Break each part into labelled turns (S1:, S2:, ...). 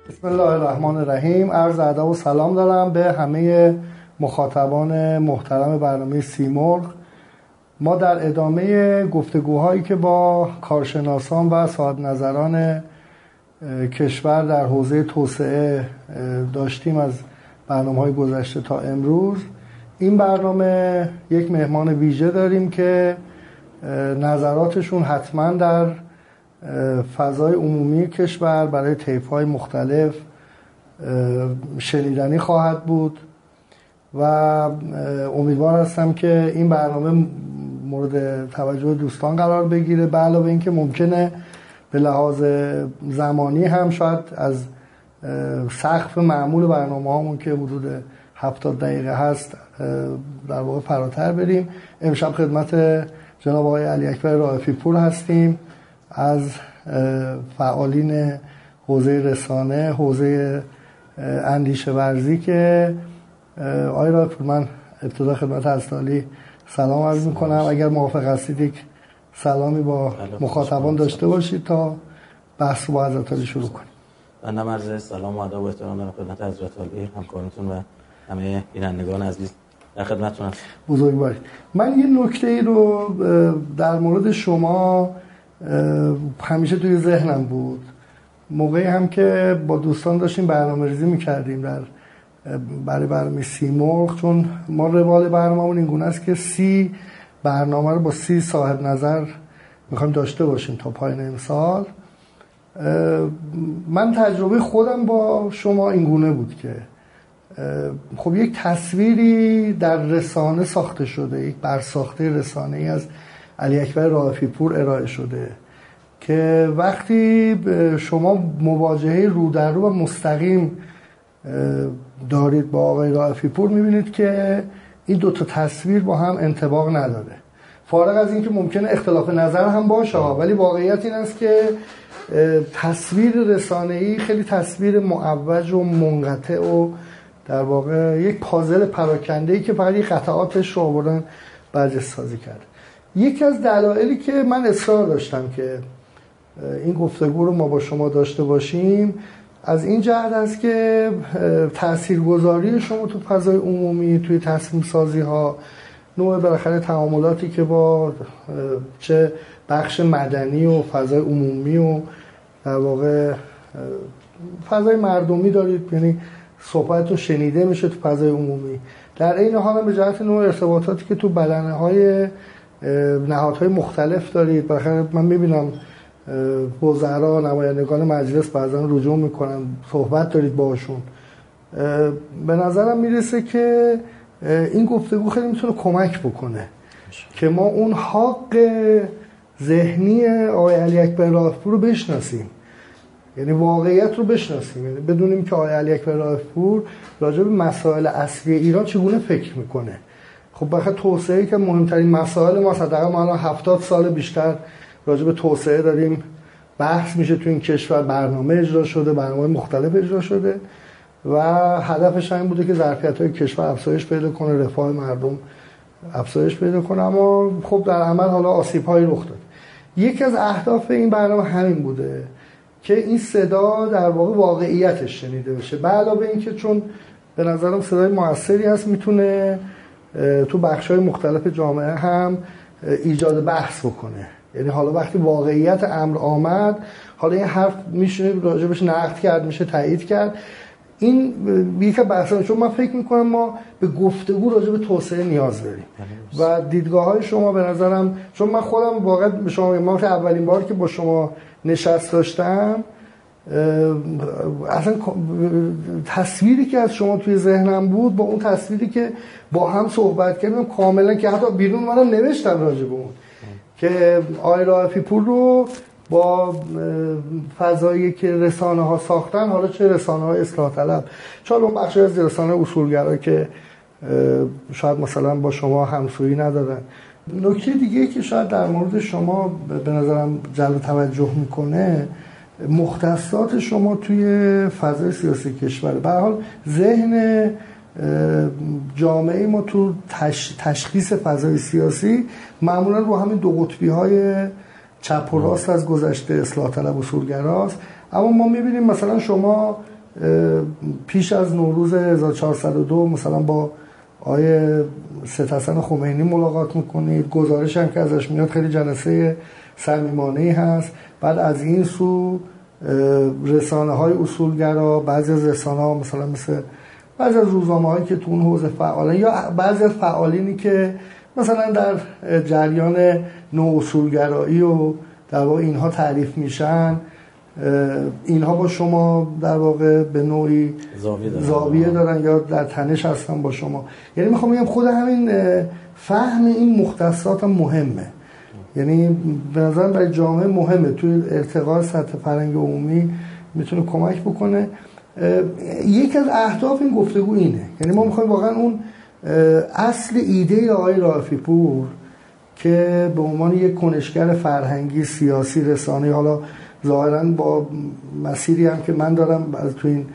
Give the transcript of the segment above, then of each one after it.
S1: بسم الله الرحمن الرحیم. عرض ادب و سلام دارم به همه مخاطبان محترم برنامه سیمرغ. ما در ادامه گفتگوهایی که با کارشناسان و صاحب نظران کشور در حوزه توسعه داشتیم از برنامه‌های گذشته تا امروز، این برنامه یک مهمان ویژه داریم که نظراتشون حتما در فضای عمومی کشور برای طیف‌های مختلف شنیدنی خواهد بود و امیدوار هستم که این برنامه مورد توجه دوستان قرار بگیره. به علاوه اینکه ممکنه به لحاظ زمانی هم شاید از سقف معمول برنامه‌هامون که حدود 70 دقیقه هست در واقع فراتر بریم. امشب خدمت جناب آقای علی اکبر رائفی پور هستیم از فعالین حوزه رسانه، حوزه اندیشه ورزی که آقای رائفی پور، من ابتدا خدمت حضرت سلام عرض میکنم. اگر موافق هستید یک سلامی با مخاطبان داشته باشید تا بحث با حضرت علی شروع کنیم.
S2: بنده عرض سلام و ادب و احترام دارم خدمت حضرت علی، همکارانتون و همه بینندگان عزیز در خدمتتون هستم.
S1: بزرگوارید. من یه نکته‌ای رو در مورد شما همیشه توی ذهنم بود، موقعی هم که با دوستان داشتیم برنامه‌ریزی می‌کردیم برای برنامه سیمرغ، چون ما روال برنامه‌مون این گونه است که 30 برنامه رو با 30 صاحب نظر می‌خوایم داشته باشیم تا پایان امسال. من تجربه خودم با شما این گونه بود که خب یک تصویری در رسانه ساخته شده، یک برساخته رسانه‌ای از علی اکبر رائفی پور ارائه شده که وقتی شما مواجهه رو در رو و مستقیم دارید با آقای رائفی پور می‌بینید که این دو تا تصویر با هم انطباق نداره. فارغ از اینکه ممکنه اختلاف نظر هم باشه، ولی واقعیت این است که تصویر رسانه‌ای خیلی تصویر معوج و منقطع و در واقع یک پازل پراکنده‌ای که فقط قطعاتش رو آوردن برجسته سازی کرد. یکی از دلایلی که من اصرار داشتم که این گفتگو رو ما با شما داشته باشیم از این جهت است که تاثیرگذاری شما تو فضای عمومی، توی تصمیم سازی ها، نوع بالاخره تعاملاتی که با چه بخش مدنی و فضای عمومی و در واقع فضای مردمی دارید، یعنی صحبتتون شنیده میشه تو فضای عمومی، در این حال به جهت نوع ارتباطاتی که تو بدنه‌های نهادهای مختلف دارید. بالاخره من میبینم وزرا، نمایندگان مجلس بعضا رجوع میکنن، صحبت دارید باشون. به نظرم میرسه که این گفتگو خیلی میتونه کمک بکنه که ما اون حق ذهنی آقای علی اکبر رائفی پور رو بشناسیم، یعنی واقعیت رو بشناسیم، یعنی بدونیم که آقای علی اکبر رائفی پور راجع به مسائل اصلی ایران چگونه فکر میکنه. خب بخاطر توسعه که مهمترین مسائل ما، حداقل ما الان 70 سال بیشتر راجع به توسعه داریم بحث میشه تو این کشور، برنامه اجرا شده، برنامه مختلف اجرا شده و هدفش این بوده که ظرفیت‌های کشور افزایش پیدا کنه، رفاه مردم افزایش پیدا کنه، اما خب در عمل حالا آسیب‌هایی رخ داد. یکی از اهداف این برنامه همین بوده که این صدا در واقع واقعیتش شنیده بشه. به علاوه اینکه چون به نظرم صدای موثری هست، میتونه تو بخش‌های مختلف جامعه هم ایجاد بحث بکنه. یعنی حالا وقتی واقعیت امر آمد، حالا این حرف میشه راجبش نقد کرد، میشه تایید کرد. این یک بحثه، چون من فکر میکنم ما به گفتگو راجع به توسعه نیاز داریم و دیدگاه‌های شما به نظرم، چون من خودم واقعا به شما میگم که اولین بار که با شما نشست داشتم، اصلا تصویری که از شما توی ذهنم بود با اون تصویری که با هم صحبت کردیم کاملا، که حتی بیرون منم نوشتم راجع به اون که آقای رائفی پور رو با فضایی که رسانه ها ساختن، حالا چه رسانه های اصلاح طلب، چه اون بخشی از رسانه اصولگرا که شاید مثلا با شما همسویی ندارن. نکته دیگه که شاید در مورد شما به نظرم جلب توجه میکنه، مختصات شما توی فضای سیاسی کشور. به هر حال ذهن جامعه ما تو تشخیص فضای سیاسی معمولا رو همین دو قطبی های چپ و راست از گذشته، اصلاح طلب و اصولگراست. اما ما میبینیم مثلا شما پیش از نوروز 1402 مثلا با آقای سید حسن خمینی ملاقات میکنید، گزارش هم که ازش میاد خیلی جلسه صمیمانه‌ای هست. بعد از این سو رسانه های اصولگرا، بعضی از رسانه ها مثلا مثل بعضی از روزنامه هایی که تو اون حوزه فعالن یا بعضی از فعالینی که مثلا در جریان نو اصولگرایی و در واقع اینها تعریف میشن، اینها با شما در واقع به نوعی زاویه دارن یا در تنش هستن با شما. یعنی میخوام بگم خود همین فهم این مختصات هم مهمه، یعنی به نظرم برای جامعه مهمه، توی ارتقاء سطح فرهنگ عمومی میتونه کمک بکنه. یکی از اهداف این گفتگو اینه، یعنی ما میخوایم واقعا اون اصل ایده آقای رائفی پور که به عنوان یک کنشگر فرهنگی، سیاسی، رسانه‌ای، حالا ظاهراً با مسیری هم که من دارم تو این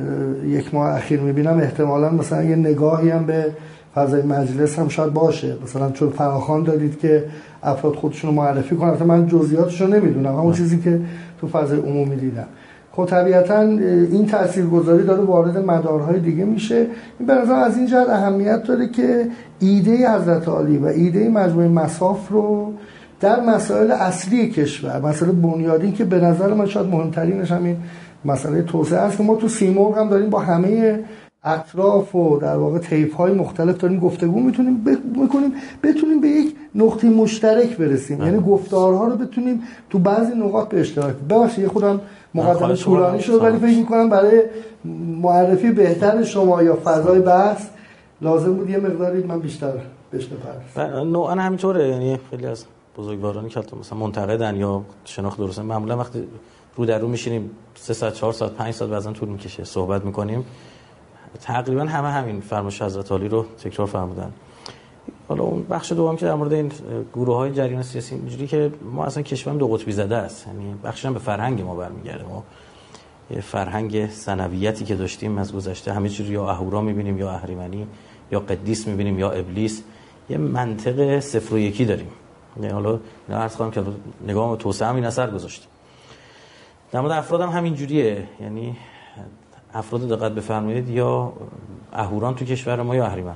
S1: یک ماه اخیر میبینم، احتمالاً مثلا یه نگاهی هم به فضای مجلس هم شاید باشه، مثلا چون فراخوان دارید که افراد خودشون رو معرفی کنن، البته من جزئیاتش رو نمیدونم، همون چیزی که تو فضای عمومی دیدم. خب طبیعتاً این تاثیرگذاری داره وارد مدارهای دیگه میشه. این به نظر از این جهت اهمیت داره که ایده حضرت عالی و ایده مجموعه مصاف رو در مسائل اصلی کشور، مسائل بنیادی که به نظر من شاید مهمترینش همین مسئله توسعه است که ما تو سیمرغ هم داریم با همه اطراف و در واقع طیف‌های مختلف داریم گفتگو بتونیم به یک نقطه مشترک برسیم، یعنی گفتارها رو بتونیم تو بعضی نقاط به اشتراک. ببخشید خودم مقدمه طولانی شد، ولی فکر می‌کنم برای معرفی بهتر شما یا فضای بحث لازم بود یه مقداری من بیشتر بهش بپردازم.
S2: نوعاً همینطوره، یعنی خیلی از بزرگوارانی که مثلا منتقدن یا شناخت درستن، معمولا وقتی رو در رو میشینیم 3 ساعت 4 ساعت 5 ساعت بعضن طول میکشه صحبت میکنیم، تقریبا همین فرمایش حضرت عالی رو تکرار فرمودن. حالا اون بخش دوم که در مورد این گروه‌های جریان سیاسی، اینجوری که ما اصلا کشورم دو قطبی زده است، یعنی بخشش هم به فرهنگ ما برمیگرده. ما یه فرهنگ ثانویتی که داشتیم از گذشته، همه چیز رو یا اهورا می‌بینیم یا اهریمنی یا قدیس می‌بینیم یا ابلیس، یه منطق صفر و یکی داریم. یعنی حالا اینا عرض کنم که نگاه به توسعه هم این اثر گذاشته. در مورد افراد هم همین جوریه، یعنی افراد دقت بفرمایید یا اهوران تو کشور ما یا اهریمن.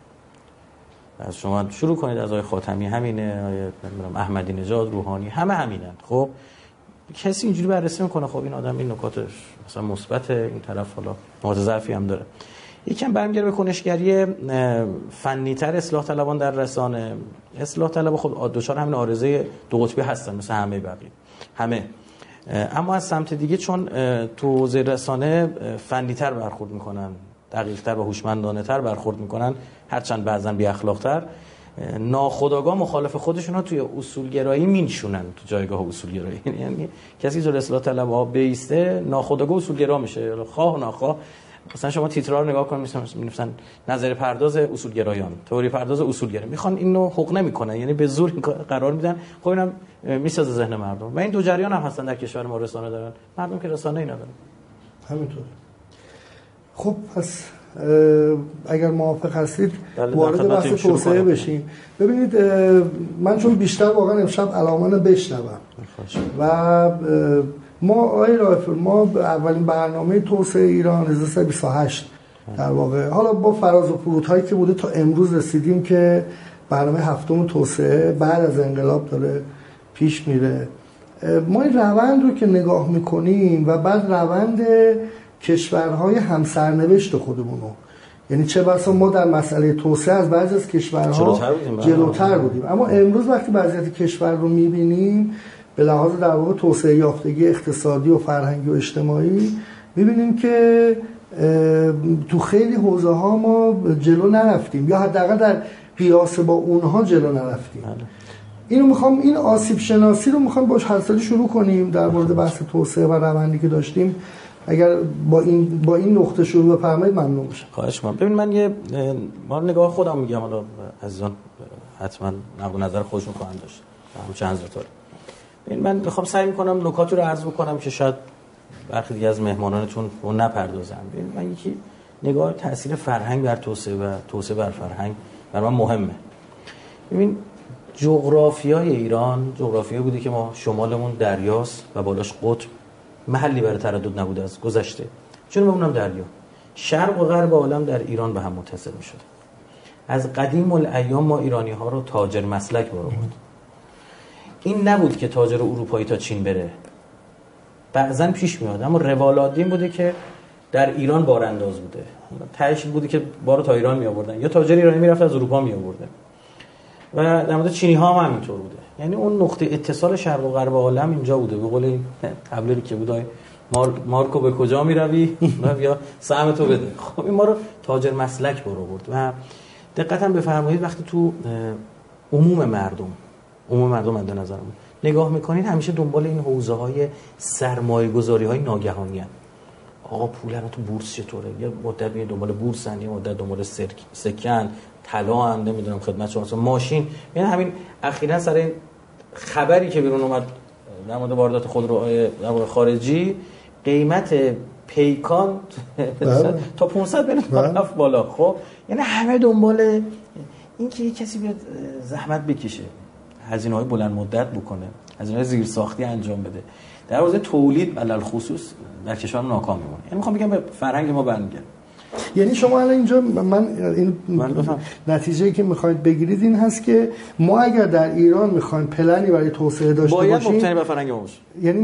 S2: از شما شروع کنید از آقای خاتمی همینه، آقای احمدی نژاد، روحانی، همه همینن. خب کسی اینجوری بررسی میکنه خب این آدم این نکاتش مثلا مثبت، این طرف حالا نقاط ضعفی هم داره. یکم برمیگره به کنشگری فنی‌تر اصلاح طلبان در رسانه. اصلاح طلب خب دوچار همین عارضه دو قطبی هستن مثل همه بقیه، همه. اما از سمت دیگه چون تو حوزه رسانه فنی‌تر برخورد میکنن، دقیق‌تر و هوشمندانه‌تر برخورد میکنن، هرچند بعضن بی اخلاق‌تر، ناخودآگاه مخالف خودشون ها توی اصولگرایی مینشونن تو جایگاه اصولگرایی. یعنی کسی که اصلاح طلب‌ها بیسته ناخودآگاه اصولگرا میشه، خواه و ناخواه. مثلا شما تیترار نگاه کنید می‌نویسن نظر پرداز اصولگرایان، تئوری پرداز اصولگرا، میخوان اینو حق نمیکنن، یعنی به زور قرار میدن. خب اینم میسازه ذهن مردم و این دو جریان هم هستن در کشور ما، رسانه دارن، مردم که رسانه ای ندارن.
S1: همینطور. خب پس اگر موافق هستید وارد بحث توسعه بشیم. ببینید من چون بیشتر واقعا امشب علامان بشنوم و ما آقای رائفی، ما اولین برنامه توسعه ایران 1328 در واقع، حالا با فراز و فرودهایی که بوده تا امروز رسیدیم که برنامه هفتم توسعه بعد از انقلاب داره پیش میره. ما این روند رو که نگاه میکنیم و بعد روند کشورهای همسرنوشت خودمونو، یعنی چه بسا ما در مسئله توسعه از بعضی از کشورها جلوتر بودیم، اما امروز وقتی وضعیت کشور رو میبینیم به لحاظ در واقع توسعه یافتگی اقتصادی و فرهنگی و اجتماعی، میبینیم که تو خیلی حوزه ها ما جلو نرفتیم یا حداقل در قیاس با اونها جلو نرفتیم. اینو میخوام، این آسیب شناسی رو میخوام باش حرفی شروع کنیم در مورد بحث توسعه و روندی که داشتیم. اگر با این نقطه شروع بفرمایید ممنون میشم.
S2: خواهش می‌کنم. ببین من یه ما نگاه خودم میگم، حالا عزیزان حتما نقد و نظر خودشون خواهند داشت. چند تا ببین من میخوام سعی میکنم نکاتی رو عرض بکنم که شاید برخی دیگه از مهمانانتون اون نپردازن. ببین من یکی نگاه تاثیر فرهنگ بر توسعه و توسعه بر فرهنگ برای من مهمه. ببین جغرافیای ایران جغرافیایی بوده که ما شمالمون دریاست و بالاش قطب، محلی برای تردد نبوده از گذشته. چون اونم دریا. شرق و غرب عالم در ایران به هم متصل می‌شد. از قدیم الایام ما ایرانی‌ها رو تاجر مسلک برآورد. این نبود که تاجر اروپایی تا چین بره. بعضن پیش میاد، اما روالادین بوده که در ایران بارانداز بوده. تهش بوده که بارو تا ایران می آوردن، یا تاجر ایرانی میرفت از اروپا می آورده. و در مورد چینی ها هم همینطور بوده. یعنی اون نقطه اتصال شرق و غرب عالم اینجا بوده. به قول تبلیغی که بود، مارکو به کجا میروی؟ یا سهم تو بده. خب این ما رو تاجر مسلک برآورد. و دقت بفرمایید وقتی تو عموم مردم مد نظرم نگاه میکنید، همیشه دنبال این حوزه‌های سرمایه‌گذاری‌های ناگهانی هستند. آقا پول الان تو بورس چطوره؟ یه مدت میاد دنبال بورسن، یه مدت دنبال سکن، طلا هم نمیدونم خدمت شما، ماشین. یعنی همین اخیراً سر این خبری که بیرون اومد در مورد واردات خودروهای خارجی، قیمت پیکان تا 500 میلیون رفت بالا. خب یعنی همه دنبال این که یک کسی بیاد زحمت بکشه، هزینه‌های بلند مدت بکنه، هزینه‌های زیرساختی انجام بده، در حوزه تولید علل خصوص در کشور ناکام میمونه. یعنی میخوام بگم به فرهنگ ما برمیگرده.
S1: یعنی شما الان اینجا این نتیجه‌ای که میخواید بگیرید این هست که ما اگر در ایران میخوایم پلنی برای توسعه داشته باشیم،
S2: باید مبتنی بر فرهنگ ما باشه.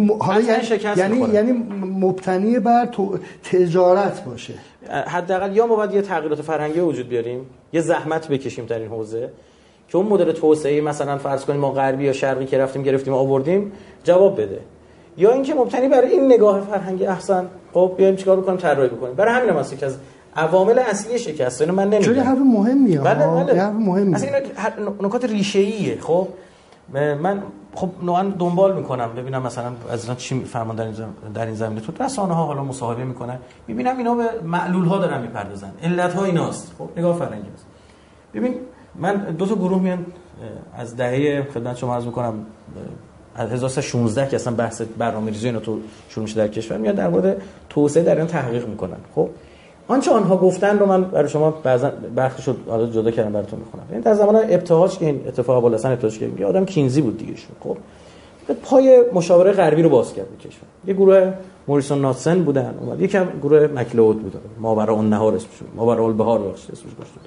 S1: یعنی مبتنی بر تجارت باشه.
S2: حداقل یا ما باید یه تغییرات فرهنگی وجود بیاریم، یه زحمت بکشیم در این حوزه که اون مدل توسعه مثلا فرض کنیم ما غربی یا شرقی که رفتیم گرفتیم آوردیم جواب بده، یا اینکه مبتنی بر این نگاه فرهنگی احسن خب بیایم چیکار بکنیم، طراحی بکنیم. برای همین مثلا که از عوامل اصلی شکست اینو من نمیگم،
S1: چون حرف مهمیه.
S2: بله
S1: حرف مهمیه.
S2: اصلا این نکات ریشه‌ایه. خب من خب نوعا دنبال میکنم ببینم مثلا از اینا چی فرمان در این زمینه تو رسانه‌ها حالا مصاحبه میکنن، میبینم اینا به معلول‌ها دارن میپردازن، علت‌ها ایناست. خب نگاه فرهنگی است. ببین من دو تا گروه میان از دهه خدمت شما عرض میکنم از 2016 که اصلا بحث برنامه‌ریزی اینا تو شروع میشه در کشور، میاد در مورد توسعه در این تحقیق میکنن. خب آنچه آنها گفتن رو من برای شما بعضا بخششو حالا جدا کردم براتون میخونم. این در زمان ابتهاج که این اتفاق ابوالحسن ابتهاج که یه آدم کینزی بود دیگه شون، خب پای مشاوره غربی رو باز کرد به کشور. یه گروه موریسون ناتسن بودن، اومد یکم گروه مکلود بودن، ماوراءالنهار اسمش بود، ماوراءالبحار بخش اسمش گذاشته.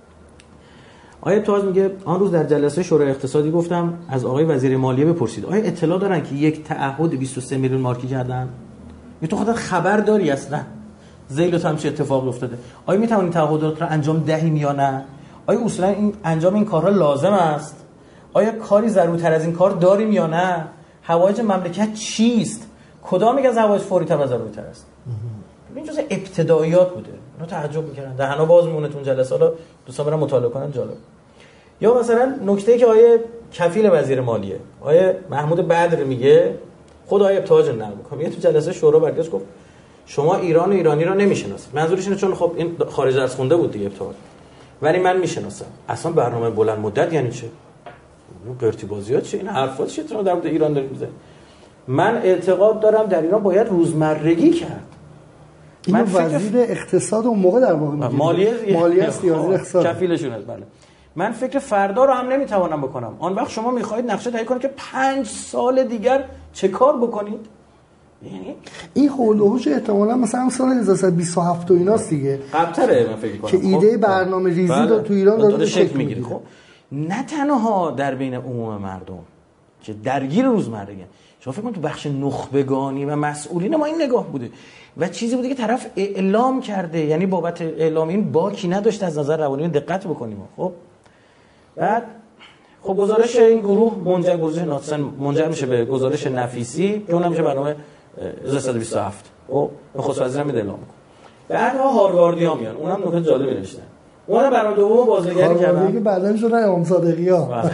S2: آیه ابتهاج میگه آن روز در جلسه شورای اقتصادی گفتم از آقای وزیر مالیه بپرسید آیا اطلاع دارن که یک تعهد 23 میلیون مارکی کردن؟ یا تو خودت خبر داری اصلا ذیلت هم چه اتفاقی افتاده؟ آیا میتونی تعهدات رو انجام دهیم یا نه؟ آیا اصلا این انجام این کارها لازم است؟ آیا کاری ضرورتر از این کار داریم یا نه؟ حوایج مملکت چیست؟ کدام یک از حوایج فوری‌تر و ضروری‌تر است؟ این جزء ابتداییات بوده. اونا تعجب می‌کردن، دهنا باز میمونه تو جلسه. حالا دوستان برن مطالعه کنن، جالب. یا مثلا نکته‌ای که آیه کفیل وزیر مالیه آیه محمود بدر میگه، خود آیه ابتهاج نقل می‌کنه، تو جلسه شورا برگشت گفت شما ایران و ایرانی را نمی‌شناسید. منظورش اینه چون خب این خارج از خونده بود دیگه ابتهاج، ولی من می‌شناسم. اصلا برنامه بلند مدت یعنی چه؟ اون قرتی بازیات چه؟ این حرفات چیه تو در مورد ایران دارید می‌زنید؟ من اعتقاد دارم در ایران باید روزمرگی کرد.
S1: این وزیر اقتصاد اون موقع در واقع مالیه است یا وزیر اقتصاد
S2: کفیلشون است. بله من فکر فردا رو هم نمیتوانم بکنم. آن وقت شما میخواهید نقشه تهیه کنید که 5 سال دیگر چه کار بکنید. یعنی این
S1: حول و حوش احتمالاً مثلا سال 1327 و ایناست دیگه،
S2: قبل‌تره من فکر
S1: کنم که ایده برنامه‌ریزی رو تو ایران داره شکل میگیره.
S2: خب نه تنها در بین عموم مردم که درگیر روزمرگی، شما فکر کنید تو بخش نخبگانی و مسئولین ما این نگاه بوده و چیزی بوده که طرف اعلام کرده، یعنی بابت اعلام این باکی نداشته از نظر روانی. دقت بکنیم. خب بعد خب گزارش این گروه منجر میشه به گزارش نفیسی که اونم میشه برنامه 127. خب نخست وزیرم اعلام میکنه. بعدها هارواردیا میان، اونم نکته جالبی نوشتن. اونم برنامه دوم بازنگری کردن
S1: که بعدن شدن امام صادقی‌ها.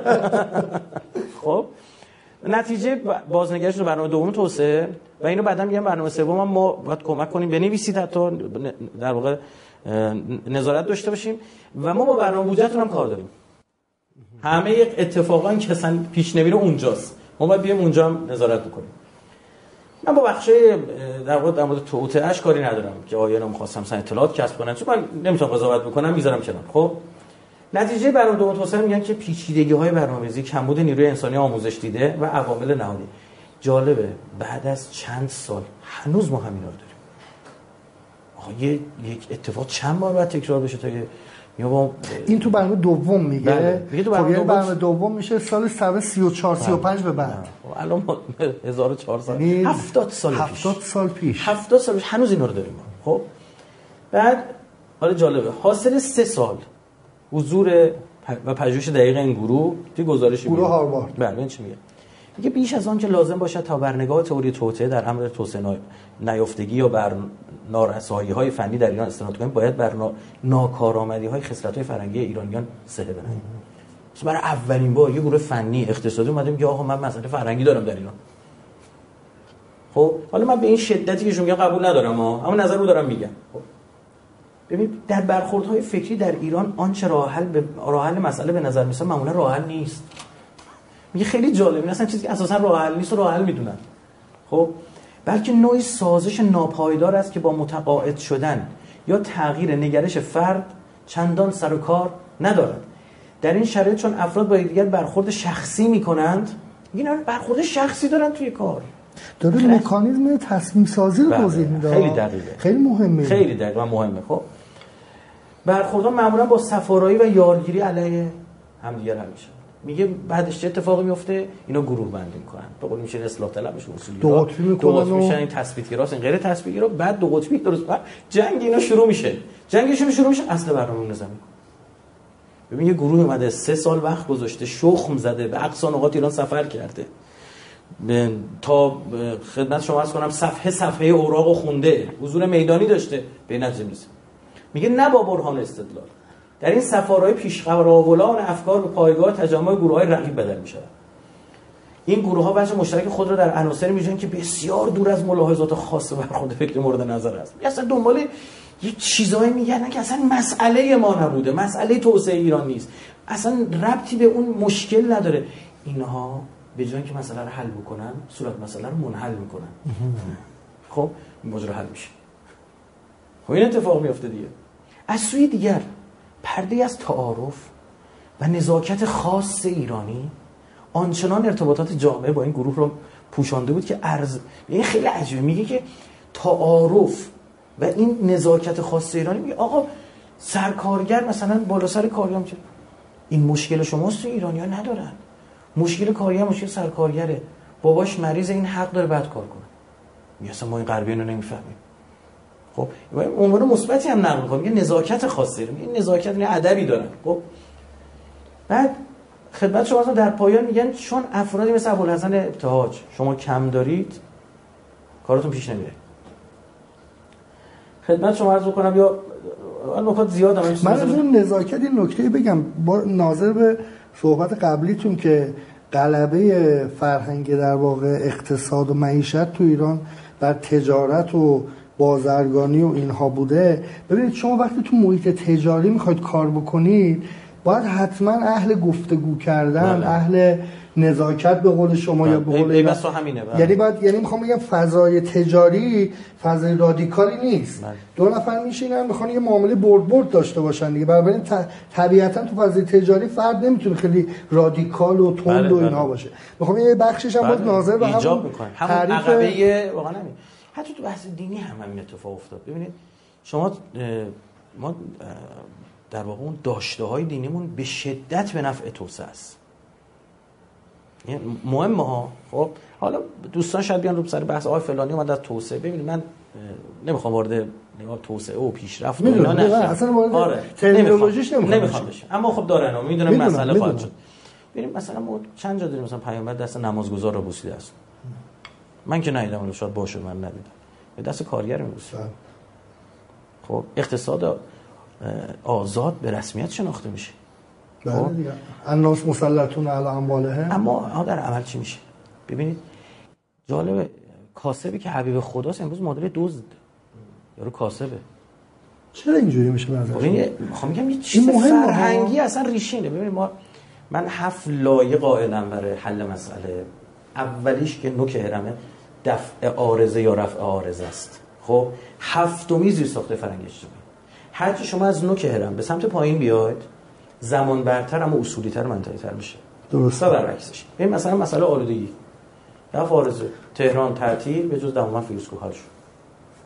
S2: خب نتیجه بازنگریش رو برنامه دوم توسعه و اینو بعدا میگم برنامه سوم هم ما باید کمک کنیم بنویسید، حتی در واقع نظارت داشته باشیم و ما با برنامه بودجه‌تون هم کار داریم. همه یک اتفاقا که اصلا پیش نمیره اونجاست، ما باید بیایم اونجا هم نظارت بکنیم. من با بخش در مورد توطئه‌اش کاری ندارم که آیانم خواستم مثلا اطلاعات کسب کنن، چون من نمیتونم قضاوت بکنم، میذارم کنار. خب نتیجه برنامه دوم توسعه میگن که پیچیدگی‌های برنامه‌ریزی، کمبود نیروی انسانی آموزش دیده و عوامل نهادی. جالبه بعد از چند سال هنوز ما همینا رو داریم. یک اتفاق چند بار باید تکرار بشه تا
S1: این تو برنامه دوم میگه.
S2: بله. تو
S1: برنامه دوم میشه سال 34 35 به بعد.
S2: الان 1400 70 سال پیش هنوز اینا رو داریم. خب بعد حالا جالبه حاصل 3 سال حضور و پژوهش دقیق این گروه توی گزارشی
S1: گروه هاروارد.
S2: بله این چی میگه بیش از آن که لازم باشد تا بر نگاه تئوری توطئه در امر توسعه نیافتگی یا بر نارسایی‌های فنی در ایران استناد کنیم، باید بر ناکارآمدی‌های خصلت‌های فرهنگی ایرانیان صحه بنهیم. برای اولین بار یه گروه فنی اقتصادی اومده میگه آقا من مسئله فرهنگی دارم در ایران. خب حالا من به این شدتی که شما میگم قبول ندارم اما نظر رو دارم میگم. خب ببین در برخوردهای فکری در ایران آنچه راه حل مسئله به نظر میاد معمولا راه حل نیست. میگه خیلی جالبه، اصلا چیزی که اساسا راه حل نیست راه حل میدونن. خب بلکه نوعی سازش ناپایدار است که با متقاعد شدن یا تغییر نگرش فرد چندان سر و کار ندارد. در این شرایط چون افراد با دیگر برخورد شخصی میکنند، اینا برخورد شخصی دارن توی کار.
S1: داره مکانیزم تصمیم سازی رو توضیح میده.
S2: خیلی دقیقه.
S1: خیلی مهمه.
S2: خیلی دقیقه و مهمه. خب برخوردها معمولا با صفارایی و یارگیری علیه همدیگر حل میشه. میگه بعدش چه اتفاقی میفته؟ اینا گروه بندی میکنن. به قول میشه اصلاح طلب میشه، اصولی
S1: دو قطبی میشن،
S2: این تثبیت‌گراست، این غیر تثبیت‌گرا، بعد دو قطبی درست جنگ اینا شروع میشه. جنگشون شروع میشه اصل برنامه نظامی. ببین یه گروه اومده 3 سال وقت گذاشته، شخم زده، به اقصا نقاط ایران سفر کرده. تا خدمت شما عرض کنم صفحه اوراقو خونده، حضور میدانی داشته، به نتیجه میرسه. میگه نه با برهان استدلال در این سفرهای پیشقراولان افکار به پایگاه تجمع گروه‌های رقیب بدل می‌شود. این گروه‌ها وجه مشترک خود را در عناصری می‌جویند که بسیار دور از ملاحظات خاص برخورد فکری مورد نظر است. اصلا دنبال یه چیزایی میگردن که اصلا مسئله ما نبوده، مسئله توسعه ایران نیست، اصلا ربطی به اون مشکل نداره. اینها به جای اینکه مسئله رو حل بکنن، صورت مسئله رو منحل میکنن. خب این ماجرا حل میشه. خب این اتفاق میفته دیگه. از سوی دیگر پرده از تعارف و نزاکت خاص ایرانی آنچنان ارتباطات جامعه با این گروه رو پوشانده بود که این خیلی عجیبه. میگه که تعارف و این نزاکت خاص ایرانی، میگه آقا سرکارگر مثلا بالا سر کارگر میشه، این مشکل شماست، تو ایرانی‌ها ندارن. مشکل کارگر مشکل سرکارگره، باباش مریض، این حق داره بعد کار کنه. میگه اصلا ما این غربی‌ها رو نمیفهمیم. خب عنوان مثبتی هم نقل می‌کنه، میگه نزاکت خاصی رو، میگه نزاکت این ادبی دارن. خب بعد خدمت شما در پایان میگن چون افرادی مثل ابوالحسن ابتهاج شما کم دارید، کارتون پیش نمیره. خدمت شما عرض بکنم یا نکات زیاد هم
S1: من از اون نزاکت این نکته بگم، با ناظر به صحبت قبلیتون که غلبه فرهنگ در واقع اقتصاد و معیشت تو ایران بر تجارت و بازرگانی و اینها بوده. ببینید شما وقتی تو محیط تجاری میخواید کار بکنید باید حتما اهل گفتگو کردن، اهل نزاکت به قول شما یا به قول یعنی میخوام بگم فضای تجاری فضای رادیکالی نیست. دو نفر میشینن میخوان یه معامله برد داشته باشن دیگه، بنابراین طبیعتا تو فضای تجاری فرد نمیتونه خیلی رادیکال و تند و اینها باشه. میخوام یه بخشش هم باید ناظر به
S2: همون عقبه واقعا همین. حتی تو بحث دینی هم همین اتفاق افتاد. ببینید شما ما در واقع اون داشته‌های دینیمون به شدت به نفع توسعه است. یعنی مهمه ها. خب حالا دوستان شاید بیان رو سر بحث فلانی اومد از توسعه. ببینید من نمیخوام وارد نگاه توسعه و پیشرفت و اینا نشم.
S1: اصلا وارد ترمینولوژیش نمیخوام بشم.
S2: اما خب دارن میدونم مسئله خواهد شد. ببینید مثلا ما چند جا داریم مثلا پیامبر دست نمازگزار رو بوسیده است. من که ندیدم، ولی شاید باشه من ندیدم. به دست کارگر میبوسه. خب اقتصاد آزاد به رسمیت شناخته میشه.
S1: خب الناس مسلطون علی اموالهم.
S2: اما در عمل چی میشه؟ ببینید جالبه، کاسبی که حبیب خداست امروز مدل دزد. یارو کاسبه.
S1: چرا اینجوری میشه به نظر شما؟
S2: میخوام میگم یه چیز فرهنگی اصلا ریشینه. ببینید من 7 لایه قائلم برای حل مسئله. اولیش که نوک هرمه دفع عارضه یا رفع عارضه است. خب هفتمی زیر ساخته فرهنگی اجتماعی. هرچی شما از نوک هرم به سمت پایین بیاید زمان برتر اما اصولی تر منطقی تر میشه.
S1: درست.
S2: و برعکسش. ببین مثلا مسئله آلودگی. دفع عارضه تهران تعطیل به جز دماوند فیروزکوه حل شد.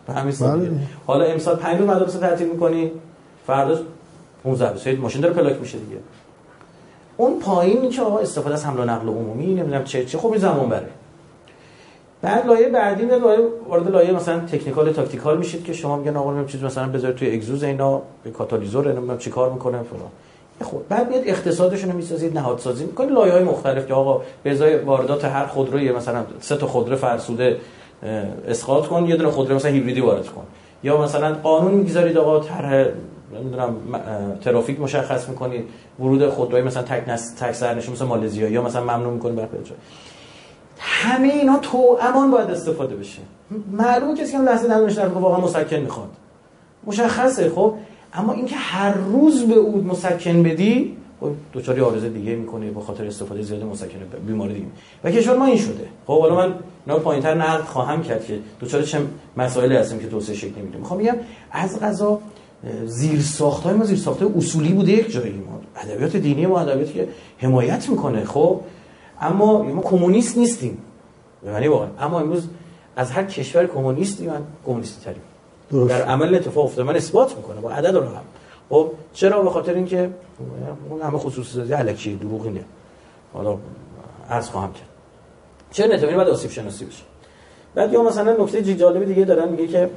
S2: همین سالیه. حالا امسال 5 روز مدرسه تعطیل می‌کنی، فردا 15 روز ماشین داره پلاک میشه دیگه. اون پایینی که آقا استفاده از حمل و نقل عمومی نمیدونم چه خب این زمان بره. بعد لایه بعدی میاد وارد لایه مثلا تکنیکال تاکتیکال میشید که شما میگن آقا چیز مثلا بذار توی اگزوز اینا به کاتالیزور نمیدونم چیکار میکنه فلان. خب بعد میاد اقتصادشون رو میسازید، نهادسازی میکنید، لایه‌های مختلف که آقا به ازای واردات هر خودروی مثلا 3 تا خودرو فرسوده اسقاط کن، یه دونه خودرو مثلا هیبریدی وارد کن، یا مثلا قانون میگذارید آقا طرح نمیدونم ترافیک مشخص میکنید، ورود خودروی مثلا تک سرنشین مثلا مالزیا یا مثلا ممنوع میکنید بر پیاده. همه اینا تو امان باید استفاده بشه. معلومه کسی که لحظه ندونش در واقعا مسکن میخواد مشخصه. خب اما اینکه هر روز به اون مسکن بدی خب دوچاری عارضه دیگه میکنه به خاطر استفاده زیاد مسکن بیماری دیگه. و کشور ما این شده. خب حالا من اینا پایینتر نقد خواهم کرد که دوچاری چه مسائلی هستیم که توسعه شکل نمیده. میخوام بگم از قضا زیرساخت‌های ما زیرساخت‌های اصولی بوده یک جایی. ما ادبیات دینی ما ادبیاتی که حمایت میکنه. خب اما ما کمونیست نیستیم یعنی واقعا، اما امروز از هر کشور کمونیستی من کمونیستی تریم. در عمل اتفاق افتاده، من اثبات میکنه با عدد و رقم. خب چرا؟ به خاطر اینکه اون همه خصوصیات الکی دروغی نه. حالا عرض خواهم کرد چه نتونی بعد آسیب شناسی بشه. بعد یا مثلا نکته جالب دیگه دارن میگه که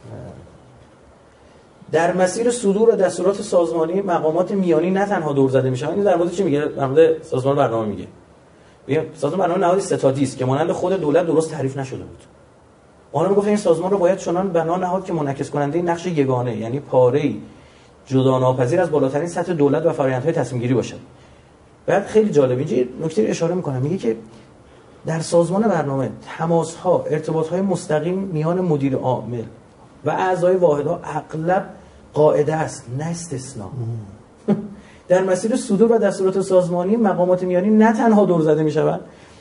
S2: در مسیر صدور و دستورات سازمانی مقامات میانی نه تنها دور زده میشن. این در مورد چی میگه؟ در مورد سازمان برنامه میگه. سازمان برنامه نهادی ستادی است که مانند خود دولت درست تعریف نشده بود. آنها میگفتن این سازمان رو باید چنان بنا نهاد که منعکس کننده نقش یگانه، یعنی پاره‌ای جدا ناپذیر از بالاترین سطح دولت و فرآیندهای تصمیم گیری باشد. بعد خیلی جالب اینجا نکته اشاره میکنم، میگه که در سازمان برنامه تماس‌ها، ارتباط‌های مستقیم میان مدیر عامل و اعضای واحدها اغلب قاعده است نه استثناء. در مسیر صدور و دستورات سازمانی مقامات میانی نه تنها دور زده میشوند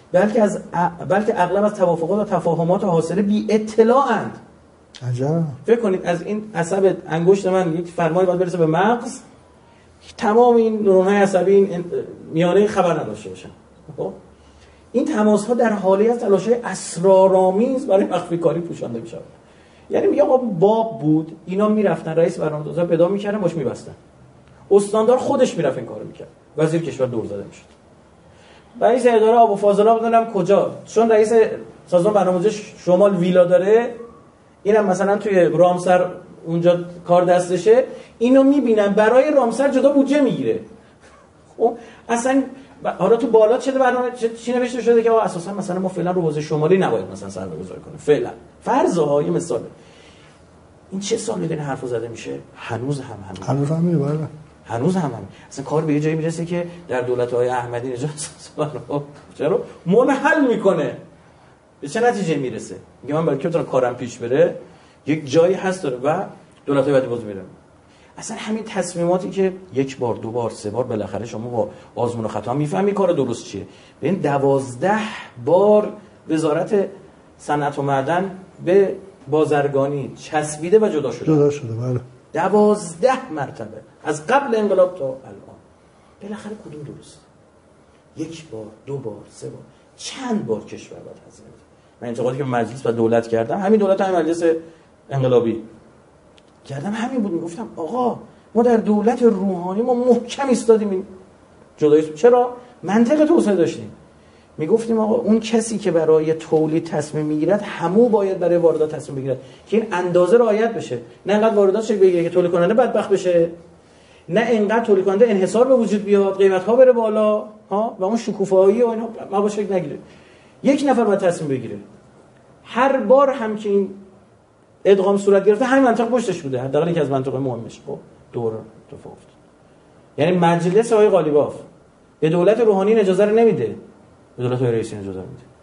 S2: بلکه اغلب از توافقات و تفاهمات حاصله بی اطلاعند.
S1: عجب.
S2: فکر کنید از این عصب انگشت من یک فرمانی باید برسه به مغز، تمام این نورون‌های عصبی این میانه خبر نداشته باشن. خب این تماس‌ها در حالی از تلاش‌های اسرارآمیز برای مخفی کاری پوشانده میشن. یعنی میگه آقا باب بود، اینا میرفتن رئیس برنامه‌ریزی پیدا می‌کردن باش می‌بستن. استاندار خودش میرفت این کارو می‌کرد. وزیر کشور دور زده میشد. رئیس اداره آب و فاضلاب بدونم کجا، چون رئیس سازمان برنامه‌ریزی شمال ویلا داره، اینم مثلا توی رامسر اونجا کار دستشه، اینو میبینن برای رامسر جدا بودجه میگیره. خب اصلا حالا تو بالا چه برنامه چی نوشته شده که اساسا مثلا ما فعلا رو حوزه شمالی نباید مثلا سرمایه‌گذاری کنیم فعلا. فرض‌ها یه مثاله. این چه سالی این حرفو زده میشه؟ هنوز هم
S1: میبره.
S2: هنوز هم اصلا کار به یه جایی میرسه که در دولت‌های احمدی نژاد چرا منحل میکنه. به چه نتیجه میرسه؟ میگه من برای که بتونم کارم پیش بره یک جایی هست داره و دولت‌های بعدی باز میره. اصلا همین تصمیماتی که یک بار دو بار سه بار بالاخره شما با آزمون و خطا میفهمی کار درست چیه. ببین 12 بار وزارت صنعت و معدن به بازرگانی چسبیده و جدا شده
S1: بله.
S2: 12 مرتبه از قبل انقلاب تا الان. بالاخره کدوم درست؟ یک بار، دو بار، سه بار، چند بار کشور باید هزینه بده. من انتقادی که مجلس و دولت کردم، همین دولت همین مجلس انقلابی کردم همین بود. میگفتم آقا ما در دولت روحانی ما محکم ایستادیم جدایی. چرا؟ منطق توسعه داشتیم. میگفتیم آقا اون کسی که برای تولید تصمیم میگیرد همو باید برای واردات تصمیم بگیرد که این اندازه رعایت بشه، نه انقدر واردات شکل بگیره که تولید کننده بدبخت بشه، نه انقدر تولید کننده انحصار به وجود بیاد، قیمت ها بره بالا ها و اون شکوفایی و اینا ما شکل نگیره. یک نفر باید تصمیم بگیره. هر بار هم که این ادغام صورت گرفته همین منطق پشتش بوده، حداقل یکی از منطقه مهمش. خب دور اتفاق افتاد. یعنی مجلس آقای قالیباف به دولت روحانی اجازه رو نمیده، به دولت رئیسی اجازه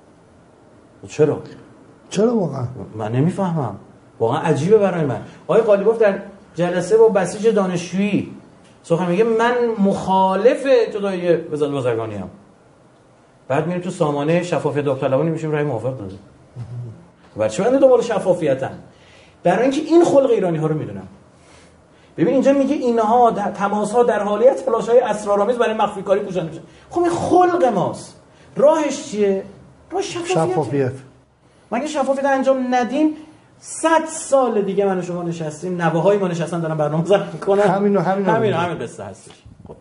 S2: میده. چرا واقعا من نمیفهمم، واقعا عجیبه برای من. آقای قالیباف در جلسه با بسیج دانشجویی سخن میگه من مخالف جدایی وزارت بازرگانی ام. بعد میریم تو سامانه شفافیت داوطلبانه میشیم رأی موافق داده. برای چی من دوباره شفافیتن؟ برای اینکه این خلق ایرانی ها رو میدونم. ببین اینجا میگه اینها تماس ها در حالیت تلاش‌های اسرارآمیز برای مخفی کاری پوشانده میشه. خب این خلق ماست. راهش چیه؟ راه شفافیت. مگه شفافیت انجام ندیم 100 سال دیگه من و شما نشستیم، نوه‌های ما نشستن دارن برنامه ضبط می‌کنن. همین قصه هستش. خب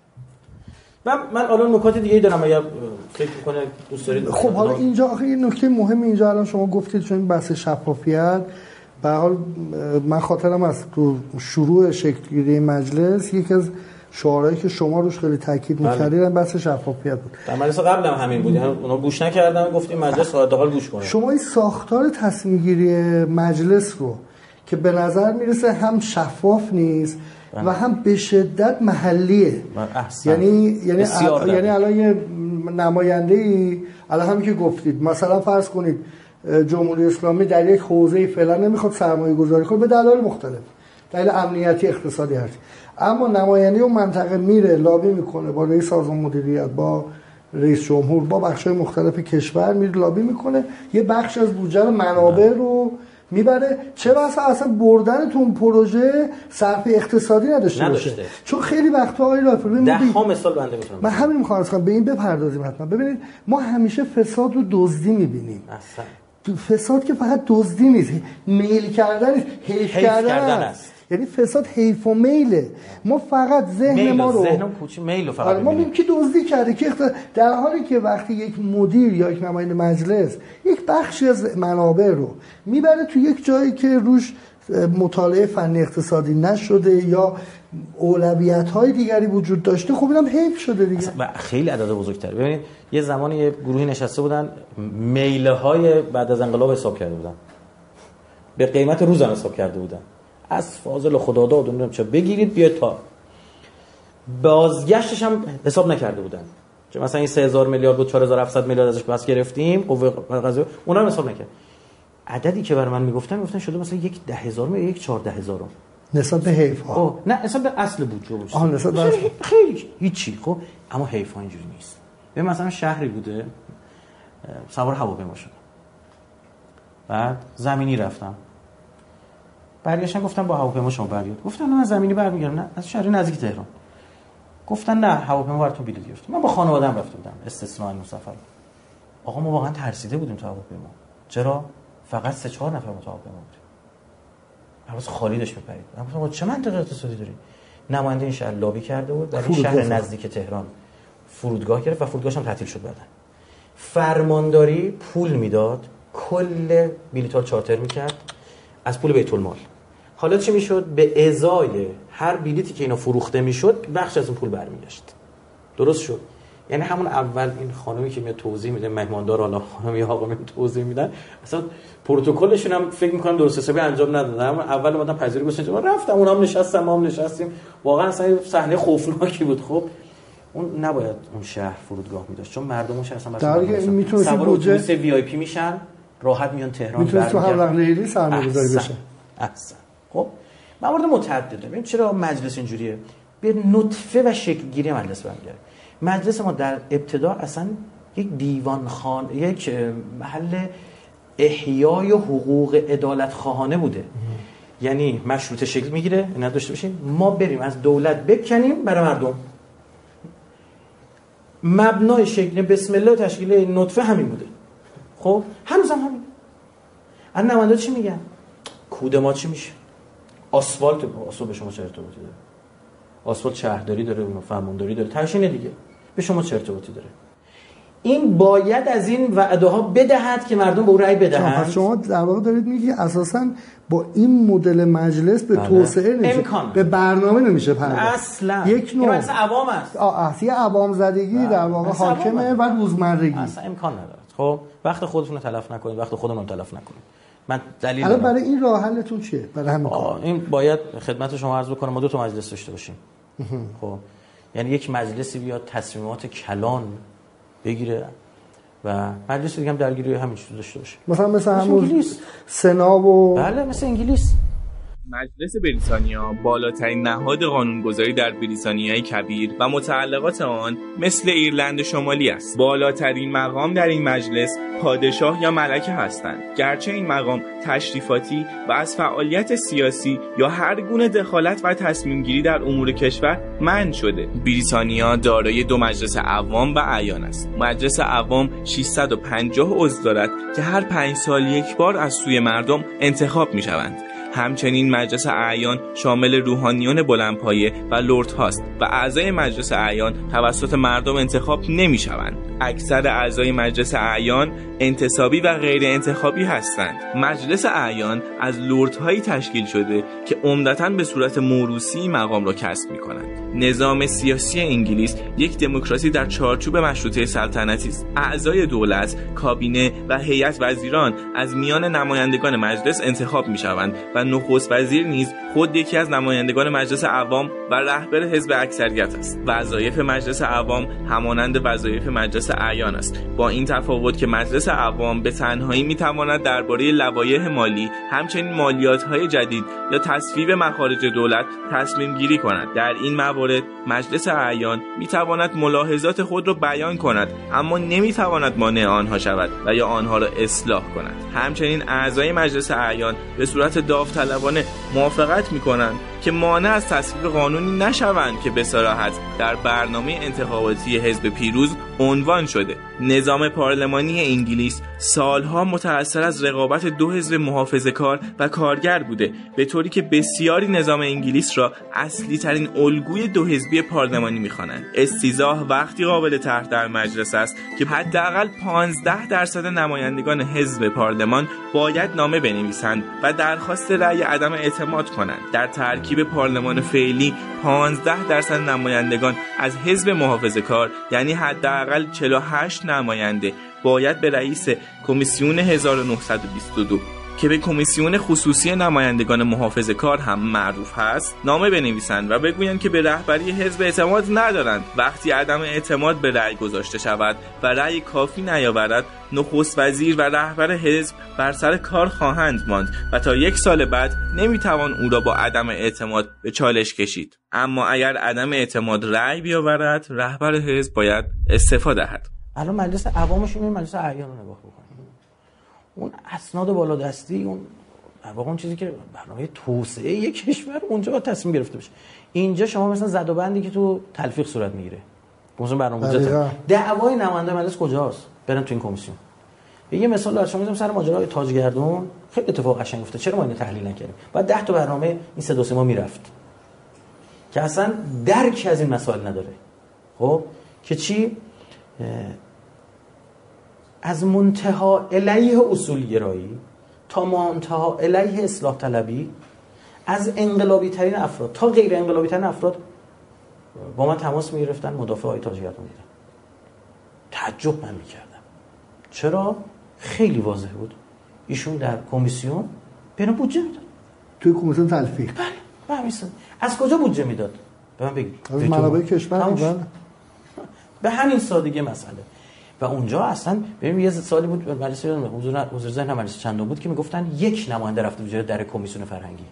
S2: من الان نکات دیگه دارم اگه فکر می‌کنه دوست دارید.
S1: خب حالا اینجا آخه یه نکته مهم اینجا الان شما گفتید چون این بحث شفافیت به حال من خاطرم از تو شروع شکل‌گیری مجلس یکی از شعارهایی که شما روش خیلی تاکید می‌کردید بحث شفافیت بود.
S2: در مجلس قبل هم همین بود، یعنی اونا گوش نکردن، گفتیم مجلس حداقل گوش کنه.
S1: شما این ساختار تصمیم‌گیری مجلس رو که به نظر میرسه هم شفاف نیست و هم به شدت محلیه. یعنی الان یه نماینده‌ای الان همین که گفتید مثلا فرض کنید جمهوری اسلامی در یک حوزه فعلا نمیخواد سرمایه‌گذاری کنه به دلایل مختلف، دلیل امنیتی، اقتصادی هست، اما نماینده اون منطقه میره لابی میکنه با رئیس سازمان مدیریت، با رئیس جمهور، با بخش‌های مختلف کشور میره لابی میکنه، یه بخش از بودجه منابع رو میبره، چه بسا اصلا بردن تو اون پروژه صرف اقتصادی نداشته باشه. چون خیلی وقتا آقای رافیپور
S2: ده ها مثال بنده میتونم
S1: من همین میخوام اصلا به این بپردازیم. حتما ببینید ما همیشه فساد رو دزدی میبینیم. اصلا فساد که فقط دزدی نیست، میل کردن نیست، حیف کردن است. یعنی فساد حیف و میله. ما فقط ذهن ما رو
S2: میل رو فقط
S1: ما میگیم که دزدی کرده، که در حالی که وقتی یک مدیر یا یک نماینده مجلس یک بخشی از منابع رو میبره تو یک جایی که روش مطالعه فنی اقتصادی نشده یا اولویت‌های دیگری وجود داشته، خب اینم حیف شده دیگه.
S2: خیلی عدد بزرگتر. ببینید یه زمانی یه گروهی نشسته بودن میل‌های بعد از انقلاب حساب کرده بودن، به قیمت روزانه حساب کرده بودن، از فاضل خداداد و نمیدونم چه بگیرید بیاید تا بازگشتش هم حساب نکرده بودن. چون مثلا این 3000 میلیارد بود 4700 میلیارد ازش پس گرفتیم، قوه قضاییه اونها هم حساب نکرد. عددی که برای من میگفتن شده مثلا یک 10000 یا یک 14000
S1: نسبت به حیف ها.
S2: نه نسبت به اصل بودجه بود.
S1: نسبت به
S2: خیلی هیچی. خب اما حیف ها اینجوری نیست. به مثلا شهری بوده سوار هواپیما شدم، بعد زمینی رفتم، برگشتن گفتن با هواپیما شما برگرد. گفتن نه زمینی برمیگردم، نه از شهر نزدیک تهران. گفتن نه هواپیما براتون بلیط گرفتم. من با خانواده‌ام رفته بودم استثناء این سفر. آقا ما واقعا ترسیده بودیم تو هواپیما. چرا؟ فقط 3-4 نفر تو هواپیما بودیم. حواس خالی داشت میپرید. من گفتم چه منطقه اقتصادی داری؟ نماینده این شهر لابی کرده بود برای شهر نزدیک تهران فرودگاه گرفت و فرودگاهش هم تعطیل شد. بعدن فرمانداری پول میداد، کل بلیط‌ها چارتر میکرد از پول بیت المال. حالا چی میشد؟ به ازای هر بلیطی که اینا فروخته میشد بخش از اون پول برمیگشت. درست شد؟ یعنی همون اول این خانمی که میاد توضیح میده، مهماندار حالا خانم یا آقا میاد توضیح میدن، اصلا پروتکلشون هم فکر میکنم درست حسابی انجام ندادن. همون اول اومدن پذیری گذاشتن، من رفتم اونها هم نشستم، ما هم نشستیم. واقعا اصلا صحنه خوفناکی بود. خب اون نباید اون شهر فرودگاه میداشت، چون مردمش اصلا
S1: مثلا میتونه بودجه
S2: وی آی پی میشن، راحت میان تهران،
S1: میتونه تو هم نقلیه‌ای سرمایه‌گذاری بشه.
S2: احسن. خب موارد متعدده. ببین چرا مجلس اینجوریه؟ به نطفه و شکل‌گیری مجلس برمیگرده. مجلس ما در ابتدا اصلا یک دیوانخانه، یک محل احیای حقوق عدالت خواهانه بوده. یعنی مشروطه شکل میگیره، اینا داشته باشیم ما بریم از دولت بکنیم برای مردم. مبنای شکل بسم الله تشکیل نطفه همین بوده. خب هنوز هم همین. الان نماینده چی میگن؟ کود ما چی میشه؟ آسفالت به شما چه ارتباطی داره؟ آسفالت شهرداری داره، اون فرمانداری داره، تشکیل دیگه. به شما چه ارتباطی داره؟ این باید از این وعده ها بدهد که مردم به اون رأی بدهند.
S1: پس شما در واقع دارید میگی اساساً با این مدل مجلس به توسعه نمیشه، به برنامه نمیشه پرداخت.
S2: اصلا
S1: یک نوع
S2: مثل عوام است.
S1: یه عوام زدگی در واقع حاکمه و روزمرگی.
S2: اصلا امکان نداره. خب وقت خودتون رو تلف نکنید، وقت خودمون رو تلف نکنید. من دلیل
S1: الان برای این راه حلتون چیه؟ برای همین کار
S2: این باید خدمت شما عرض بکنم ما 2 تا مجلس داشته باشیم. خب یعنی یک مجلسی بیاد تصمیمات کلان بگیره و مجلس دیگه هم درگیری همین چیز داشته باشه.
S1: مثلا همون سنا و
S2: بله مثل انگلیس.
S3: مجلس بریتانیا بالاترین نهاد قانونگذاری در بریتانیای کبیر و متعلقات آن مثل ایرلند شمالی است. بالاترین مقام در این مجلس پادشاه یا ملکه هستند، گرچه این مقام تشریفاتی و از فعالیت سیاسی یا هر گونه دخالت و تصمیم گیری در امور کشور منع شده. بریتانیا دارای 2 مجلس عوام و اعیان است. مجلس عوام 650 عضو دارد که هر 5 سال یک بار از سوی مردم انتخاب می شوند. همچنین مجلس اعیان شامل روحانیون بلندپایه و لرد هاست و اعضای مجلس اعیان توسط مردم انتخاب نمی شوند. اکثر اعضای مجلس اعیان انتصابی و غیر انتخابی هستند. مجلس اعیان از لردهایی تشکیل شده که عمدتاً به صورت موروثی مقام را کسب می کنند. نظام سیاسی انگلیس یک دموکراسی در چارچوب مشروطه سلطنتی است. اعضای دولت، کابینه و هیئت وزیران از میان نمایندگان مجلس انتخاب می شوند و نخست وزیر نیز خود یکی از نمایندگان مجلس عوام و رهبر حزب اکثریت است. وظایف مجلس عوام همانند وظایف مجلس اعیان است، با این تفاوت که مجلس عوام به تنهایی میتواند درباره لوایح مالی، همچنین مالیات‌های جدید یا تصویب مخارج دولت تصمیم گیری کند. در این موارد مجلس اعیان میتواند ملاحظات خود را بیان کند، اما نمیتواند مانع آنها شود و یا آنها را اصلاح کند. همچنین اعضای مجلس اعیان به صورت داوطلبانه موافقت میکنند که مانع از تصویب قانونی نشوند که به صراحت در برنامه انتخاباتی حزب پیروز عنوان شده. نظام پارلمانی انگلیس سالها متأثر از رقابت 2 حزب محافظه‌کار و کارگر بوده، به طوری که بسیاری نظام انگلیس را اصلی ترین الگوی 2 حزبی پارلمانی می‌خوانند. استیضاح وقتی قابل طرح در مجلس است که حداقل 15% نمایندگان حزب پارلمان باید نامه بنویسند و درخواست رأی عدم اعتماد کنند. در ترکیب پارلمان فعلی 15% نمایندگان از حزب محافظه‌کار، یعنی حداقل 48 نماینده، باید به رئیس کمیسیون 1922 که به کمیسیون خصوصی نمایندگان محافظه‌کار هم معروف هست نامه بنویسند و بگویند که به رهبری حزب اعتماد ندارند. وقتی عدم اعتماد به رأی گذاشته شود و رأی کافی نیاورد، نخست وزیر و رهبر حزب بر سر کار خواهند ماند و تا 1 سال بعد نمیتوان او را با عدم اعتماد به چالش کشید. اما اگر عدم اعتماد رأی بیاورد، رهبر حزب باید استعفا دهد.
S2: الان مجلس عوامش این مجلس اعیان رو نگاه بکنید. اون اسناد بالادستی، اون واقعا اون چیزی که برنامه توسعه یک کشور اونجا تصمیم گرفته بشه. اینجا شما مثلا زدوبندی که تو تلفیق صورت میگیره، مثلا برنامه بودجه، دعوای نماینده مجلس کجاست؟ برن تو این کمیسیون. یه مثال برای شما میذارم سر ماجرای تاجگردون، خیلی اتفاق قشنگ افتاد. چرا ما اینو تحلیل نکردیم؟ بعد 10 تا برنامه این صدا سیما میرفت که اصلا درک از این مسائل نداره. خب که چی؟ از منتها الیه اصول گرایی تا منتها الیه اصلاح طلبی، از انقلابی ترین افراد تا غیر انقلابی ترین افراد با من تماس میگرفتن، مدافع های تاجگردون بودن. تعجب من میکردم. چرا؟ خیلی واضح بود. ایشون در کمیسیون بنا بودجه میداد.
S1: توی کمیسیون تلفیق.
S2: بله. از کجا بودجه میداد؟ به من بگید.
S1: از منابع کشور میدن.
S2: به همین سادگی مسئله. و اونجا اصلا ببین یه سالی بود مجلس حضور ذهن مجلس چندم بود که میگفتن 1 نماینده رفته بود در کمیسیون فرهنگی.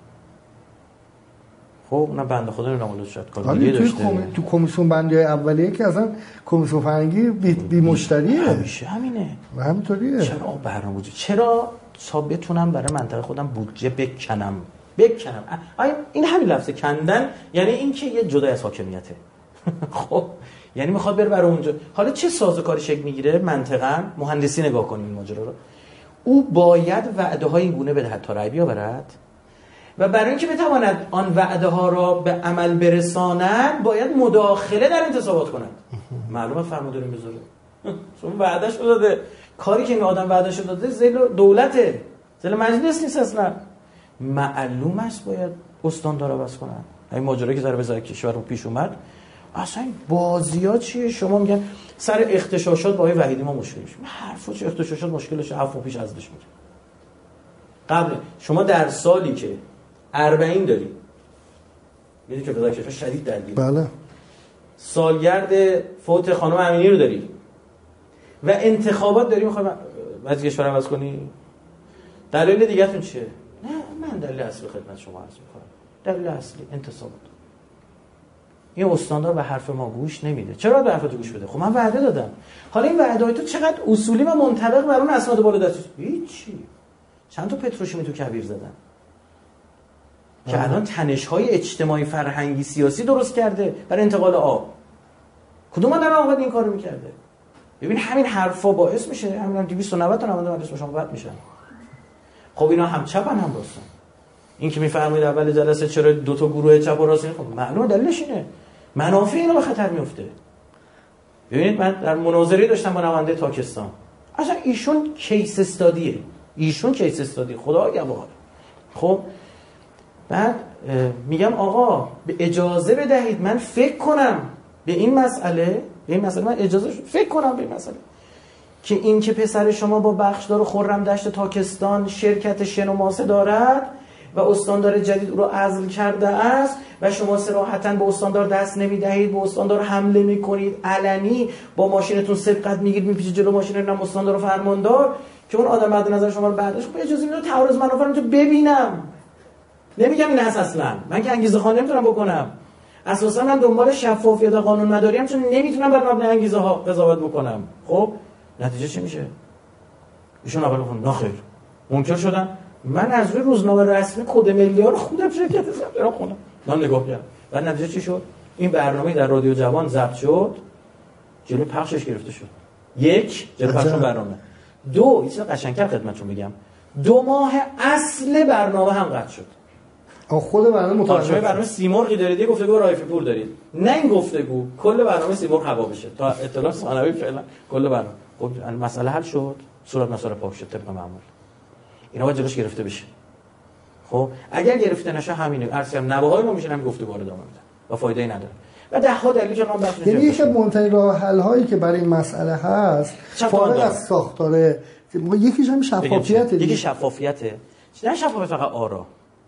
S2: خب اونم بنده خدا نامالود شد کار دیگه داشته.
S1: تو کمیسیون بندی اولیه که اصلا کمیسیون فرهنگی بی مشتریه.
S2: همیشه همینه.
S1: و همینطوریه.
S2: چرا برنامه بودجه؟ چرا تا بتونم برای منطقه خودم بودجه بکنم. آیا این همین لفظ کندن یعنی این که یه جدا از حاکمیته. خب یعنی میخواد بره برای اونجا. حالا چه سازوکاری شکل میگیره؟ منطقاً مهندسی نگاه کنیم این ماجرا رو. او باید وعده های این گونه بدهد تا رأی بیاورد و برای اینکه بتواند آن وعده ها را به عمل برساند باید مداخله در انتصابات کند. معلومه فرمانده رو بذاره. چون وعدهش رو داده. کاری که این آدم وعدهش رو داده زیل دولته. زیل مجلس نیست اصلا. معلوم است باید استاندار عوض کنن. این ماجرایی که ذره به کشور رو پیش اومد اصلا بازی‌ها چیه؟ شما میگن سر اغتشاشات با وحیدی ما مشکل میشه. حرفا چه اغتشاشات مشکلشه 7 ماه پیش ازش میره. قبل شما در سالی که 40 داری میدونی که وضع کشور شدید درگیره.
S1: بله.
S2: سالگرد فوت خانم امینی رو داری و انتخابات داری، میخوای وضع کشور عوض کنی. دلیل دیگه‌تون چیه؟ نه من دلیل اصلی خدمت شما عرض میکنم. دلیل اصلی انتصابات. این استاندار به حرف ما گوش نمیده. چرا به حرف تو گوش بده؟ خب من وعده دادم. حالا این وعده‌های تو چقدر اصولی و منطبق بر اون اسناد بالا دست؟ هیچی. چند تا پتروشیمی تو کبیر زدن که الان تنش‌های اجتماعی فرهنگی سیاسی درست کرده برای انتقال آب. کدوم آدم آقا این کارو می‌کرده؟ ببین همین حرفا باعث میشه همین 290 تا 90 مجلس مشاور بد میشن. خب اینا هم چپن هم راستن. این که میفرمایید اول جلسه چرا دو تا گروه چپ و راست، خب معلومه دلیلش اینه. منافع اینا به خطر میفته. ببینید من در مناظره داشتم با نماینده تاکستان. اصلا ایشون کیس استادیه. ایشون کیس استادی خدا گواه. خب بعد میگم آقا به اجازه بدهید من فکر کنم به این مسئله من اجازه فکر کنم به این مسئله که این که پسر شما با بخشدار خرم دشت تاکستان شرکت شن و ماسه دارد و استاندار جدید او را عزل کرده است و شما صراحتاً به استاندار دست نمیدهید، به استاندار حمله میکنید، علنی با ماشینتون سبقت میگیرید میپیچید جلو ماشین نم استاندار و فرماندار که اون آدم بعد نظر شما رو بعدش خب اجازه میده تعارض منافع رو تو ببینم. نمیگم این هست اصلا، من که انگیزه خانه نمیتونم بکنم. اساسا من دنبال شفافیت قانون مداری ام چون نمیتونم بر مبنای انگیزه ها قضاوت بکنم. خب نتیجه چی میشه؟ ایشون اول گفتن نخیر منکر شدن. من از روی روزنامه رسمی کد ملی ها رو خودم شرکت کردم خودم من نگاه کردم. بعد نتیجه چی شد؟ این برنامه در رادیو جوان ضبط شد، جلوی پخشش گرفته شد. یک جلوی پخش برنامه. دو یه چیز قشنگتر خدمتتون میگم، 2 ماه اصل برنامه هم قطع شد.
S1: خود برنامه
S2: متوجه برنامه سیمرغی دارید، یه گفتگو رایفی پور دارید، نه این گفتگو کل برنامه سیمرغ هوا بشه تا اطلاع ثانوی فعلا کل برنامه. خب مسئله حل شد، صورت مسئله پاک شد طبق معمول. اینا باید جلوش گرفته بشه. خب اگر گرفته نشه همینه، ارسم نواهای ما میشه همین گفتگو رو ادامه میدن و فایده ای نداره. و ده ها دلیل جناب بخش
S1: یعنی یک منتهی راه حل هایی که برای این مسئله هست فارغ از ساختاره یکیش هم شفافیته.
S2: یکی شفافیته. نه شفافیت فقط آرا.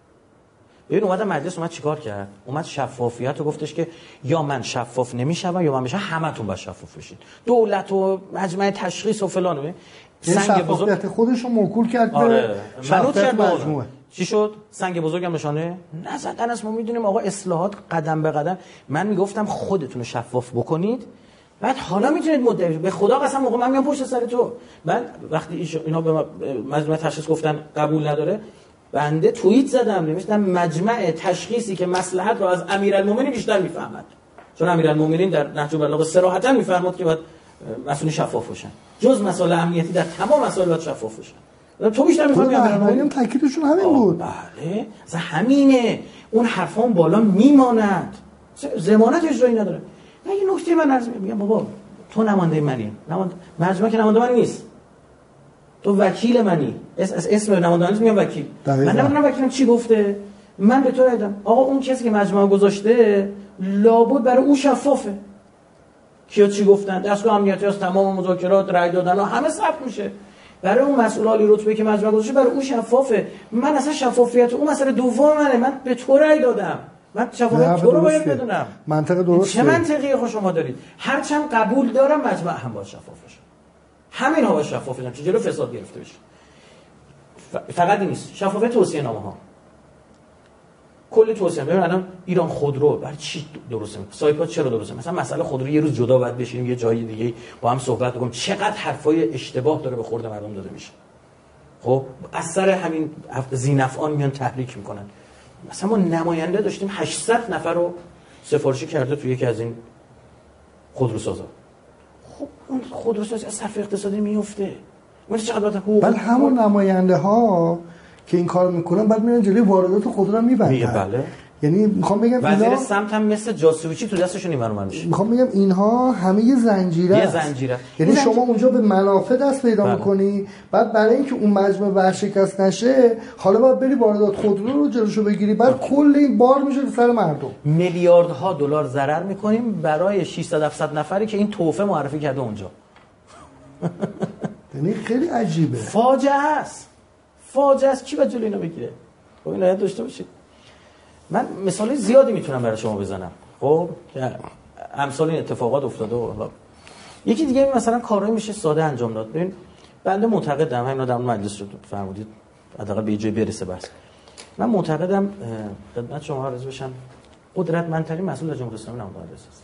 S2: ببین اومد مجلس اومد چیکار کرد؟ اومد شفافیت رو گفتش که یا من شفاف نمیشم یا من بشم همتون باید شفاف بشید. دولت و مجمع تشخیص و فلان.
S1: سنگ بزرگ خودش رو موکول کرد به شفافیت مجموعه.
S2: چی شد؟ سنگ بزرگ هم نشانه نزدن است. ما میدونیم آقا اصلاحات قدم به قدم. من میگفتم خودتون رو شفاف بکنید بعد حالا میتونید مدعی به خدا قسم موقع من میام پشت سر تو. بعد وقتی اینا به مجمع تشخیص گفتن قبول نداره، بنده توییت زدم نوشتم مجمع تشخیصی که مصلحت رو از امیرالمومنین بیشتر میفهمد، چون امیرالمومنین در نهج البلاغه صراحتا میفرماد که باید مسئول شفاف باشن، جز مسائل امنیتی در تمام مسائل باید شفاف باشن. تو بیشتر میفهمی
S1: امیرالمومنین تاکیدشون همین بود.
S2: بله اصلا همینه، اون حرفام بالا میماند، ضمانت اجرایی نداره. من یه نکته من عرض میگم بابا تو نماینده منی، مجمع که نماینده من نیست، تو وکیل منی، اسم نمایندگی میگم وکیل. من نمیدونم وکیلم چی گفته، من به تو رایدم آقا اون کسی که مجمع گذاشته لابد برای او شفافه. کیا چی گفتن؟ دستگاه امنیتی از تمام مذاکرات رای دادن و همه ثبت میشه. برای اون مسئول عالی رتبه که مجمع گذاشته برای او شفافه. من اصلا شفافیت اون مسئله دوم منه، من به تو رای دادم، من شفافیت تو رو باید بدونم.
S1: منطق درسته.
S2: چه منطقی خود شما دارید؟ هرچند قبول دارم مجمع هم باید شفاف باشه، همین ها باید شفاف باشن که جلو فساد گرفته بشه. فقط این نیست، شفافیت توصیه نامه ها، کلی توصیه. ببین الان ایران خودرو برای چی درسته؟ سایپا چرا درسته؟ مثلا مسئله خودرو یه روز جدا باید بشینیم یه جای دیگه با هم صحبت کنیم چقدر حرفای اشتباه داره به خورد مردم داده میشه. خب از سر همین ذینفعان میان تحریک میکنن. مثلا ما نماینده داشتیم 800 نفر رو سفارشی کرده تو یکی از این خودروسازا. خب اون خودروساز از صرف اقتصادی میفته. مثلا چقدر حقوق
S1: بعد همون نماینده ها که این کار میکنن بعد میرن جلوی واردات خودرو رو میبندن.
S2: بله.
S1: یعنی میخوام بگم
S2: وزیر سمت هم مثل جاسوسیچی تو دستشون اینور میشه.
S1: میخوام بگم اینها همه یه زنجیره است. یعنی شما اونجا به منافع دست پیدا میکنی، بعد برای اینکه اون مجمع ورشکست نشه حالا باید بری واردات خودرو رو جلوشو بگیری، بعد کل این بار میشه رو سر مردم.
S2: میلیاردها دلار ضرر میکنیم برای 600 700 نفری که این توفه معرفی کرده اونجا.
S1: یعنی خیلی عجیبه.
S2: فاجعه است. کی باید جلوی اینا بگیره؟ خب اینا داشته باشید. من مثال زیادی میتونم برای شما بزنم. خب که امثال این اتفاقات افتاده و یکی دیگه مثلا کارایی میشه ساده انجام داد. ببین بنده معتقدم همین در مجلس شد فرمودید حداقل به جای برسه بس. من معتقدم خدمت شما عرض بشم قدرتمندترین مسئول در جمهوری اسلامی نماینده مجلس است.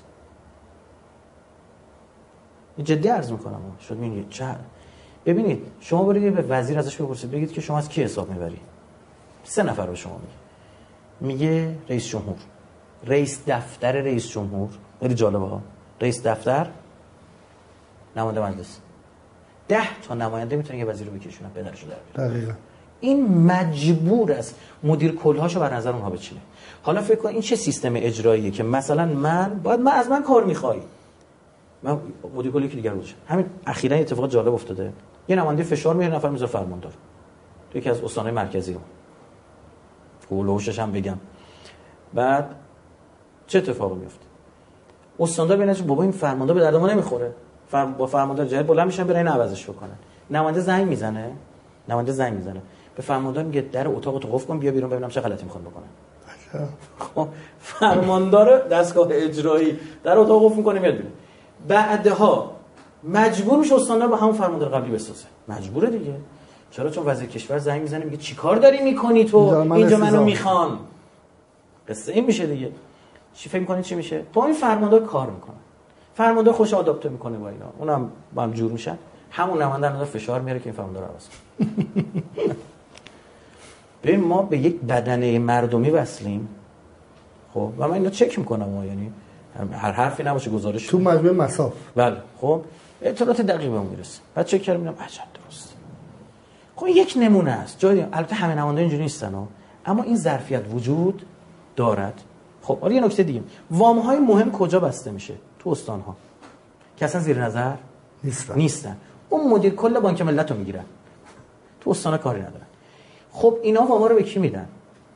S2: جدی عرض میکنم. شد میگید ببینید شما برید به وزیر ازش بپرسید بگید که شما از کی حساب میبری؟ 3 نفر به شما میگه رئیس جمهور، رئیس دفتر رئیس جمهور، خیلی جالبه ها، رئیس دفتر، نماینده مجلس. 10 تا نماینده میتونه یه وزیر رو بکشونه پدرشو در بیاره. دقیقاً. این مجبور است مدیر کلهاشو بر نظر اونها بچینه. حالا فکر کن این چه سیستم اجراییه که مثلا من از من کار میخوای، من مدیر کلی که دیگر بودم. همین اخیراً اتفاق جالب افتاده، یه نماینده فشار میاره نفر میذاره فرماندار تو یکی از استان‌های مرکزی رو گلوشش هم بگم. بعد چه اتفاقی میفته؟ استاندار بینه بابا این فرماندار به درد ما نمیخوره، با فرماندار جدید بلند میشن برای این عوضش بکنن. نماینده زنگ میزنه به فرماندار میگه در اتاق تو قفل کن بیا بیرون ببینم چه غلطی میخوان بکنن. خب فرماندار دستگاه اجرایی در اتاق قفل میکنه میاد بیرون. بعدها مجبور میشه استاندار با همون فرماندار قبلی بسازه. مجبوره دیگه. چرا؟ چون وزیر کشور زنگ میزنه میگه چیکار داری میکنی تو اینجا منو میخوان. قصه این میشه دیگه. چی فکر میکنی چی میشه؟ با این فرماندار کار میکنه. فرماندار خوش آداپته میکنه با اینا. اونم با هم جور میشن. همون نماینده اندازه فشار میاره که این فرماندار رو عوض کنه. ببین ما به یک بدنه مردمی وصلیم. خب و من اینو چک میکنم یعنی هر حرفی نباشه گزارش
S1: تو مجموعه مصاف.
S2: بله خب اطلاعات دقیق بهمون میرسه. بعد چک کردم عجب درست. خب یک نمونه است. جایی البته همه نماینده اینجوری نیستن اما این ظرفیت وجود دارد. خب حالا یه نکته دیگه، وام‌های مهم کجا بسته میشه؟ تو استان‌ها که اصلا زیر نظر نیستن. اون مدیر کل بانک ملت رو میگیرن، تو استان‌ها کاری ندارن. خب اینا وام‌ها رو به کی میدن؟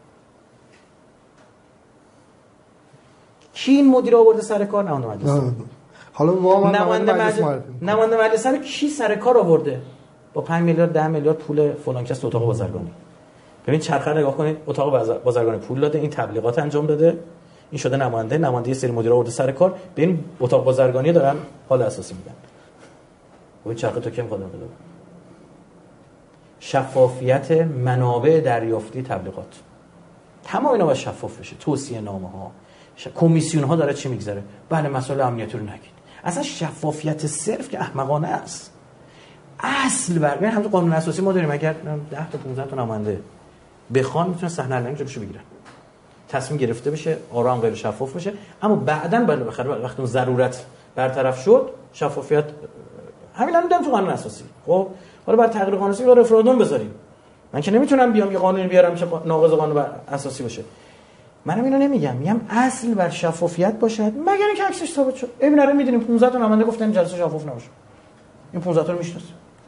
S2: کی این مدیر آورده سر کار؟ نماینده مجلس.
S1: حالا وام
S2: نماینده مجلس رو کی سر کار آورده؟ با 5 میلیارد 10 میلیارد پول فلان کس اتاق بازرگانی. ببین چرخه نگاه کنید، اتاق بازرگانی پول داده، این تبلیغات انجام داده، این شده نماینده یه سری مدیرا آورده سر کار، ببین اتاق بازرگانی دارن حال اساسی میدن. ببین چرخه تو کم قدم بده. شفافیت منابع دریافتی تبلیغات، تمام اینا باید شفاف بشه. توصیه نامه ها، کمیسیون ها داره چی میگذره. بله مسائل امنیتی رو نگید. اصلا شفافیت صرف که احمقانه است. اصل ببین همون قانون اساسی ما داریم، اگر 10 تا 15 تا نماینده بخوان میتونه صحنه علنی جلوشو بگیرن، تصمیم گرفته بشه، آرام غیر شفاف بشه. اما بعداً بالاخره وقتی اون ضرورت برطرف شد شفافیت همین الان داریم تو قانون اساسی. خب حالا بعد تغییر قانون اساسی یا رفراندوم بذاریم. من که نمیتونم بیام یه قانونی بیارم که ناقض قانون اساسی باشه. منم اینو نمیگم، میگم اصل بر شفافیت باشد، مگر اینکه عکسش ثابت شد. ببین الان میدونیم 15 تا نماینده گفتن جلسه شفاف نباشه. این 15 تا رو میشناسه.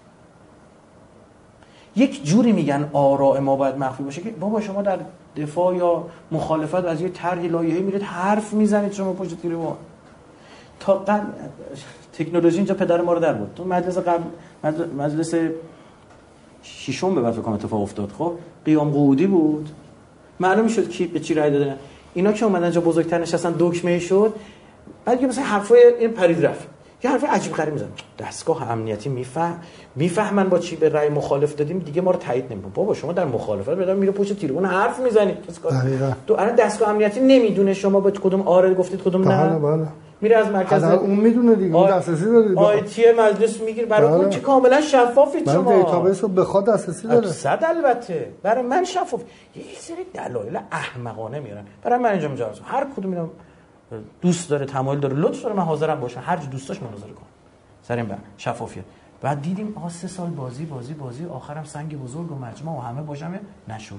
S2: یک جوری میگن آراء ما باید مخفی باشه که بابا شما در دفاع یا مخالفت از یه طرح لایحه‌ای میرید حرف میزنید شما پشت تیر ما. تا تکنولوژی اینجا پدر ما رو در برد. تو مجلس قبل مجلس ششم به بعد فکر کنم اتفاق افتاد. خب قیام قعودی بود، معلوم شد کی به چی رای دادن. اینا که اومدن جا بزرگتر نشستن دکمه شد، بعد که مثلا حرفای این پرید رفت، یه حرف عجیب غریب میزنن. دستگاه امنیتی میفهمن با چی به رای مخالف دادیم، دیگه ما رو تایید نمیکنه. بابا شما در مخالفت بدون میره پشت تریبون حرف میزنید. تو الان دستگاه امنیتی نمیدونه شما به کدوم آره گفتید کدوم نه.
S1: بله.
S2: میره از مرکز
S1: اون میدونه دیگه، اون دسترسی داره.
S2: آیتی مجلس میگیره برای اون که کاملا شفافید شما.
S1: من دیتابیس رو بخواد دسترسی داره.
S2: صد البته. برای من شفاف. یه سری دلایل احمقانه میارن. برای من اینجا میذارم. هر کدوم اینا دوست داره، تمایل داره، لطف داره، من حاضرم باشم هر چی دوست داشت مناظره کنم. سر این شفافیت. بعد دیدیم 3 سال بازی آخرم سنگ بزرگ و مجمع و همه باشم نشد.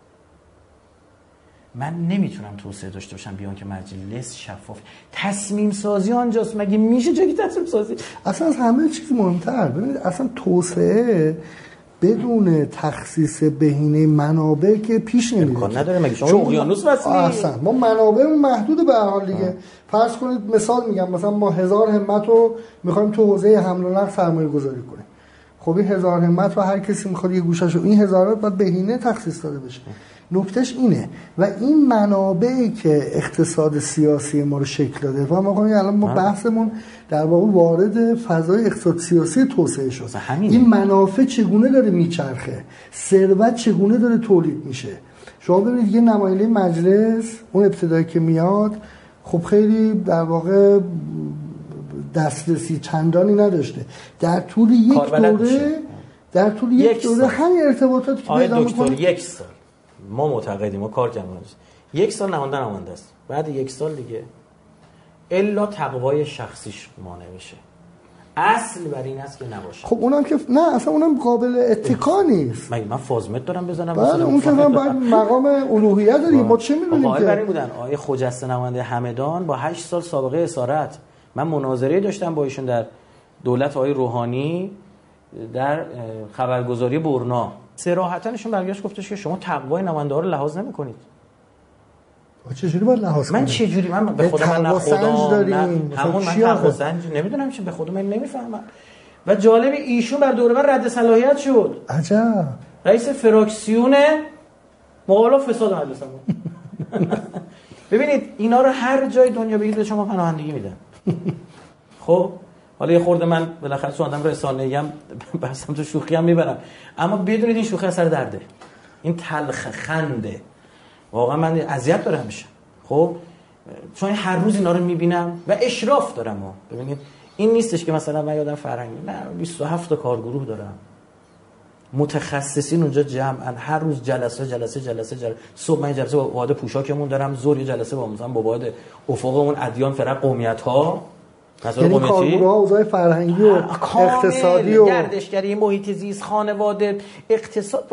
S2: من نمیتونم توسعه داشته باشم بیان که مجلس شفاف تصمیم سازی آنجاست. مگه میشه جایی تصمیم سازی؟
S1: اصلا از همه چیز مهمتر ببینید اصلا توسعه بدون تخصیص بهینه منابع که پیش نمیره.
S2: امکان نداره. مگه شما اقیانوس وصلی؟
S1: اصلا ما منابع محدود به هر حال دیگه. فرض کنید مثال میگم مثلا ما 1000 همت رو میخوایم تو حوزه حمل و نقل سرمایه گذاری کنیم. خب این 1000 همت رو هر کسی میخواد یه گوشه‌شو این 1000 باید بهینه تخصیص داده بشه. نکتهش اینه و این منابعی که اقتصاد سیاسی ما رو شکل داده و ما الان ما بحثمون در واقع وارد فضای اقتصاد سیاسی توسعه شد. این منافع چگونه داره میچرخه، ثروت چگونه داره تولید میشه. شما ببینید یه نماینده مجلس اون ابتدایی که میاد خب خیلی در واقع دسترسی چندانی نداشته، در طول یک دوره همین ارتباطاتی که پیدا می‌کنه.
S2: یک سال ما معتقدیم ما کار کردیم، یک سال نماینده است، بعد یک سال دیگه الا تقوای شخصیش مانع بشه. اصل بر این است که نباشه.
S1: خب اونم که نه، اصلا اونم قابل اتکا نیست.
S2: من فازمت دارم بزنم
S1: مثلا اون که باید مقام الوهیت داره. ما چه می‌دونیم که
S2: برای بودن آیه خجسته نماینده همدان با 8 سال سابقه اسارت. من مناظره داشتم با ایشون در دولت آقای روحانی در خبرگزاری برنا. صراحتاً ایشون برگشت گفتش که شما تقوای نماینده ها رو لحاظ نمی‌کنید.
S1: چجوری باید لحاظ کنم؟
S2: من چجوری من به خدا من نه خدا
S1: داریم
S2: همون من تقوسنج نمیدونم چه به خدا من نمیفهمم. و جالب ایشون بر دوره من رد صلاحیت شد.
S1: عجب.
S2: رئیس فراکسیون مقابله فساد مجلس بود. ببینید اینا رو هر جای دنیا بگید به شما پناهندگی میدن. خب حالا یه خورده من بالاخره چون آدم رسانه‌ای ام بحثم تو شوخی هم میبرم، اما بدونید این شوخی اثر درده، این تلخ خنده واقعا من اذیت داره همیشه. خب چون هر روز اینا رو میبینم و اشراف دارم. ببینید این نیستش که مثلا من یادم فرهنگی نه 27 تا کارگروه دارم، متخصصین اونجا جمعن، هر روز جلسه. صبح من جلسه با واحد پوشاکمون دارم، ظهر یه جلسه با مثلا با واحد افقمون ادیان فرق قومیت ها، مثلا
S1: یعنی کارگروه اوضاع فرهنگی و اقتصادی و
S2: گردشگری، محیط زیست، خانواده، اقتصاد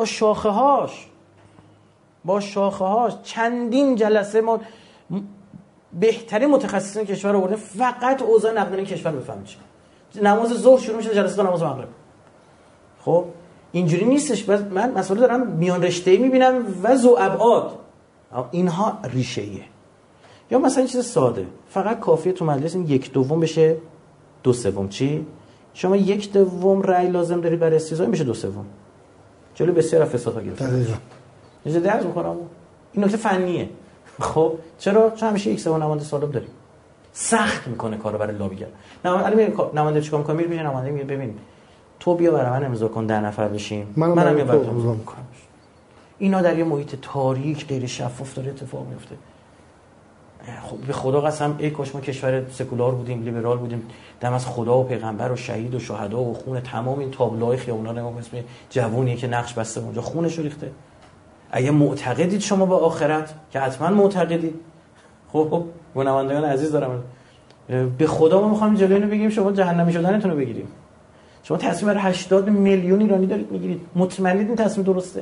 S2: با شاخه هاش چندین جلسه ما بهترین متخصصین کشور رو برده فقط اوضاع نقدینی کشور بفهمیم چی. نماز ظهر شروع میشه جلسه تا نماز مغرب. خب اینجوری نیستش. من مسئله دارم میان رشته‌ای میبینم و ذو ابعاد. اینها ریشه‌ایه. یا مثلا چیز ساده، فقط کافیه تو مجلس این 1/2 بشه 2/3. چی؟ شما 1/2 رأی لازم دارید برای استیضاح بشه 2/3. جلوی بسیار فسادها گرفته. چیزی درز می‌کنم. این نکته فنیه. خب چرا؟ چون همیشه 1/3 نماینده سالم داریم. سخت میکنه کارو برای لابیگر. نماینده چیکار می‌کنه؟ میره نماینده میگه ببین تو بیا برای من امضا کن 10 نفر بشیم. منم یه بار امضا می‌کنم. اینا در یه محیط تاریک غیر شفاف داره اتفاق میفته. خب به خدا قسم ای کاش ما کشور سکولار بودیم، لیبرال بودیم، دم از خدا و پیغمبر و شهید و شهدا و خون تمام این تابلوهای خیابونا رو ما اسم جوونیه که نقش بسته اونجا خونش ریخته. اگه معتقدید شما به آخرت که حتما معتقدید، خب گناهندگان عزیز دارم، به خدا ما می‌خوایم جلوی اینو بگیم شما جهنمی شدنتون رو بگیریم. شما تصمیم برای 80 میلیون ایرانی دارید میگیرید، مطمئنید این تصمیم درسته؟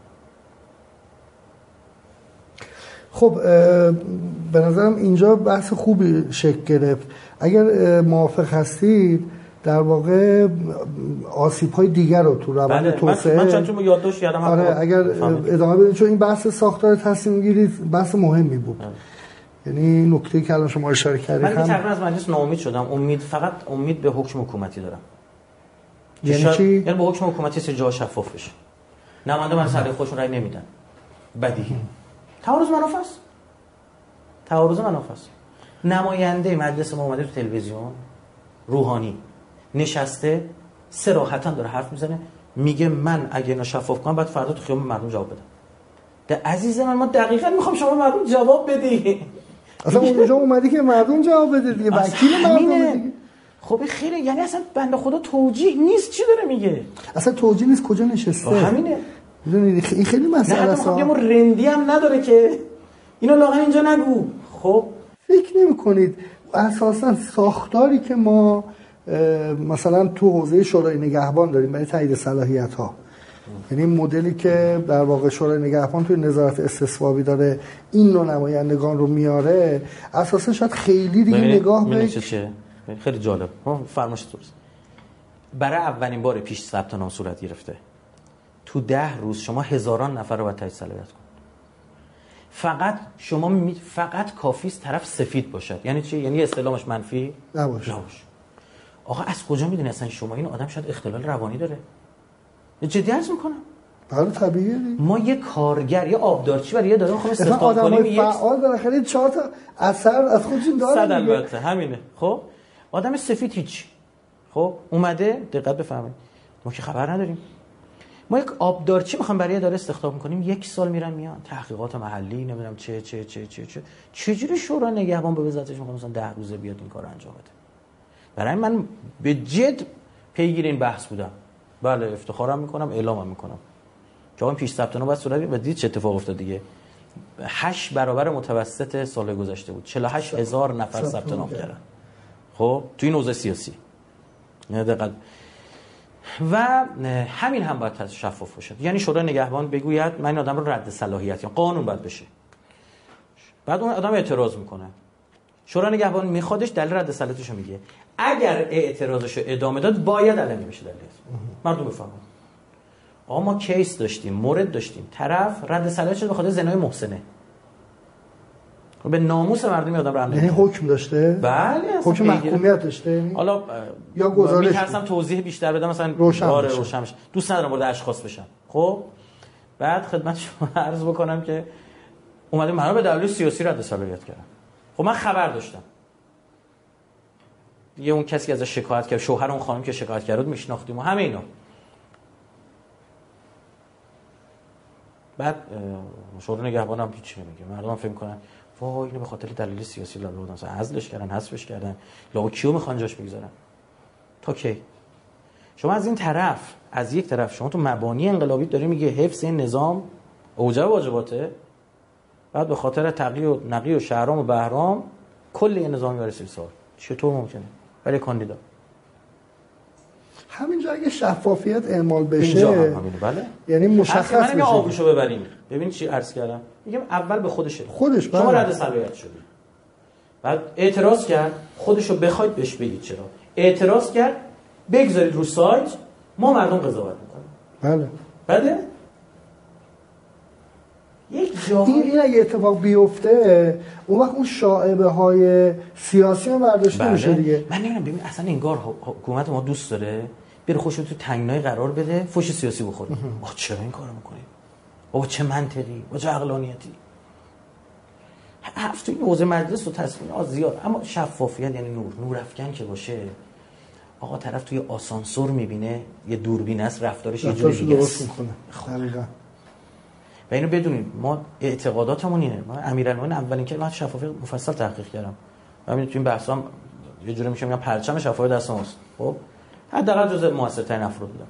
S1: خب به نظرم اینجا بحث خوبی شکل گرفت. اگر موافق هستید در واقع آسیب‌های دیگر رو تو روند توسعه
S2: من چون یادداشت کردم
S1: اگر ادامه بدید، چون این بحث ساختار تصمیم گیری بحث مهمی بود. یعنی نکته‌ای که الان شما اشاره کردید
S2: من تقریبا از مجلس ناامید شدم. فقط امید به حکم حکومتی دارم.
S1: یعنی چی؟
S2: یعنی به حکم حکومتی سر جا شفاف بشه. نماینده من سر خودشون رأی نمیدن. بدیهی. تعارض منافع است. نماینده مجلس ما اومده تو تلویزیون، روحانی نشسته صراحتاً داره حرف میزنه، میگه من اگه اینا شفاف کنم بعد فردا تو خیابون مردم جواب بدم. ده عزیز من ما دقیقاً میخوام شما مردم جواب بدی.
S1: اصلا اونجا اومدی که مردم جواب بده دیگه، وکیل مردم دیگه.
S2: خب خیلی یعنی اصلا بنده خدا توجیه نیست. چی داره میگه؟
S1: اصلا توجیه نیست، کجا نشسته؟
S2: همینه.
S1: میدونید این خیلی مسئله است.
S2: نه خب رندی هم نداره که اینو لاغر اینجا نگو. خب
S1: فکر نمی‌کنید اساساً ساختاری که ما مثلا تو حوزه شورای نگهبان داریم برای تایید صلاحیت‌ها، یعنی مدلی که در واقع شورای نگهبان توی نظارت استصوابی داره این نوع نمایندگان رو میاره، اساساً شاید خیلی دیگه نگاه به
S2: خیلی جالب. فرمایش درست. برای اولین بار پیش ثبت نام صورت گرفته. تو 10 روز شما هزاران نفر رو باید تایید صلاحیت کنید. فقط کافی است طرف سفید باشد. یعنی چی؟ یعنی استعلامش منفی نباشه. آقا از کجا میدونی اصلا شما این آدم شاید اختلال روانی داره؟ جدی عرض میکنم.
S1: بله طبیعیه.
S2: ما یه کارگر، یه آبدارچی برای داریم می‌خوام استخدام کنیم، یک
S1: فعال بالاخره 4 تا اثر از خودشون داره.
S2: البته همینه. خب آدم سفید هیچ. خب اومده، دقت بفرمایید، ما که خبر نداریم. ما یک آبدارچی می‌خوام برای اداره استخدام کنیم، 1 سال میرن میان تحقیقات محلی، نمیدونم چجوری شورای نگهبان به وزارتش می‌خواد مثلا 10 روزه بیاد این کارو انجام بده. برای من به جد پیگیر این بحث بودم. بله افتخارم میکنم، اعلامم میکنم که آقا پیش ثبت نام باید صورت بگیره. دید چه اتفاق افتاد دیگه؟ 8 برابر متوسط سال گذشته بود. 48000 نفر ثبت نام کردن. خب تو این اوضاع سیاسی نه دقیقاً. و همین هم باید شفاف باشه. یعنی شورای نگهبان بگوید من این آدم رو رد صلاحیت کنم، قانون باید بشه. بعد اون آدم اعتراض میکنه، شورای نگهبان میخوادش دلیل رد صلاحیتش رو میگه. اگر اعتراضش رو ادامه داد باید علنی بشه دلیل. مردم بفهمن. آقا ما کیس داشتیم، مورد داشتیم، طرف رد صلاحیتش به خاطر زنای محسنه. به ناموس مردم آدم رحم نمیکنه.
S1: یعنی حکم داشته؟
S2: بله،
S1: حکم محکومیت داشته.
S2: حالا
S1: یا گزارش
S2: می‌ترسم توضیح بیشتر بدم مثلا روشن بشه. دوست ندارم وارد اشخاص بشم. خب بعد خدمت شما عرض بکنم که اومدیم منو به دلیل سیاسی رد صلاحیت کردن. خب من خبر داشتم. یه اون کسی ازش شکایت کرد، شوهر اون خانم که شکایت کرد میشناختیم و همه اینا. بعد شورای نگهبان هم هیچ نمیگه. مردم فکر می‌کنن وای اینو به خاطر دلیل سیاسی لاله بودن، مثلا عزلش کردن، حذفش کردن، لاو کیو میخوان جاش بگذارن. تا کی؟ شما از این طرف، از یک طرف شما تو مبانی انقلابی داری میگه حفظ این نظام اوجب واجباته، بعد به خاطر تقی و نقی و شهرام و بهرام کل این نظامی برسه سال. چطور ممکنه؟ برای کاندیدا
S1: همینجا اگه شفافیت اعمال بشه
S2: اینجا هم همینه. بله
S1: یعنی مشخص
S2: بشه. آبروشو ببریم. ببین چی عرض کردم، میگم اول به خودش شما رد صلاحیت شدی، بعد اعتراض کرد، خودشو بخواید بهش بگید چرا اعتراض کرد، بگذارید رو سایت، ما مردم قضاوت میکنیم. بله یک جایی
S1: این اگه اتفاق بیفته اون وقت اون شائبه های سیاسی هم برداشته میشه دیگه.
S2: من نمیدونم، ببین اصلا انگار حکومت ما دوست داره بره خوشو تو تنگنای قرار بده، فوش سیاسی بخوره. آخه چرا این کارو میکنی؟ بابا چه منطقی، با چه عقلانیتی. هفت این حوزه مجلس و تصمیم زیاد، اما شفافیت یعنی نور افکن که باشه. آقا طرف توی آسانسور میبینه یه دوربین است، رفتارش یه جوری دیگه است. و اینو بدونید ما اعتقاداتمون اینه. ما امیرالمومنین اولین که من شفافیت مفصل تحقیق کردم. همین تو این بحثام یه جوری میشه میگم پرچم شفافیت دست ماست. خب حداقل جزء موثرترین افراد بودم.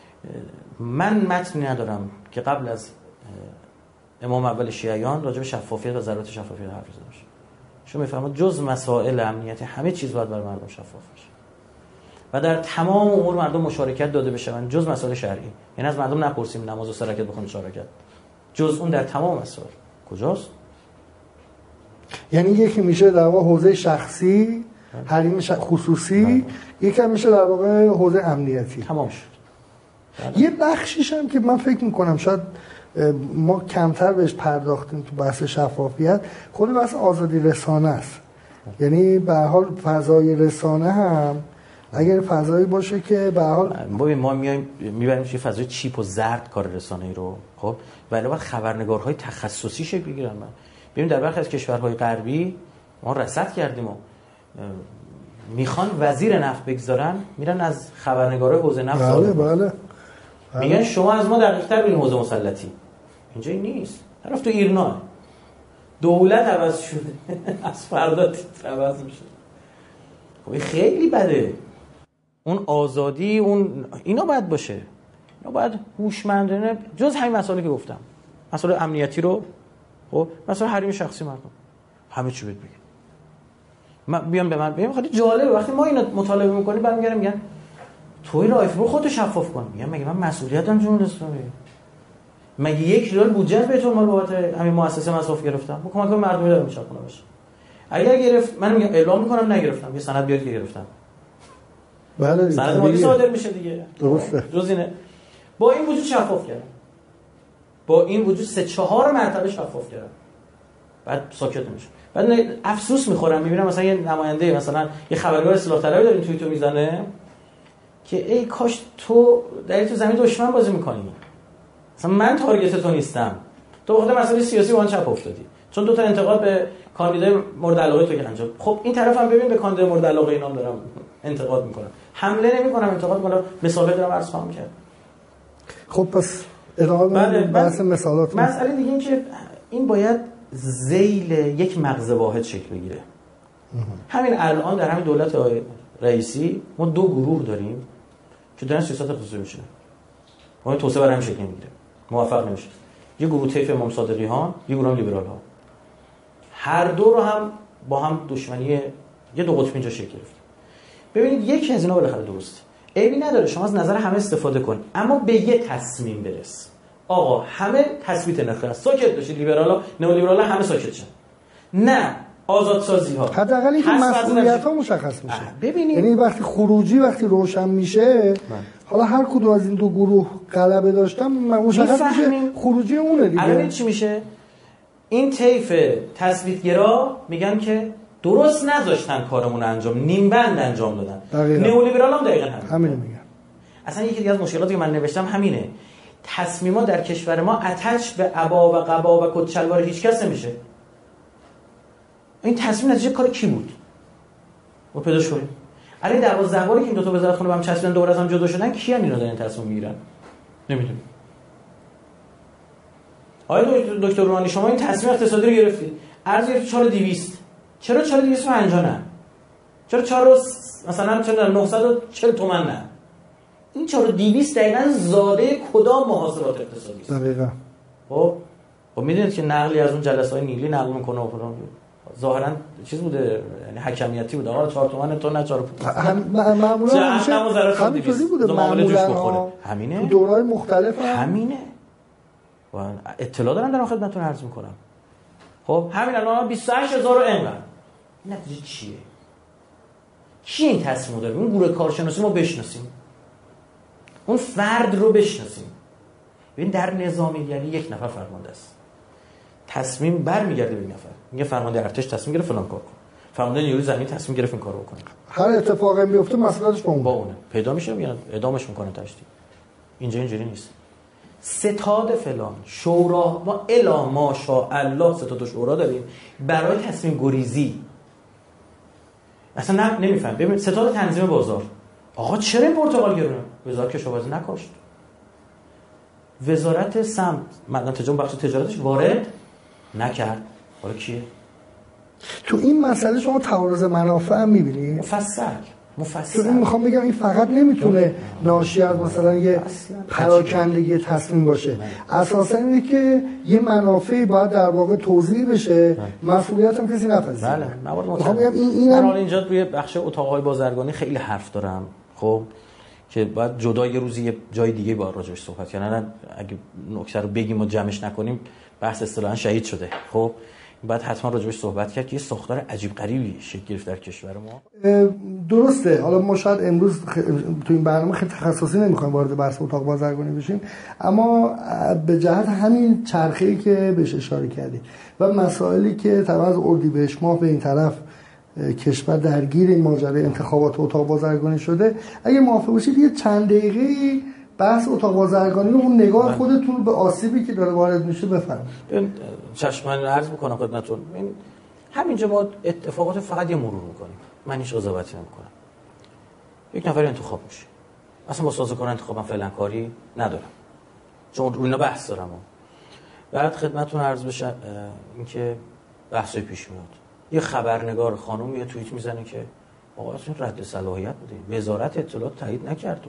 S2: من متنی ندارم که قبل از امام اول شیعیان راجع به شفافیت و ضرورت شفافیت حرف زده باشه. شما میفهمید جز مسائل امنیتی همه چیز باید برای مردم شفاف باشه. و در تمام امور مردم مشارکت داده بشن جز مسائل شرعی. یعنی از مردم نپرسیم نماز و سرکت بخونید شارکت. جز اون در تمام مسائل کجاست؟
S1: یعنی یکی میشه در واقع حوزه شخصی، حریم خصوصی، یکی هم میشه در واقع حوزه امنیتی.
S2: تمام شد.
S1: یه بخشیش هم که من فکر میکنم شاید ما کمتر بهش پرداختیم تو بحث شفافیت، خود بحث آزادی رسانه است. یعنی به هر حال فضای رسانه هم اگر فضایی باشه که به هر حال
S2: ما میایم میبریم چه فضای چیپ و زرد کار رسانه‌ای رو، خب ولی بعد خبرنگارهای تخصصی شکل بگیرن. من ببین در برخی از کشورهای غربی ما رصد کردیم و میخوان وزیر نفت بگذارن، میرن از خبرنگارهای حوزه نفت
S1: بله بله
S2: میگن شما از ما دقیق‌تر ببین حوزه مسلطی. اینجا نیست. طرف تو ایرنا دولت عوض شده از فردا عوض میشه. خب خیلی بده. اون آزادی اون اینا باید باشه. اینا باید هوشمندانه جز همین مسائلی که گفتم. مسائل امنیتی رو، خب مسائل حریم شخصی مردم همه چی بهت بگم. من بیام به من بگم خیلی جالبه وقتی ما اینو مطالبه می‌کنیم برمیگردم میگن توی رایفپور خودت شفاف کن. میگم مگه من مسئولیتم جمهوری اسلامی؟ مگه 1 ریال بودجه بیت المال بابت همین مؤسسه مصرف گرفتم؟ با کمک مردمی دارم میچاپونم بشه. اگر گرفت من میگم اعلام میکنم نگرفتم، یه سند بیارید که گرفتم.
S1: بله
S2: سند مالی صادر میشه دیگه.
S1: درسته.
S2: جز اینه. با این وجود شفاف کردم. با این وجود 3-4 مرتبه شفاف کردم. بعد ساکت میشه. بعد افسوس میخورم میبینم مثلا یه نماینده مثلا یه خبرگار اصلاح طلبی دارین توییتو میزنه که ای کاش تو در تو زمین دشمن بازی میکنی. مثلا من تارگت تو نیستم، تو بخاطر مسئله سیاسی با من چپ افتادی، چون دو تا انتقاد به کاندیدای مورد علاقه تو که انجام. خب این طرفم ببین به کاندیدای مورد علاقه اینام دارم انتقاد میکنم، حمله نمیکنم، انتقاد میکنم، مثال دارم عرض خواهم کرد.
S1: خب پس ادامه بحث مثالات.
S2: مسئله دیگه این که این باید ذیل یک مغز واحد شکل بگیره. همین الان در همین دولت رئیسی ما دو گروه داریم که دارن سیاست خصوصی میشن. ما توسعه برای هم شکل نمیگیره، موفق نمیشه. یه گروه طیف امام صادقی ها، یه گروه لیبرال ها. هر دو رو هم با هم دشمنی یه دو قطبی اینجا شکل گرفت. ببینید یکی از اینا بالاخره درسته. عیبی نداره شما از نظر همه استفاده کن، اما به یه تصمیم برس. آقا همه تثبیت نرخ است. ساکت باشید، لیبرالا، نئولیبرالا همه ساکت شن. نه، آزادسازی ها.
S1: حداقل اینکه مسئولیت‌ها مشخص میشه.
S2: ببینید
S1: یعنی وقتی روشن میشه، حالا هر کدوم از این دو گروه غلبه داشتن مشخص میشه خروجی اونه دیگه.
S2: الان چی میشه؟ این طیف تثبیت‌گرا میگن که درست نذاشتن کارمون انجام، نیم بند انجام دادن. نئولیبرال هم دقیقاً
S1: همین میگن.
S2: اصلا یکی دیگه از مشکلاتی که من نوشتم همینه. تصمیمات در کشور ما اتچ به عبا و قبا و کت شلوار هیچ کس نمیشه. این تصمیم نتیجه کار کی بود؟ ما پیدا شدیم. الان 12 باری که این دو تا وزارت خونه با هم چسبیدن دوباره از هم جدا شدن، کیان اینا دارن تصمیم میگیرن؟ نمیدونم. آقای دکتر روحانی شما این تصمیم اقتصادی رو گرفتید. ارز گرفتید 4200. چرا 4250 نه؟ چرا مثلا 940 تومن نه؟ این 4200 دقیقاً زاده کدام محاسبات اقتصادی است؟
S1: دقیقاً.
S2: خب میدونید که نقلی از اون جلسه‌های نیلی نقل میکنه و فلان، ظاهراً چیز بوده، یعنی حکمیتی بوده. آقا 4 تومن تو نه 4
S1: معمولا همینطوری بوده، معمولا
S2: همینه،
S1: تو دورهای مختلف
S2: همینه. و اطلاع دارم خدمتتون عرض میکنم. خب همین الان 28000 رو اینقدر. نتیجه چیه؟ کی این تصمیم داره؟ اون گروه کارشناسی ما بشناسیم، اون فرد رو بشناسیم. ببین در نظامیگری یک نفر فرمانده است، تصمیم برمیگرده به این نفر. میگه فرمانده ارتش تصمیم گرفت فلان کار کن، فرمانده نیروی زمین تصمیم گرفت این کارو بکنه.
S1: هر اتفاقی میفته مسئولش با
S2: اونه پیدا میشه، میاد اعدامش میکنه تشدید. اینجا اینجوری نیست. ستاد فلان شورا ما الا ماشاءالله ستاد شورا داریم برای تصمیم گریزی. اصلا نمیفهم. ببین ستاد تنظیم بازار، آقا چرا این پرتقال گرونه؟ وزارت کشاورزی نکاشت. وزارت سمت معدن بخش تجارتش وارد نکرد. حالا کیه؟
S1: تو این مسئله شما تعارض منافع هم می‌بینید؟
S2: مفصل.
S1: تو این میخوام بگم این فقط نمیتونه ناشی از مثلا یه پراکندگی تصمیم باشه. اساسا اینه که یه منافعی باید در واقع توزیع بشه، مسئولیت هم کسی نپذیره.
S2: بله،
S1: میخوام بگم این
S2: حالا اینجا توی بخش اتاق‌های بازرگانی خیلی حرف دارم، خب که بعد جدا یه روزی یه جای دیگه با راجعش صحبت کنن. اگه نکته رو بگیم و جمعش نکنیم بحث اصطلاحاً شهید شده. خب بعد حتما راجعش صحبت کرد که یه ساختار عجیب غریبی شکل گرفت در کشور ما.
S1: درسته. حالا ما شاید امروز تو این برنامه خیلی تخصصی نمیخوایم وارد بحث اتاق بازرگانی بشیم، اما به جهت همین چرخه‌ای که بهش اشاره کردید و مسائلی که طبعا از اردیبهشت ماه به این طرف کشور درگیر این ماجرای انتخابات اتاق بازرگانی شده، اگه موافق باشید یه چند دقیقه‌ای بحث اتاق بازرگانی رو اون نگاه خودتون به آسیبی که داره وارد میشه بفرمایید.
S2: چشم من عرض میکنم خدمتتون. همینجا ما اتفاقات فقط یه مرور میکنیم، من هیچ قضاوتی نمیکنم. یک نفر انتخاب میشه، اصلا با سازوکار انتخابم فعلا کاری ندارم، چون رو اینا بحث دارم. بعد خدمتتون عرض بشه اینکه بحثای پیش میاد. یه خبرنگار خانم یه توییت میزنه که آقا اصلا رد صلاحیت بوده، وزارت اطلاعات تایید نکرد.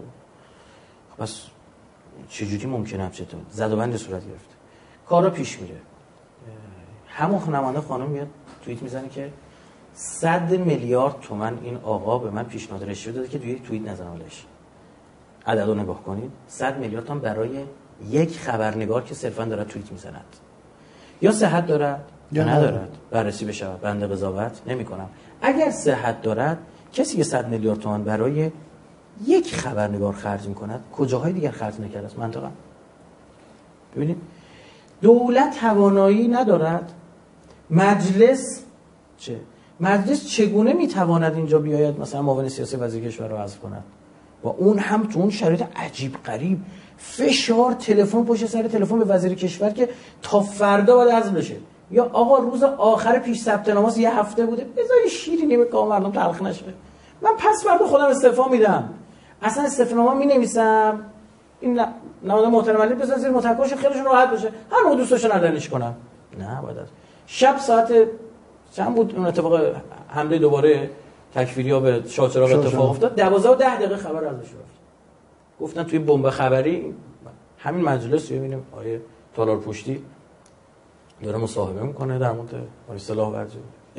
S2: پس چجوری ممکنه همچه زد و بند صورت گرفته؟ کارا پیش میره. همون نماینده خانم میاد توییت میزنه که 100 میلیارد تومان این آقا به من پیشنهاد رشوه داده که توی توییت نزنمش. عددو نگاه کنید، 100 میلیارد تومان برای یک خبرنگار که صرفا داره توییت میزند. یا صحت دارد یا ندارد، بررسی بشه. بنده قضاوت نمیکنم. اگر صحت دارد، کسی که 100 میلیارد تومان برای یک خبرنگار خرج میکند کجاهای دیگر خرج نکرده است؟ منطقا ببینید دولت توانایی ندارد. مجلس چگونه میتواند اینجا بیاید مثلا معاون سیاسی وزیر کشور رو حذف کند و اون هم تو اون شرایط عجیب غریب فشار تلفن پشت سر تلفن به وزیر کشور که تا فردا باید عزل بشه، یا آقا روز آخر پیش ثبت ناماست یه هفته بوده، بذاری شیرینی به کام مردم تلخ نشه، من پس فردا خودم استعفا میدم، اصلا استعفا مینویسم این نماینده محترم علی بزن زیر متکاش خیلیشون راحت بشه، هر موقع دوستشون ندارنش کنم. نه بعد از شب ساعت چند بود اون اتفاق حمله دوباره تکفیری‌ها به شاهچراغ اتفاق افتاد، 12:10 خبر ازش رفت، گفتن توی بمب خبری همین مجلس ببینیم آیه تالار پشتی داره مصاحبه میکنه در مورد اصلاح ورزی.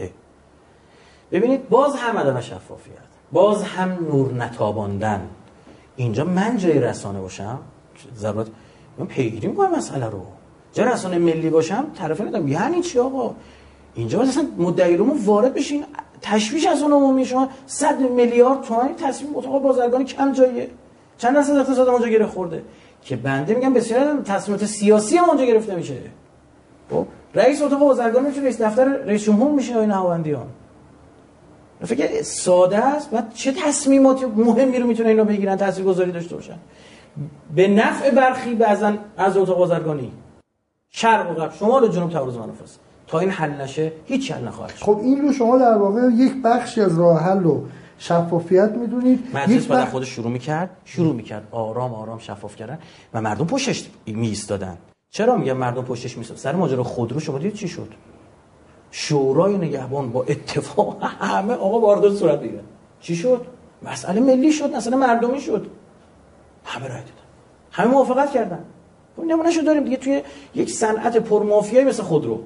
S2: ببینید باز هم عدم شفافیت، باز هم نور نتاباندن. اینجا من جای رسانه باشم ضرورت من پیگیری میکنم مسئله رو، جای رسانه ملی باشم طرفه ندارم. یعنی چی آقا؟ اینجا باید اصلا مدعی‌الامور وارد بشین، تشویش از اون عمومی. شما 100 میلیارد تومان تصمیم اتاق بازرگانی کم جاییه، چند درصد اقتصاد ما اونجا گره خورده که بنده میگم بسیار تصمیمات سیاسی ما اونجا گرفته میشه. خب رئیس اتاق بازرگانی میشه رئیس دفتر رئیس جمهور میشه این نهاوندیان. فکر ساده است. بعد چه تصمیماتی مهمی رو میتونه اینا بگیرن تاثیرگذاری داشته باشن به نفع برخی بعضن از اتاق بازرگانی شرق و غرب شمال و جنوب تعارض منافع. تا این حل نشه هیچ حل نخواهد شد.
S1: خب این رو شما در واقع یک بخشی از راه حل رو شفافیت میدونید.
S2: مجلس بعد خودش شروع میکرد آرام آرام شفاف کردن و مردم پشتش میایستادن. چرا میگم مردم پشتش میایستادن؟ سر ماجرا خودرو شما دیدید چی شد؟ شورای نگهبان با اتفاق همه آقا واردات صورت بگیرن. چی شد؟ مسئله ملی شد، مسئله مردمی شد. همه رای دادن. همه موافقت کردن. خب نمونهشو داریم دیگه توی یک صنعت پرمافیایی مثل خودرو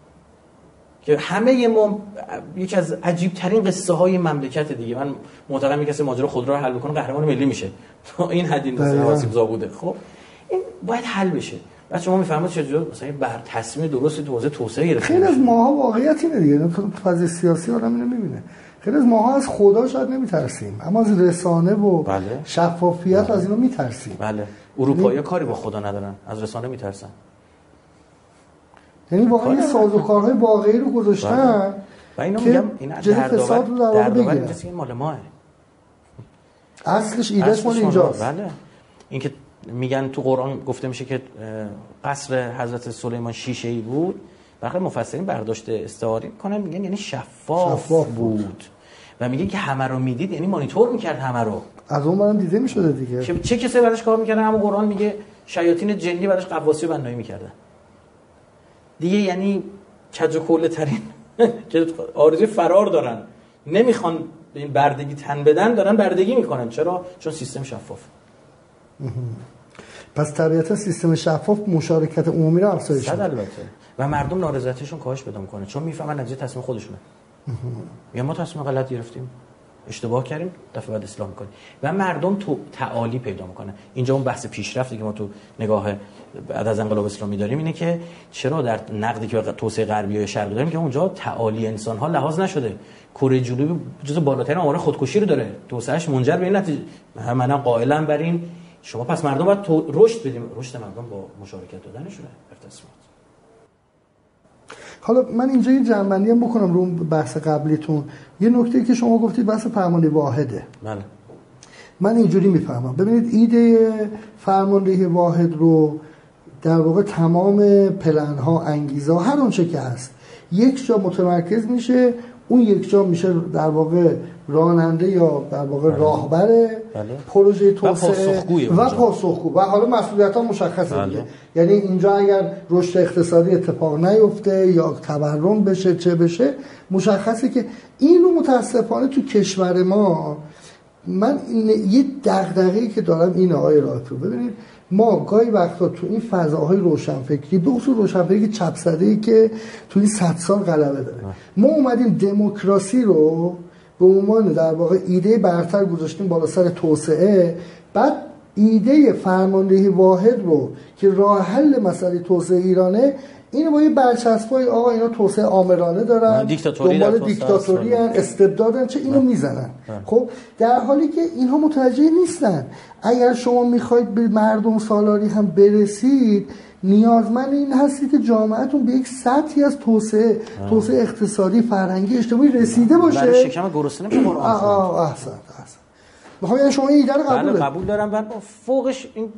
S2: که همه ما یکی از عجیب ترین قصه های مملکت دیگه. من معتقدم کسی ماجرا خودرو رو حل بکنه قهرمان ملی میشه. این حد این آسیب زا بوده. خب این باید حل بشه. بعد شما میفهمید چجوری مثلا بر تصمیم درست تو حوزه توسعه گرفته.
S1: خیلی از ماها واقعیت اینه دیگه. تو فاز سیاسی آدم اینو میبینه. خیلی از ماها از خدا شاید نمیترسیم، اما از رسانه و شفافیت از اینا میترسیم.
S2: بله. اروپایی‌ها کاری با خدا ندارن، از رسانه میترسن.
S1: یعنی واقعا سازوکارهای واقعی رو گذاشتن
S2: و اینو میگم اینا
S1: فساد رو در واقع بگیرن.
S2: این مال ماه.
S1: اصلش ایدهش مال اینجاست.
S2: بله. اینکه میگن تو قرآن گفته میشه که قصر حضرت سلیمان شیشه‌ای بود، بخاطر مفسرین برداشت استعاری میکنن میگن یعنی شفاف بود و میگه که همه رو میدید یعنی مانیتور میکرد همه رو. از
S1: اون برام دیده میشده دیگه.
S2: چه کسی براش کار میکردن؟ همون قرآن میگه شیاطین جنی براش قواسی و بنایی میکردن. دیگه یعنی کج و کوله ترین که آرزوی فرار دارن، نمیخوان به این بردگی تن بدن، دارن بردگی میکنن. چرا؟ چون سیستم شفاف.
S1: پس طبیعتا سیستم شفاف مشارکت عمومی رو افزایش میده
S2: البته و مردم نارضایتیشون کاهش پیدا میکنه چون میفهمن نتیجه تصمیم خودشونه. یا ما تصمیم غلط گرفتیم، اشتباه کردیم، دفعه بعد اصلاح میکنیم و مردم تو تعالی پیدا میکنه. اینجا اون بحث پیشرفتی که ما تو نگاه بعد از انقلاب اسلامی داریم اینه که چرا در نقدی که توسعه غربی و شرقی داریم که اونجا تعالی انسان ها لحاظ نشده. کره جنوبی جزو بالاترین آمار خودکشی رو داره، توسعهش منجر به این نتیجه. منم قائلم بر این شما پس مردم باید رشد بدیم. رشد مردم با مشارکت دادنشونه تصمیمات.
S1: حالا من اینجا یه جنبندی هم بکنم رو بحث قبلیتون. یه نکته که شما گفتید بحث فرماندهی واحده.
S2: بله.
S1: من اینجوری میفهمم. ببینید ایده فرماندهی واحد رو در واقع تمام پلن ها، انگیزه ها، هر اونچه که هست یک جا متمرکز میشه، اون یک جا میشه در واقع راننده یا در واقع راهبر پروژه توسعه و پاسخگو و حالا مسئولیت‌ها مشخصه دیگه. یعنی اینجا اگر رشد اقتصادی اتفاق نیفته یا تورم بشه چه بشه مشخصه که این رو متاسفانه تو کشور ما من یه دغدغه‌ای که دارم اینه آقای رائفی. ببینید ما گاهی وقتا تو این فضاهای روشنفکری به خصوص روشنفکری چپ زده‌ای که تو این 100 سال غلبه داره ما اومدیم دموکراسی رو به عنوان در واقع ایده برتر گذاشتیم بالا سر توسعه. بعد ایده فرماندهی واحد رو که راه حل مسئله توسعه ایرانه اینو با یه برچسبای آقا اینا توسعه آمرانه دارن، دنبال دیکتاتوری ان، استبدادن، چه اینو میزنن. خب در حالی که اینها متوجه نیستن اگر شما میخواید به مردم سالاری هم برسید نیازمند این هستی که جامعهتون به یک سطحی از توسعه اقتصادی، فرهنگی، اجتماعی رسیده باشه.
S2: برای شکم گرسنه نمیشه قرآن.
S1: احسن. میخوام یعنی شما این ایده رو
S2: قبول دارم. بعد فوقش این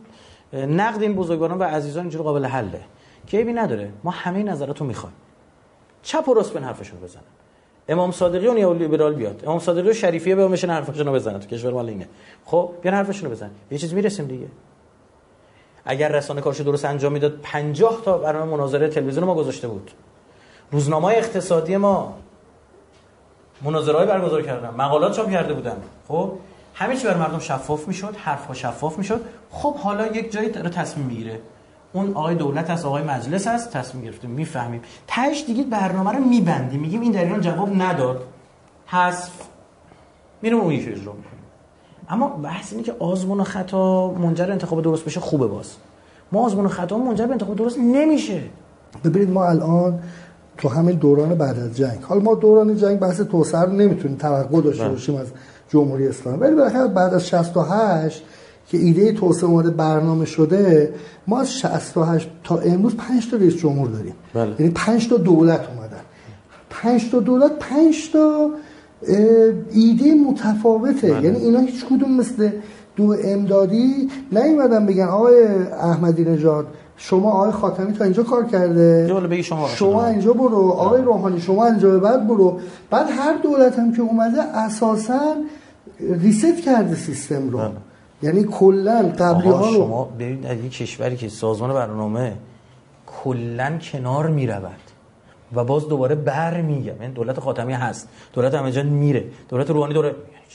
S2: نقد این بزرگواران و عزیزان اینجوری قابل حله که عیبی نداره، ما همه نظراتو میخوایم، چپ و راست بن حرفشون بزنن. امام صادقی و نیولیبرال بیاد، امام صادقی و شریفیه بیان بشن حرفشون رو بزنن، تو کشور مال اینه. خب بیان حرفشون رو بزنن، یه چیز میرسیم دیگه. اگر رسانه کارش درست انجام میداد 50 تا برنامه مناظره تلویزیون ما گذاشته بود، روزنامه‌های اقتصادی ما مناظره‌ای برگزار کردن، مقالات چاپ کرده بودن، خب همه چی بر مردم شفاف میشد، حرف‌ها شفاف میشد. خب حالا یک جایی داره تصمیم میگیره، اون آقای دولت است، آقای مجلس است، تصمیم گرفتیم، میفهمیم، تهش دیگه برنامه رو میبندیم، میگیم این در ایران جواب نداد، حذف، میریم اون یکی اجرا میکنیم. اما بحث اینه که آزمون و خطا منجر انتخاب درست بشه خوبه. باز ما آزمون و خطا منجر به انتخاب درست نمیشه.
S1: ببینید ما الان تو همین دوران بعد از جنگ، حالا ما دوران جنگ بحث توسعه رو نمیتونیم توقع داشته باشیم از جمهوری اسلامی، ولی بالاخره بعد از 68 که ایده توسعه وارد برنامه شده، ما از 68 تا امروز 5 تا رئیس جمهور داریم. یعنی 5 تا دولت اومدن، 5 تا دولت 5 تا ایده متفاوته. یعنی اینا هیچ کدوم مثل دو امدادی نیومدن بگن آقای احمدی نژاد شما آقای خاتمی تا اینجا کار کرده، شما اینجا برو، آقای روحانی شما اینجا به بعد برو. بعد هر دولت هم که اومده اساساً ریست کرده سیستم رو. یعنی کلا قبلی ها رو
S2: شما ببینید در یک کشوری که سازمان برنامه کلا کنار میرود و باز دوباره برمیگه، یعنی دولت خاتمی هست، دولت احمدی میره، دولت روحانی دوره،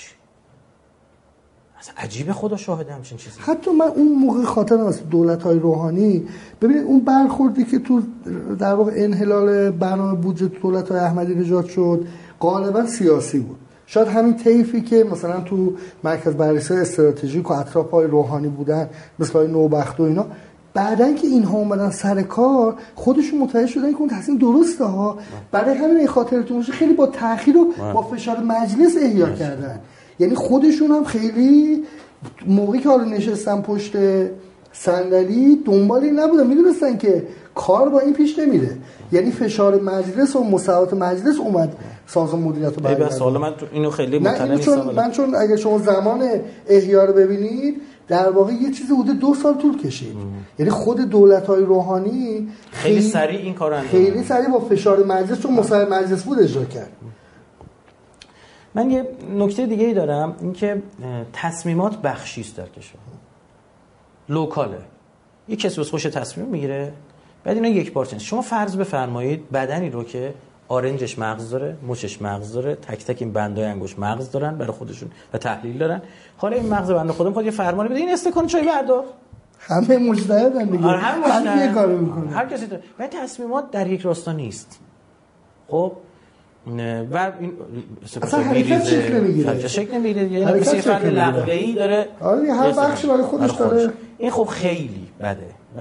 S2: اصلا عجیبه، خدا شاهده همچین چیزی.
S1: حتی من اون موقع خاطرم از دولت‌های روحانی، ببینید اون برخوردی که تو در واقع انحلال برنامه بودجه دولت‌های احمدی نژاد شد غالبا سیاسی بود. شاید همین طیفی که مثلا تو مرکز بررسی استراتژیک و اطراف‌های روحانی بودن مثل های نوبخت و اینا، بعدن که اینها اومدن سر کار خودشون متوجه شدن که اون تصمیم درسته ها. برای همین این خاطرتون باشه خیلی با تأخیر و با فشار مجلس احیا کردن. یعنی خودشون هم خیلی موقعی که حالا نشستن پشت صندلی دنبالی نبودن، میدونستن که کار با این پیش نمیره. یعنی فشار مجلس و مصوبات مجلس اومد سازمان مدیریت رو برگردونه.
S2: سوال من اینو خیلی مطمئن نیستم.
S1: چون اگه شما زمان احیا رو ببینید در واقع یه چیزی حدود 2 سال طول کشید. یعنی خود دولت‌های روحانی
S2: خیلی سریع این کارو انجام
S1: داد، خیلی سریع با فشار مجلس، چون مصوبه مجلس بود، اجرا کرد.
S2: من یه نکته دیگه ای دارم، این که تصمیمات بخشی است در کشور، لوکاله. یک کسی خوش تصمیم میگیره، بعد اینا یک بار چنین. شما فرض بفرمایید بدنی رو که آرنجش مغز داره، مچش مغز داره، تک تک این بندای انگشت مغز دارن برای خودشون و تحلیل دارن. حالا این مغز بنده خودم میخواد یه فرمانی بده، این استکان چای بردار.
S1: همه مجتهدن دیگه، همه یه کارو میکنه،
S2: هر کسی داره. ولی تصمیمات در یک راستا نیست. خب و این
S1: اصلا حرکت شکل نمیگیره،
S2: شکل نمیگیره، یعنی مثل یه فرد لغوه‌ای داره.
S1: آره هر بخشی برای خودش داره.
S2: این خب خیلی بده.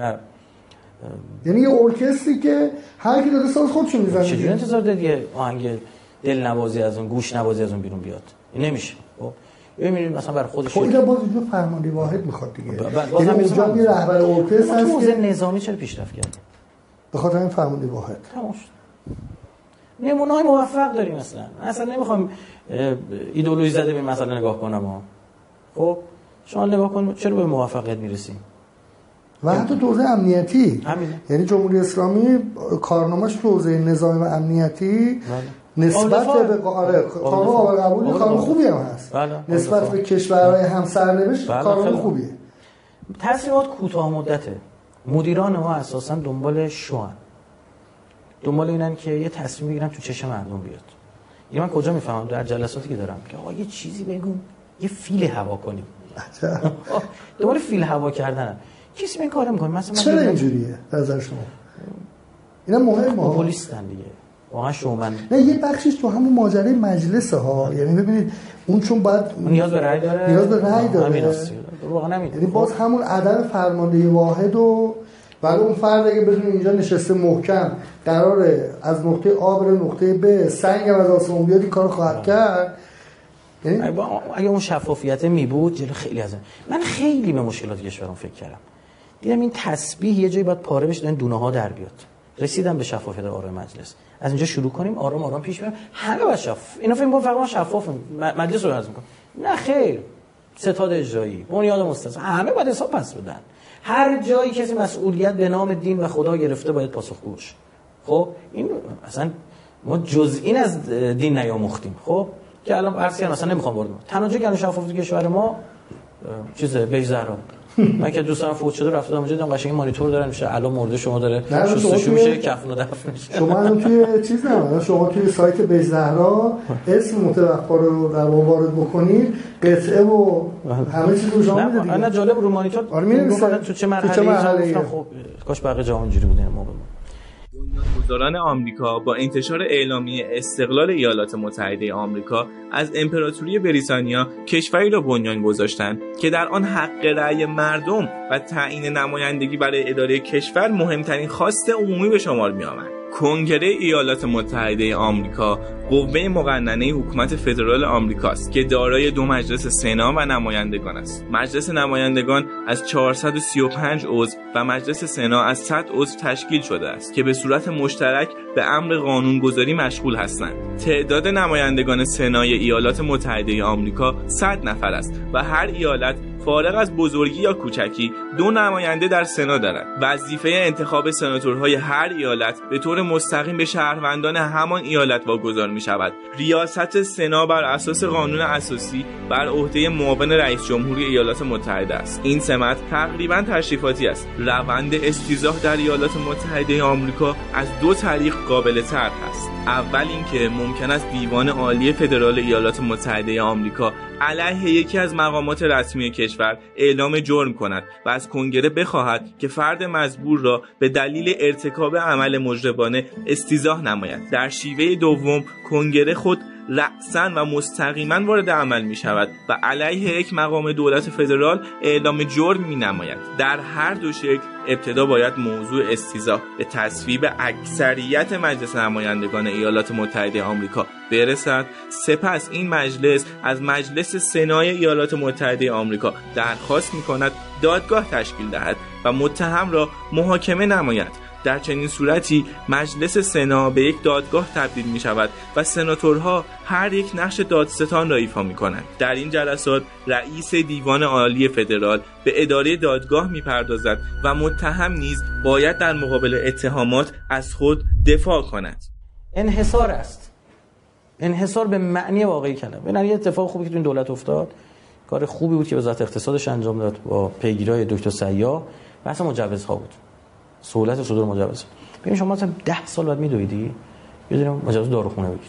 S1: یعنی یه ارکستری که هر کی داره ساز خودشون میزنه.
S2: چجوری انتظار داری یه آهنگ دلنوازی از اون، گوش نوازی از اون بیرون بیاد؟ این نمیشه. خب ببینید مثلا برای خودش
S1: خب اینا باز اینجا فرمانده واحد میخواد دیگه. یعنی اونجا یه رهبر ارکستر هست
S2: که نظامی چرا پیشرفت کرده؟
S1: به خاطر این فرمانده واحد.
S2: تمام شد. نمونه‌های موفق داریم مثلا نمیخوام ایدئولوژی زده به مسئله نگاه کنم ها. خب شما نگاه کن چرا به موفقیت میرسیم؟
S1: و حتی تو حوزه امنیتی
S2: همینه.
S1: یعنی جمهوری اسلامی کارنامه‌اش تو حوزه نظامی و امنیتی نسبت به قانون قابل قبولی کار خوبی هم هست. نسبت به کشورهای همسرنوشت کار خوبیه.
S2: تصمیمات کوتاه مدته. مدیران ما اساسا دنبال شوان، دنبال اینن که یه تصمیم بگیرن تو چشم مردم بیاد. من کجا میفهمم در جلساتی که دارم که آقا یه چیزی بگم، یه فیل هوا کنیم. دنبال فیل هوا کردنن. کسی این کارو میکنه مثلا
S1: چرا اینجوریه نظر شما؟ اینا مهمه،
S2: پلیسن دیگه واقعا شومن.
S1: نه یه بخشش تو همون ماجرای مجلسه ها. یعنی ببینید اون چون باید
S2: نیاز به رأی داره، واقعا نمیده.
S1: یعنی باز همون عدم فرمانده واحد و ولی اون فرد اگه بدون اینجا نشسته محکم قراره از نقطه آ بره نقطه ب، سنگ از آسمون بیاد این کارو خواهد کرد.
S2: یعنی اگه اون شفافیت می بود جلو خیلی از من خیلی به مشکلات کشورم فکر کردم، دیدم این تسبیح یه جایی باید پاره بشه، این دونه ها در بیاد. رسیدم به شفافیت آرای مجلس. از اینجا شروع کنیم، آرام آرام پیش بریم، همه باید شفاف. اینا فکر می‌کنن فقط شفافیم، مجلس رو هضم کنیم. نه خیر، ستاد اجرایی، بنیاد مستضعف، همه باید حساب پس بدن. هر جایی کسی مسئولیت به نام دین و خدا گرفته باید پاسخگو باشه. خب این اصلا ما جز این از دین نیاموختیم. خب که الان عرضی اصلا نمیخوام وارد تنها گلو شفافیت کشور ما چیزه بهش زهرا. من که دوستان فوت شده رفتم اونجا دیدم قشنگ مانیتور دارن میشه الان مرده شما داره شستشو میشه کفن و دفن میشه.
S1: شما الان توی چیز نه شما توی سایت بهش زهرا اسم متوفا رو در وارد بکنید قطعه و همه چیز رو شما میده دیگه.
S2: نه جالب رو مانیتور تو چه مرحله‌ای گفتم خب کاش بقیه جا اونجوری بودن موقع.
S3: بنیانگذاران آمریکا با انتشار اعلامیه استقلال ایالات متحده آمریکا از امپراتوری بریتانیا کشوری را بنیان گذاشتند که در آن حق رأی مردم و تعیین نمایندگی برای اداره کشور مهمترین خواست عمومی به شمار می‌آمد. کنگره ایالات متحده آمریکا قوه مقننه حکومت فدرال آمریکاست که دارای 2 مجلس سنا و نمایندگان است. مجلس نمایندگان از 435 عضو و مجلس سنا از 100 عضو تشکیل شده است که به صورت مشترک به امر قانونگذاری مشغول هستند. تعداد نمایندگان سنای ایالات متحده آمریکا 100 نفر است و هر ایالت فارغ از بزرگی یا کوچکی 2 نماینده در سنا دارد. وظیفه انتخاب سناتورهای هر ایالت به طور مستقیم به شهروندان همان ایالت واگذار می شود. ریاست سنا بر اساس قانون اساسی بر عهده معاون رئیس جمهوری ایالات متحده است. این سمت تقریباً تشریفاتی است. روند استیضاح در ایالات متحده آمریکا از 2 طریق قابل طرح است. اول اینکه ممکن است دیوان عالی فدرال ایالات متحده آمریکا علیه یکی از مقامات رسمی کشور اعلام جرم کند و از کنگره بخواهد که فرد مزبور را به دلیل ارتکاب عمل مجرمانه استیضاح نماید. در شیوه دوم کنگره خود رأساً و مستقیما وارد عمل می شود و علیه یک مقام دولت فدرال اعلام جرم می نماید. در هر دو شکل ابتدا باید موضوع استیضاح به تصویب اکثریت مجلس نمایندگان ایالات متحده آمریکا برسد. سپس این مجلس از مجلس سنای ایالات متحده آمریکا درخواست می کند دادگاه تشکیل دهد و متهم را محاکمه نماید. در چنین صورتی مجلس سنا به یک دادگاه تبدیل می شود و سناتورها هر یک نقش دادستان را ایفا می کنند. در این جلسات رئیس دیوان عالی فدرال به اداره دادگاه می پردازد و متهم نیز باید در مقابل اتهامات از خود دفاع کند.
S2: انحصار است. انحصار به معنی واقعی کلمه. ببین یه اتفاق خوبی که تو این دولت افتاد، کار خوبی بود که وزارت اقتصادش انجام داد با پیگیری دکتر سیاح، بحث مجوزها بود. سهولت صدور مجوز. ببین شما مثلا 10 سال بعد میدویدی یه دونه مجوز داروخونه بگیر.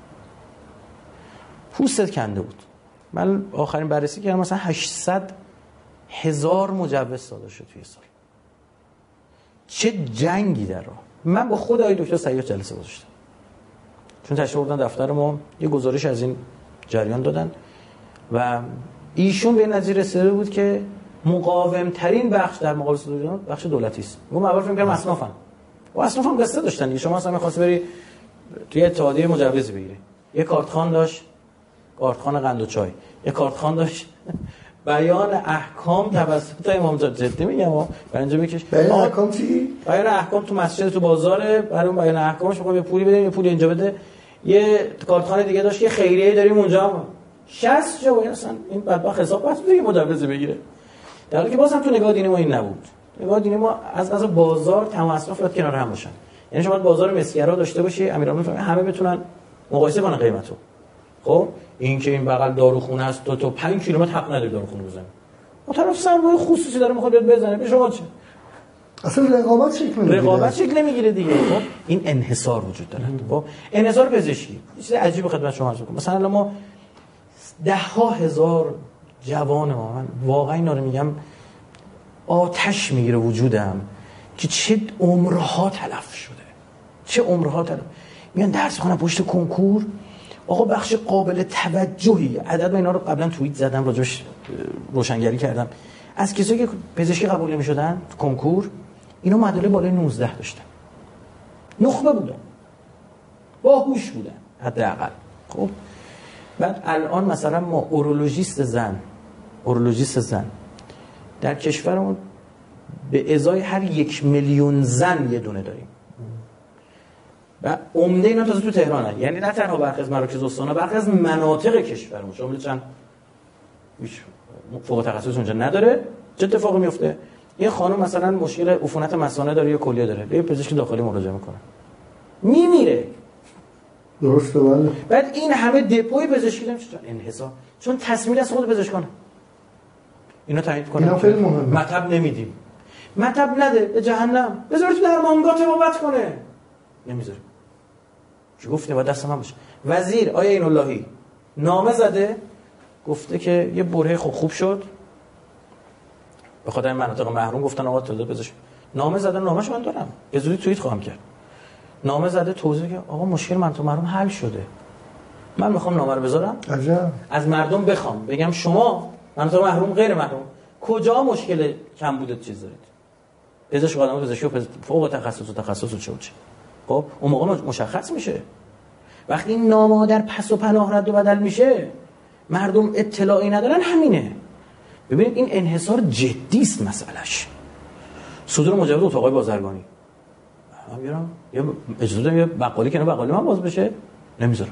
S2: پوستت کنده بود. من آخرین بررسی کردم مثلا 800,000 مجوز صادر شد توی سال. چه جنگی در راه. من با خود آقای دکتر سیاح جلسه گذاشتم. چون تشریف بردن دفتر ما یه گزارش از این جریان دادن و ایشون به نظر رسیده بود که مقاوم ترین بخش در مقابل صدور بخش دولتی است. من اول فکر کردم اصنافن. و اصنافم قصه داشتن دیگه. شما اصلا می‌خواست بری توی اتحادیه مجوز بگیری. یه کارتخوان داشت، کارتخوان قند و چای. یه کارتخوان داشت بیان احکام توسط امام جدی میگم برای اینجا میکش.
S1: بیان احکام چی؟
S2: بیان احکام تو مسجد تو بازاره، برای اون بیان احکامش می‌خوام یه پولی بدیم، یه پولی اینجا بده. یه کارتخوان دیگه داشت که خیریه داریم اونجا 60 جا اصلا این بدبخت حساب واسه دیگه مجوز بگیره. در حالی که باز هم تو نگاه دینی ما این نبود. نگاه دینی ما از بازار تمام اصناف باید کنار هم باشن. یعنی شما بازار مسگرا داشته باشی، امیران میفهمه همه بتونن مقایسه کنن قیمتو. خب این که این بغل داروخونه است تو 5 کیلومتر حق نداری داروخونه بزنی. اون طرف سرمایه خصوصی داره میخواد بیاد بزنه. به شما چه؟
S1: اصلا رقابت شکل
S2: نمیگیره دیگه. خب این انحصار وجود داره. خب انحصار پزشکی. چیز عجیبه خدمت شما عرض کنم. مثلا ما 10,000 جوان من واقعا اینا رو میگم آتش میگیره وجودم که چه عمرها تلف شده، چه عمرها تلف. میان درس خونن پشت کنکور. آقا بخش قابل توجهی عدد من اینا رو قبلا توییت زدم راجعش روشنگری کردم. از کسایی که پزشکی قبول نمی‌شدن تو کنکور اینا معادله بالای 19 داشتن. نخبه بودن. باهوش بودن حداقل. خب بعد الان مثلا ما اورولوژیست زن در کشورمون به ازای هر 1 میلیون زن یه دونه داریم و عمده اینا تازه تو تهرانه. یعنی نه تنها برخی از مراکز استانا، برخی از مناطق کشورمون شامل چند فوق تخصص اونجا نداره. چه اتفاقی میفته؟ یه خانم مثلا مشکل عفونت مثانه داره یا کلیه داره، به پزشک داخلی مراجعه میکنه، میمیره.
S1: درسته. بله.
S2: بعد این همه دپوی پزشکی داریم چطور انحصار، چون تصمیم از خود پزشکانه اینا تعیین کنه.
S1: اینا خیلی مهمه.
S2: مطب نمیدیم، مطب نده به جهنم، بذارید تو درمانگاه تبابت کنه، نمیذاره. چی گفته؟ باید دست من باشه. وزیر آیه این اللهی نامه زده گفته که یه برهه خوب شد به خاطر این مناطق محروم، گفتن آقا تعداد پزشک. نامه زدن، نامه‌اش من دارم، به زودی توییت خواهم کرد. نامه زده توضیح که آقا مشکل مناطق محروم حل شده. من میخوام نامه رو بذارم
S1: عجب.
S2: از مردم بخوام بگم شما مناطق محروم غیر محروم کجا مشکل کم بوده چیز دارید. پزشک آدم پزشکی فوق تخصص و چه. خب اون موقع مشخص میشه. وقتی این نامه در پس و پناه رد و بدل میشه مردم اطلاعی ندارن، همینه. ببینید این انحصار جدی است مسئلهش. صدور مجوز اتاقای بازرگانی من میرم یه اجازه دادم یه بقالی کنه بقالی من باز بشه، نمیذارم.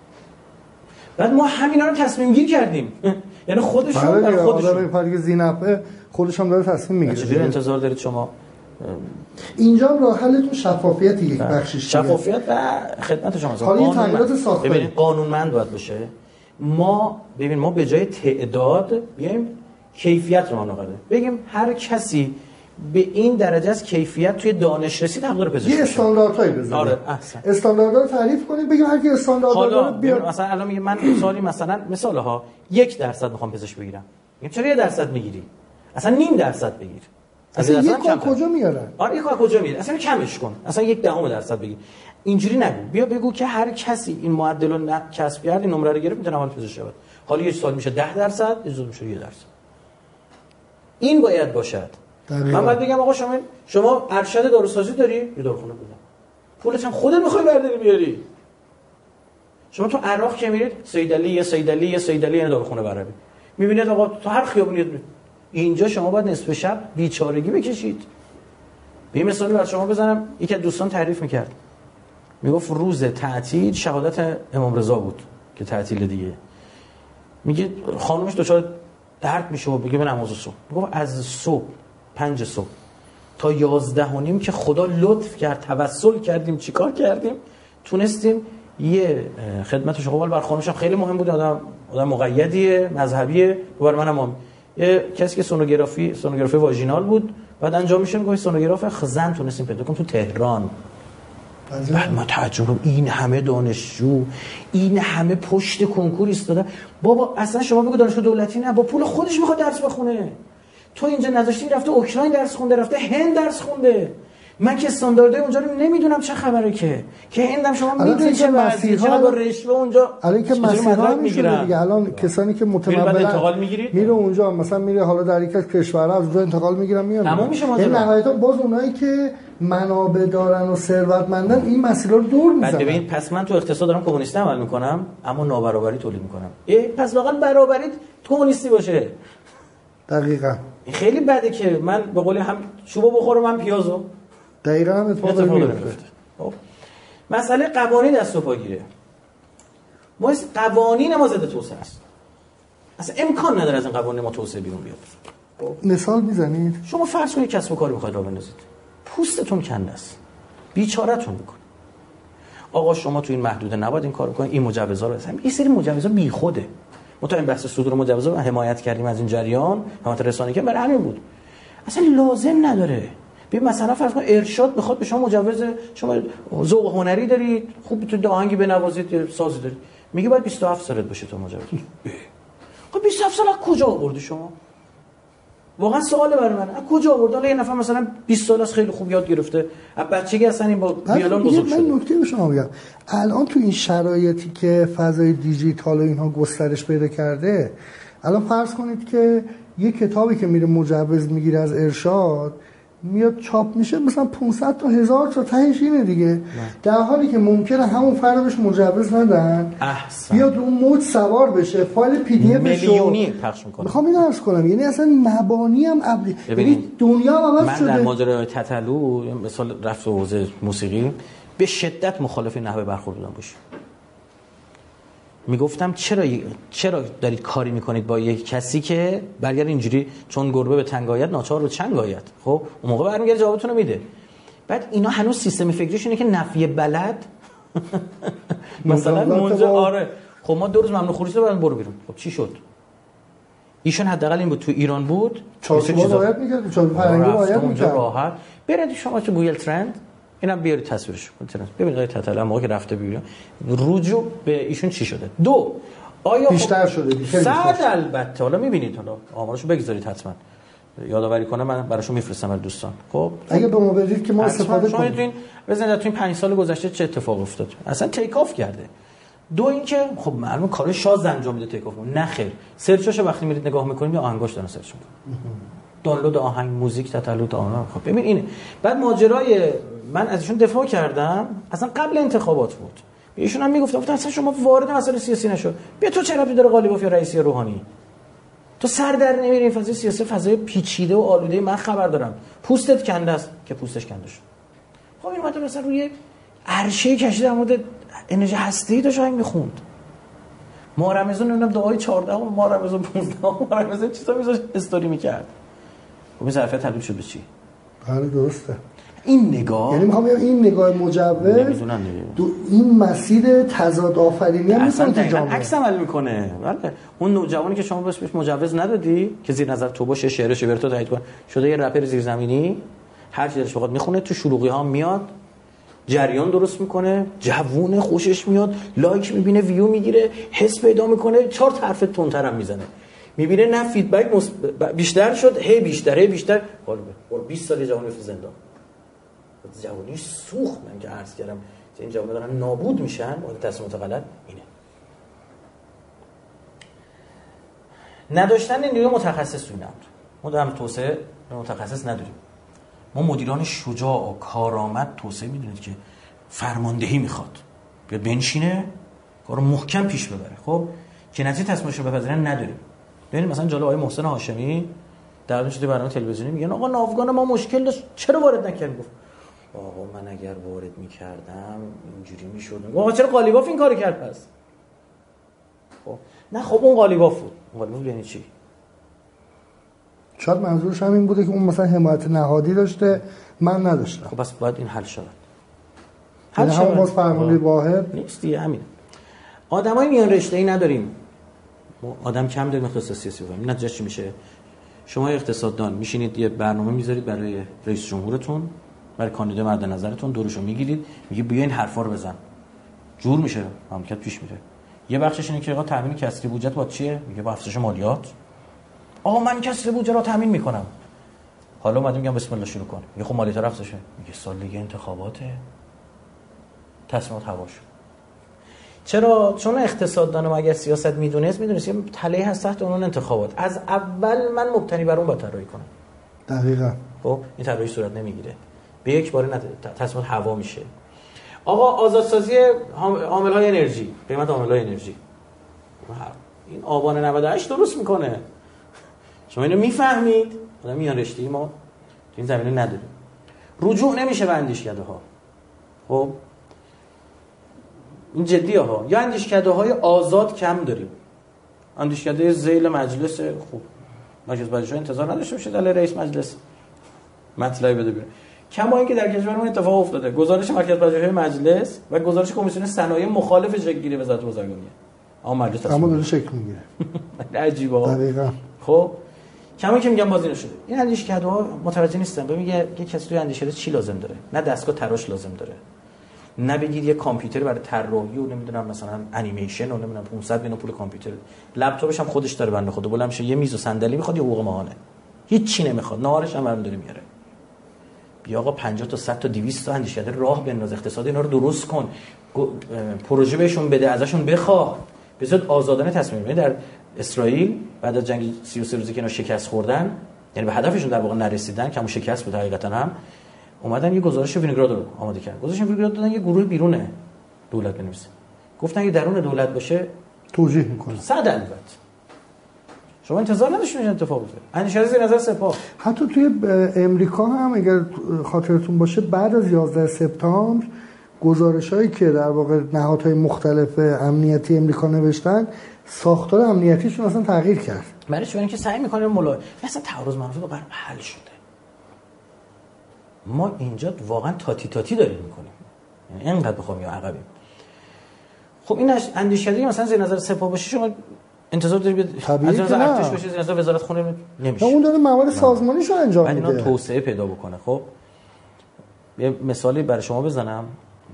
S2: بعد ما همینا رو تصمیم گیر کردیم. یعنی خودشون در خودشون
S1: پدیده زینفه خودش هم داره تصمیم میگیره.
S2: چجوری انتظار دارید شما؟
S1: اینجا راه حلتون شفافیت یک بخشش،
S2: شفافیت و خدمت شما.
S1: حالا تغییرات ساختاری
S2: ببینید قانونمند باید باشه. ما به جای تعداد بیایم کیفیت رو مناقضه بگیم هر کسی به این درجه از کیفیت توی دانش رسید حق داره پزشکی.
S1: یه استانداردهایی بذارید.
S2: آره احسن.
S1: استانداردها رو تعریف کنید، بگیم هر کی استاندارد داره بیاد.
S2: مثلا الان میگه من سالی مثلا مثالها 1% میخوام پزشک بگیرم. میگم چرا 1% میگیری؟ اصلا 0.5% بگیر.
S1: اصلا یک کار کجا میارن؟
S2: آره یک کار کجا میاره؟ اصلا کمش کن. اصلا 0.1% بگیر. اینجوری نگو. بیا بگو که هر کسی این معدل رو کسب کرد، این نمره رو گرفت، میتونه اول پزشک شود. حالا یه سال میشه 10%، یه سال میشه 1%. این باید باشد. من باید بگم آقا شما ارشد داروسازی داری؟ یه داروخونه بده. پولت هم خودت میخوای برداری بیاری. شما تو عراق که میرید صیدلی داروخونه برابی. میبینید آقا تو هر خیابونی اینجا شما باید نصف شب بیچارگی بکشید. به مثالی برای شما بزنم، یکی از دوستان تعریف میکرد. میگفت روز تعطیل شهادت امام رضا بود که تعطیل دیگه. میگه خانومش دچار درد میشه و بگه به نماز صبح. میگفت از صبح 5 صبح تا 11:30 که خدا لطف کرد توسل کردیم چیکار کردیم تونستیم یه خدمت شغل بر خانومش خیلی مهم بود. آدم مقیدیه مذهبیه بر منم یه کسی که سونوگرافی واژینال بود بعد انجام میشه میگه سونوگراف خزن تونستیم پیدا کنیم تو تهران. بعد ما تعجب این همه دانشجو این همه پشت کنکور ایستاده. بابا اصلا شما بگو دانشگاه دولتی نه، با پول خودش میخواد درس بخونه. تو اینجا نذاشتی رفته اوکراین درس خونده، رفته هند درس خونده. من که استانداردهای اونجا رو نمیدونم چه خبره که هندم شما میدونید چه وضعیه، چرا با رشوه اونجا
S1: الان که مسیحا میگیره دیگه. الان کسانی که متمولن میره اونجا مثلا میره حالا در یک از کشورها از اونجا انتقال میگیرن میان.
S2: تمام میشه ماجرا.
S1: این نهایتا باز اونایی که منابع دارن و ثروتمندن این مسئله رو دور میزنن.
S2: بعد ببین پس من تو اقتصاد دارم کمونیستی عمل میکنم اما نابرابری تولید میکنم. پس واقعا برابری کمونیستی باشه.
S1: دقیقاً.
S2: خیلی بده که من به قول هم چوبو بخورم من پیازو.
S1: دقیقاً هم اتفاق میفته.
S2: مسئله قوانین دست و پاگیره. ما قوانین ما ضد توسعه است. اصلا امکان نداره از این قوانین ما توسعه بیرون بیاد.
S1: مثال میزنید؟
S2: شما فرض کنید کسب و کاری میخواید راه بندازید. پوستتون کنده است. بیچاره‌تون میکنه. آقا شما تو این محدوده نباید این کارو کنید. این مجوزا رو بزنید. این سری مجوزا بیخوده. ما تا این بحث صدور مجوزا رو حمایت کردیم از این جریان، حمایت رسانه‌ای که برای همین بود. اصلا لازم نداره. ببین مثلا فرض کن ارشاد بخواد به شما مجوز، شما ذوق هنری دارید، خوب تو آهنگی بنوازید، سازی دارید، میگه باید 27 سالت باشه تو مجوز. خب 27 سال از کجا آوردی شما؟ واقعا سواله برای من. از کجا آورد؟ حالا یه نفر مثلا 20 سال از خیلی خوب یاد گرفته، از بچگی اصلا این با ویولون بزرگ شده.
S1: من نکته به شما میگم. الان تو این شرایطی که فضای دیجیتال و اینها گسترش پیدا کرده، الان فرض کنید که یه کتابی که میره مجوز میگیره از ارشاد میاد چاپ میشه مثلا 500 تا 1000 تا تهش اینه دیگه. در حالی که ممکنه همون فرد بهش مجوز ندن، بیاد اون موج سوار بشه، فایل پی دی اف
S2: میلیونی پخش میکنه.
S1: میخوام اینو عرض کنم، یعنی اصلا مبانی هم یعنی دنیا هم عوض شده.
S2: من در ماجرای تتلو مثلا رفت حوزه موسیقی به شدت مخالف نحوه برخورد بودم باشه. میگفتم چرا دارید کاری میکنید با یک کسی که برگرد اینجوری چون گربه به تنگ آید ناچار به چنگ آید. خب اون موقع برمیگرده جوابتون رو میده. بعد اینا هنوز سیستم فکریش اینه که نفی بلد مثلا اونجا آره خب ما 2 روز ممنوع خروجی دادن برو بیرون. خب چی شد؟ ایشون حداقل این بود تو ایران بود
S1: چارچوب رعایت می‌کرد، چارچوب فرهنگی رعایت می‌کرد.
S2: راحت برید شما تو گوگل ترند اینم بیارید تصویرش کنید. ببینید آقای تتلو موقعی که رفته بیرون رجوع به ایشون چی شده؟ 2 آیا
S1: بیشتر شده بیشتر
S2: البته حالا می‌بینید حالا آمارشو بگذارید حتما یادآوری کنه من براشون میفرستم برای دوستان. خب
S1: اگه به ما بدید که ما استفاده کنیم.
S2: شما بزنید تو این 5 سال گذشته چه اتفاق افتاد؟ اصلا تیک آف کرده. 2 اینکه خب معلومه کار شاز انجام میده تیک آف. نه خیر سرچاشو وقتی میرید نگاه میکنید یا آهنگاش دارن سرچ میکنن. دانلود آهنگ موزیک تتلو آهنگ. خب ببین اینه. بعد ماجرای من از ایشون دفاع کردم اصلا قبل انتخابات بود. ایشون هم میگفت اصلا شما وارد مسائل سیاسی نشو. بیا تو چرا داره قالیباف یا رئیسی روحانی؟ تو سر در نمیری این فضای سیاسی فضای پیچیده و آلوده من خبر دارم. پوستت کنده است که پوستش کنده شد. خب این اومد مثلا روی عرشه کشیده در مورد انرژی هسته‌ای داشت آهنگ میخوند. ماه رمضان نمیدونم دعای 14 ماه رمضان 15 ماه رمضان چیزا میذاشت استوری میکرد. خب این ظرفیت تبدیل شد به چی؟
S1: بله درسته.
S2: این نگاه
S1: یعنی میخوام بگم این نگاه مجوز این مسیر تضاد آفرینی هم میتونه تو جامعه
S2: عکس عمل میکنه. بله اون نوجوانی که شما بهش مجوز ندادی که زیر نظر تو باشه شعرش براتو تایید کنه شده یه رپر زیرزمینی هر چی دلش بخواد میخونه تو شلوغی ها میاد جریان درست میکنه جوونه خوشش میاد لایک میبینه ویو میگیره حس پیدا میکنه 4 حرف تندتر هم میزنه میبینه نه فیدبک بیشتر شد هی بیشتر قالبه 20 سال جوانی تو زندان جوانیش سوخت من که عرض کردم این جوان‌ها دارن نابود میشن با تصمیمات غلط اینه نداشتن نیروی متخصص تو این امر ما در توسعه متخصص نداریم ما مدیران شجاع و کارآمد توسعه میدونید که فرماندهی میخواد بیاد بنشینه کارو محکم پیش ببره خب که نتیجه تصمیمش رو بپذیرن نداریم ببینید مثلا جالب آقای محسن هاشمی در شده برنامه تلویزیونی میگن آقا ناوگان ما مشکل داشت چرا وارد نکردیم گفت آقا من اگر وارد میکردم اینجوری میشد آقا چرا قالیباف این کارو کرد پس خب نه خب اون قالیباف بود قالیباف یعنی چی
S1: شاید منظورش هم این بوده که اون مثلا حمایت نهادی داشته من نداشتم
S2: خب بس باید این حل شود
S1: حل شود باز فرمانده واحد
S2: نیست دیگه همین آدمای میان رشته‌ای نداریم آدم کم داریم اختصاص سیاسی بکنیم نتیجه چی میشه شما اقتصاددان میشینید یه برنامه میذارید برای رئیس جمهورتون برای کاندیدای مورد نظرتون دورشو میگیرید میگه بیا این حرفا رو بزن جور میشه مملکت پیش میره یه بخشش اینه که آقا تامین کسری بودجه با چیه میگه با افزایش مالیات آقا من کسری بودجه رو تامین میکنم حالا اومدم میگم بسم الله شروع کن میگه خب مالیات افزایشه میگه سال دیگه انتخاباته تصمیمات هوا شد چرا چون اقتصاددان ما اگر سیاست میدونست یه تله هست تحت عنوان انتخابات از اول من مبتنی بر اون با طراحی کنم
S1: دقیقاً
S2: خب این طراحی صورت نمیگیره به یک بار تصمیمات هوا میشه آقا آزادسازی عامل‌های انرژی قیمت عامل‌های انرژی این آبان 98 درست میکنه شما اینو میفهمید آدم میان رشته‌ای ما تو این زمینه نداریم رجوع نمیشه به اندیشکده‌ها خب این جدیه ها یا اندیشکده‌های آزاد کم داریم اندیشکده ذیل مجلس خوب مجلس بجاشو انتظار نداشته باشه در رئیس مجلس مطلبی بده بیرون کما اینکه در کشورمون اتفاق افتاده گزارش مرکز بجاشوی مجلس و گزارش کمیسیون صنایع مخالف شکل‌گیری وزارت بازرگانیه اما مجلس
S1: اما داره شکل میگیره
S2: عجیبه
S1: دقیقاً
S2: خب کما که میگم بازی نشده این اندیشکده‌ها متوجه نیستن ببین یه کسی توی اندیشکده چی لازم داره نه دستگاه تراش لازم داره نه بگید یه کامپیوتر برای طراحی و نمیدونم مثلا انیمیشن و نمیدونم 500 میلیون پول کامپیوتر لپتاپش هم خودش داره بنده خدا بلند میشه یه میز و صندلی میخواد یا حقوق ماهانه هیچ چی نمیخواد نهارش هم داره میاره بیا آقا 50 تا 100 تا 200 تا اندیشکده راه بنداز اقتصاد اینا رو درست کن پروژه بهشون بده ازشون بخواه بذار آزادانه تصمیم بگیرن در اسرائیل بعد از جنگ 33 روزی که اینا شکست خوردن یعنی به هدفشون در واقع نرسیدن که همون شکست بود حقیقتا هم اومدن یه گزارش وینگراد رو آماده کردن گزارش وینگراد دادن یه گروه بیرونه دولت بنویسه گفتن اگه درون دولت باشه
S1: توجیه میکنه
S2: 100 البته شما انتظار نداشتین این اتفاق بیفته اندیشه زیر نظر سپاه
S1: حتی توی امریکا هم اگر خاطرتون باشه بعد از 11 سپتامبر گزارش‌هایی که در واقع نهادهای مختلف امنیتی امریکا نوشتن ساختار امنیتیشون اصلا تغییر کرد.
S2: برای چون که سعی می‌کنه مثلا تعارض منافع با غرب حل شده. ما اینجا واقعا تاتی داریم می‌کنیم. یعنی اینقدر بخوام یا عقبیم. خب این اندیشکده مثلا زیر نظر سپاه باشه شما انتظار داری بیاد از نظر ارتش باشه زیر نظر وزارت خونه نمیشه.
S1: اون داره موارد سازمانیشو انجام میده.
S2: بعد اینا توسعه پیدا بکنه. خب یه مثالی برای شما بزنم.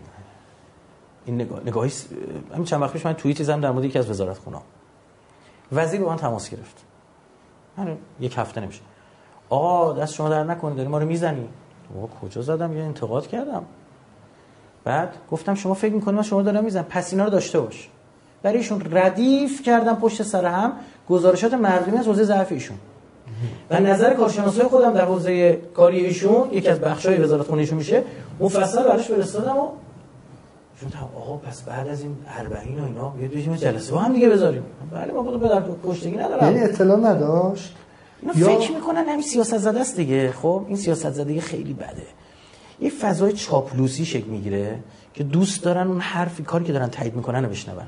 S2: این نگاهی همین چند وقت پیش من توییتی زدم در مورد یکی از وزارت خونه. وزیر با من تماس گرفت. من یک هفته نمیشه. آقا دست شما در نکنه داری ما رو میزنی. کجا زدم؟ یه انتقاد کردم. بعد گفتم شما فکر می‌کنید من شما دارم میزنم پس اینا رو داشته باش. برای ایشون ردیف کردم پشت سر هم گزارشات مردمی از حوزه ضعف ایشون. و نظر کارشناسای خودم در حوزه کاری ایشون یکی از بخش‌های وزارت خونه ایشون میشه مفصل براش فرستادم و چون آقا پس بعد از این 40 و اینا بیایم جلسه با هم دیگه بذاریم. بله ما خود به در پشتگی ندارم.
S1: یعنی اطلاع نداشت.
S2: اینا فکر میکنن همین سیاست زده است دیگه. خب این سیاست زدگی خیلی بده. یه فضای چاپلوسی شکل میگیره که دوست دارن اون حرفی کاری که دارن تایید میکنن رو بشنون.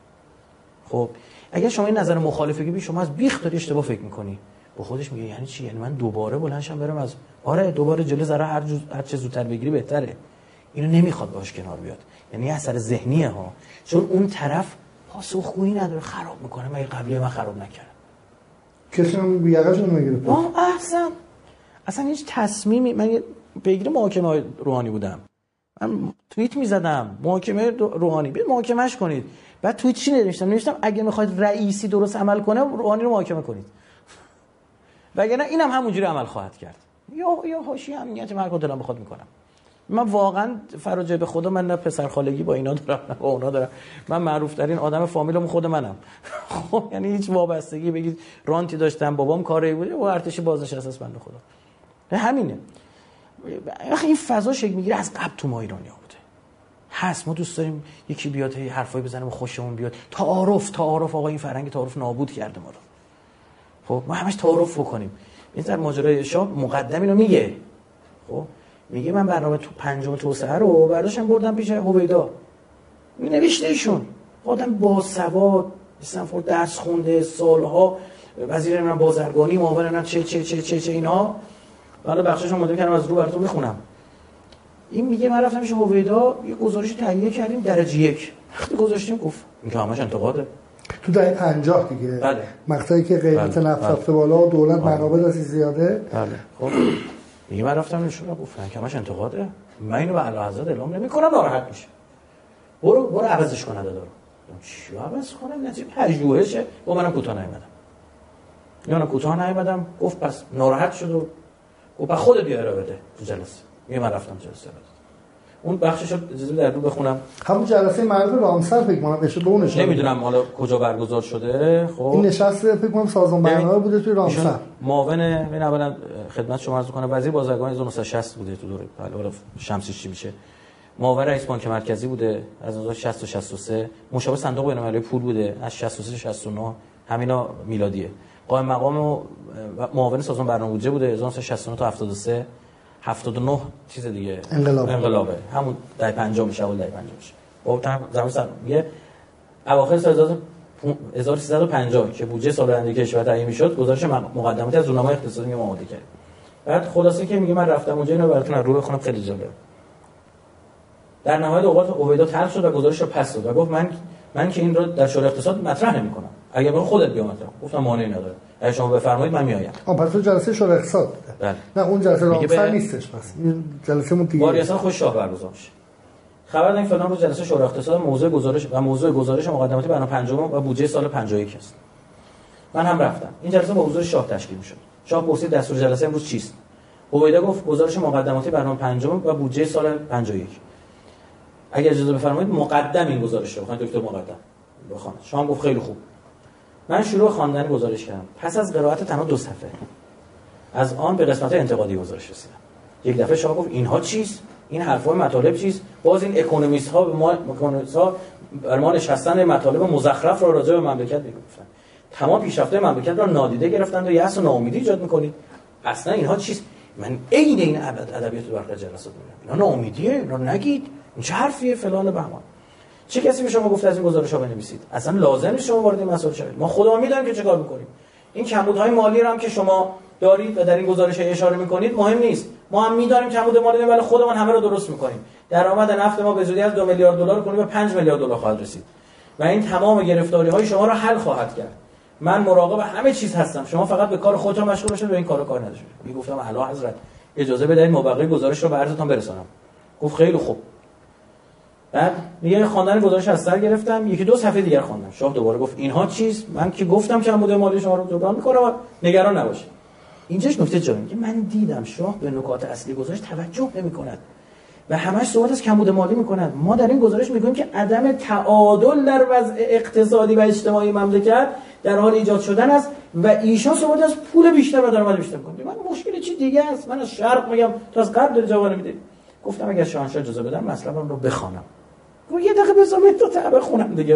S2: خب اگر شما این نظر مخالفه که شما از بیخ داری اشتباه فکر میکنی با خودش میگه یعنی چی؟ یعنی من دوباره بلندشم برم از دوباره جلوی ذره هر چه زودتر بگیری بهتره. اینو نمیخواد باش کنار بیاد. یعنی اثر ذهنیه ها. چون اون طرف پاسخگویی نداره خراب میکنه. مگه قبلی من خراب نکردم؟
S1: کسی هم بیاقشون میگیره.
S2: اصلا هیچ تصمیمی من پیگیر محاکمه روحانی بودم. من توییت میزدم محاکمه روحانی بیاید محاکمه‌اش کنید. بعد توییت چی نوشتم اگه میخواید رئیسی درست عمل کنه روحانی رو محاکمه کنید. وگرنه اینم همونجوری عمل خواهد کرد. یا حاشیه امنیت من دلم بخواد میکنم. من واقعا فراجه به خدا من نه پسر خالگی با اینا دارم نه با اونا دارم. من معروف ترین آدم فامیلم خود منم. خب یعنی هیچ وابستگی بگید رانتی داشتم بابام کاری بوده و ارتشی بازنشسته است بنده خدا. همینه. این فضا شکل میگیره از قبل تو ما ایرانی‌ها بوده. هست ما دوست داریم یکی بیاد هی حرفایی بزنه و خوشمون بیاد. تعارف آقا این فرهنگ تعارف نابود کرده ما رو. خب ما همش تعارف بکنیم. این در ماجرای شاه مقدم اینو میگه. خب میگه من برنامه تو 5 توسعه رو برداشتم بردم پیش هویدا. مینوشته ایشون آدم باسواد استنفورد درس خونده سالها وزیر من بازرگانی معاون من چه اینا. حالا بخشش مدام کردم از رو براتون میخونم. این میگه من رفتم پیش هویدا یه گزارش تهیه کردیم درجه 1. وقتی گذاشتیم گفت این که همش انتقاده.
S1: تو دهه 50 دیگه.
S2: بله.
S1: مقطعی که قیمت نفت رفته بالا و دولت منابع داشت زیاده.
S2: بله. خب میگه من رفتم نشون گفتن که همش انتقاده. من اینو به اعلیحضرت اعلام نمی‌کنم ناراحت میشه. برو عوضش کن دادارو. چی عوض کنم؟ نتیجه پژوهشه. با منم کوتاه نیومدم. گفت پس ناراحت شد و گفت خودت بیا ارائه بده تو جلسه. من رفتم جلسه دادم. اون بخشش رو اجازه در رو بخونم.
S1: همون جلسه مربوط به رامسر فکر کنم بشه به اونش.
S2: نمیدونم حالا کجا برگزار شده. خب
S1: این نشست فکر کنم سازمان برنامه بوده توی رامسر.
S2: معاون من اولا خدمت شما عرض کنم وزیر بازرگانی 1960 بوده تو دوره حالا شمسی چی میشه. معاون رئیس بانک مرکزی بوده از 1960 تا 63. مشاور صندوق بین‌المللی پول بوده از 63 تا 69. همینا میلادیه. قائم مقام و معاون سازمان برنامه بودجه بوده 1969 تا 73. 79 چیز دیگه انقلابه همون دهه 50 میشه اول دهه 50 میشه. گفتم زمان میگه اواخر سال 1350 که بودجه سال آینده کشور تعیین میشد گزارش مقدماتی از روزنامه اقتصادی آماده کرد. بعد خلاصه که میگه من رفتم اونجا اینو براتون رو بخونم خیلی جالب. در نهایت اوقات هویدا طرح شد و گزارش رو پس داد و گفت من که این رو در شورای اقتصاد مطرح نمی‌کنم. اگر بخواد خودت بیا مطرح. گفتم مانعی نداره. اگه شما بفرمایید من میایم.
S1: پس تو جلسه شورای اقتصاد بوده.
S2: بله.
S1: نه اون جلسه رامسر نیستش پس. این جلسه مون دیگه.
S2: واریسان خوش شاه برگزار میشه. خبر دادن فلان روز جلسه شورای اقتصاد موضوع گزارش مقدماتی برنامه پنجم و بودجه سال 51 است. من هم رفتم. این جلسه با حضور شاه تشکیل میشد. شاه پرسید دستور جلسه امروز چیست؟ هویدا گفت گزارش مقدماتی برنامه پنجم و بودجه سال 51. اگر اجازه بفرمایید مقدم این گزارش رو دکتر مقدم بخوام. شما گفت خیلی خوب. من شروع خواندن گزارش کردم. پس از قرائت تنها 2 صفحه از آن به قسمت انتقادی گزارش رسیدم. یک دفعه شاه گفت اینها چیست؟ این حرفا مطالب چیست؟ باز این اکونومیست ها به ما برمان نشستن مطالب مزخرف رو راجع به مملکت میگفتن. تمام پیشرفته مملکت رو نادیده گرفتند و یأس و ناامیدی ایجاد میکنید. اصلا اینها چیست؟ من عین این ادبیات برخلاف جلسات میگم. اینا ناامیدیه، اینا نگید. این چه حرفیه فلان بهمان. چه کسی به شما گفته از این گزارش‌ها بنویسید؟ اصلا لازم نیست شما وارد این مسائل شوید. ما خودمون می‌دونیم که چه کار می‌کنیم. این کمبودهای مالی رو هم که شما دارید و در این گزارش‌ها اشاره می‌کنید مهم نیست. ما هم می‌دونیم کمبود مالی داریم ولی خودمون همه رو درست می‌کنیم. درآمد نفت ما به زودی از 2 میلیارد دلار کنیم به 5 میلیارد دلار خواهد رسید. و این تمام گرفتاری‌های شما رو حل خواهد کرد. من مراقب همه چیز هستم. شما فقط به کار خودتون مشغول باشید و این کارو کار نداشته. میگفتم اعلی حضرت اجازه بدید ما بقیه گزارش رو به عرضتون برسونم. گفت خیلی خوب. بعد دیگه خواندن گزارش از سر گرفتم، یکی دو صفحه دیگر خواندم. شاه دوباره گفت اینها چیز؟ من که گفتم که کمبود مالی شما رو جبران می‌کنم، نگران نباشید. اینجاش نکته جالبه که من دیدم شاه به نکات اصلی گزارش توجه نمی‌کند و همش صحبت از کمبود مالی می‌کند. ما در این گزارش می‌گوییم که عدم تعادل در وضع اقتصادی و اجتماعی مملکت در حال ایجاد شدن است و ایشان صحبت از پول بیشتر و درآمد بیشتر می‌کنند. من مشکل چی دیگه است؟ من از شرق میگم تو از غرب داری جواب میدی. گفتم اگر شاهنشاه اجازه بدن مطلبم رو بخوانم. یه دقیقه بذارید تو تعبیر خونم دیگه.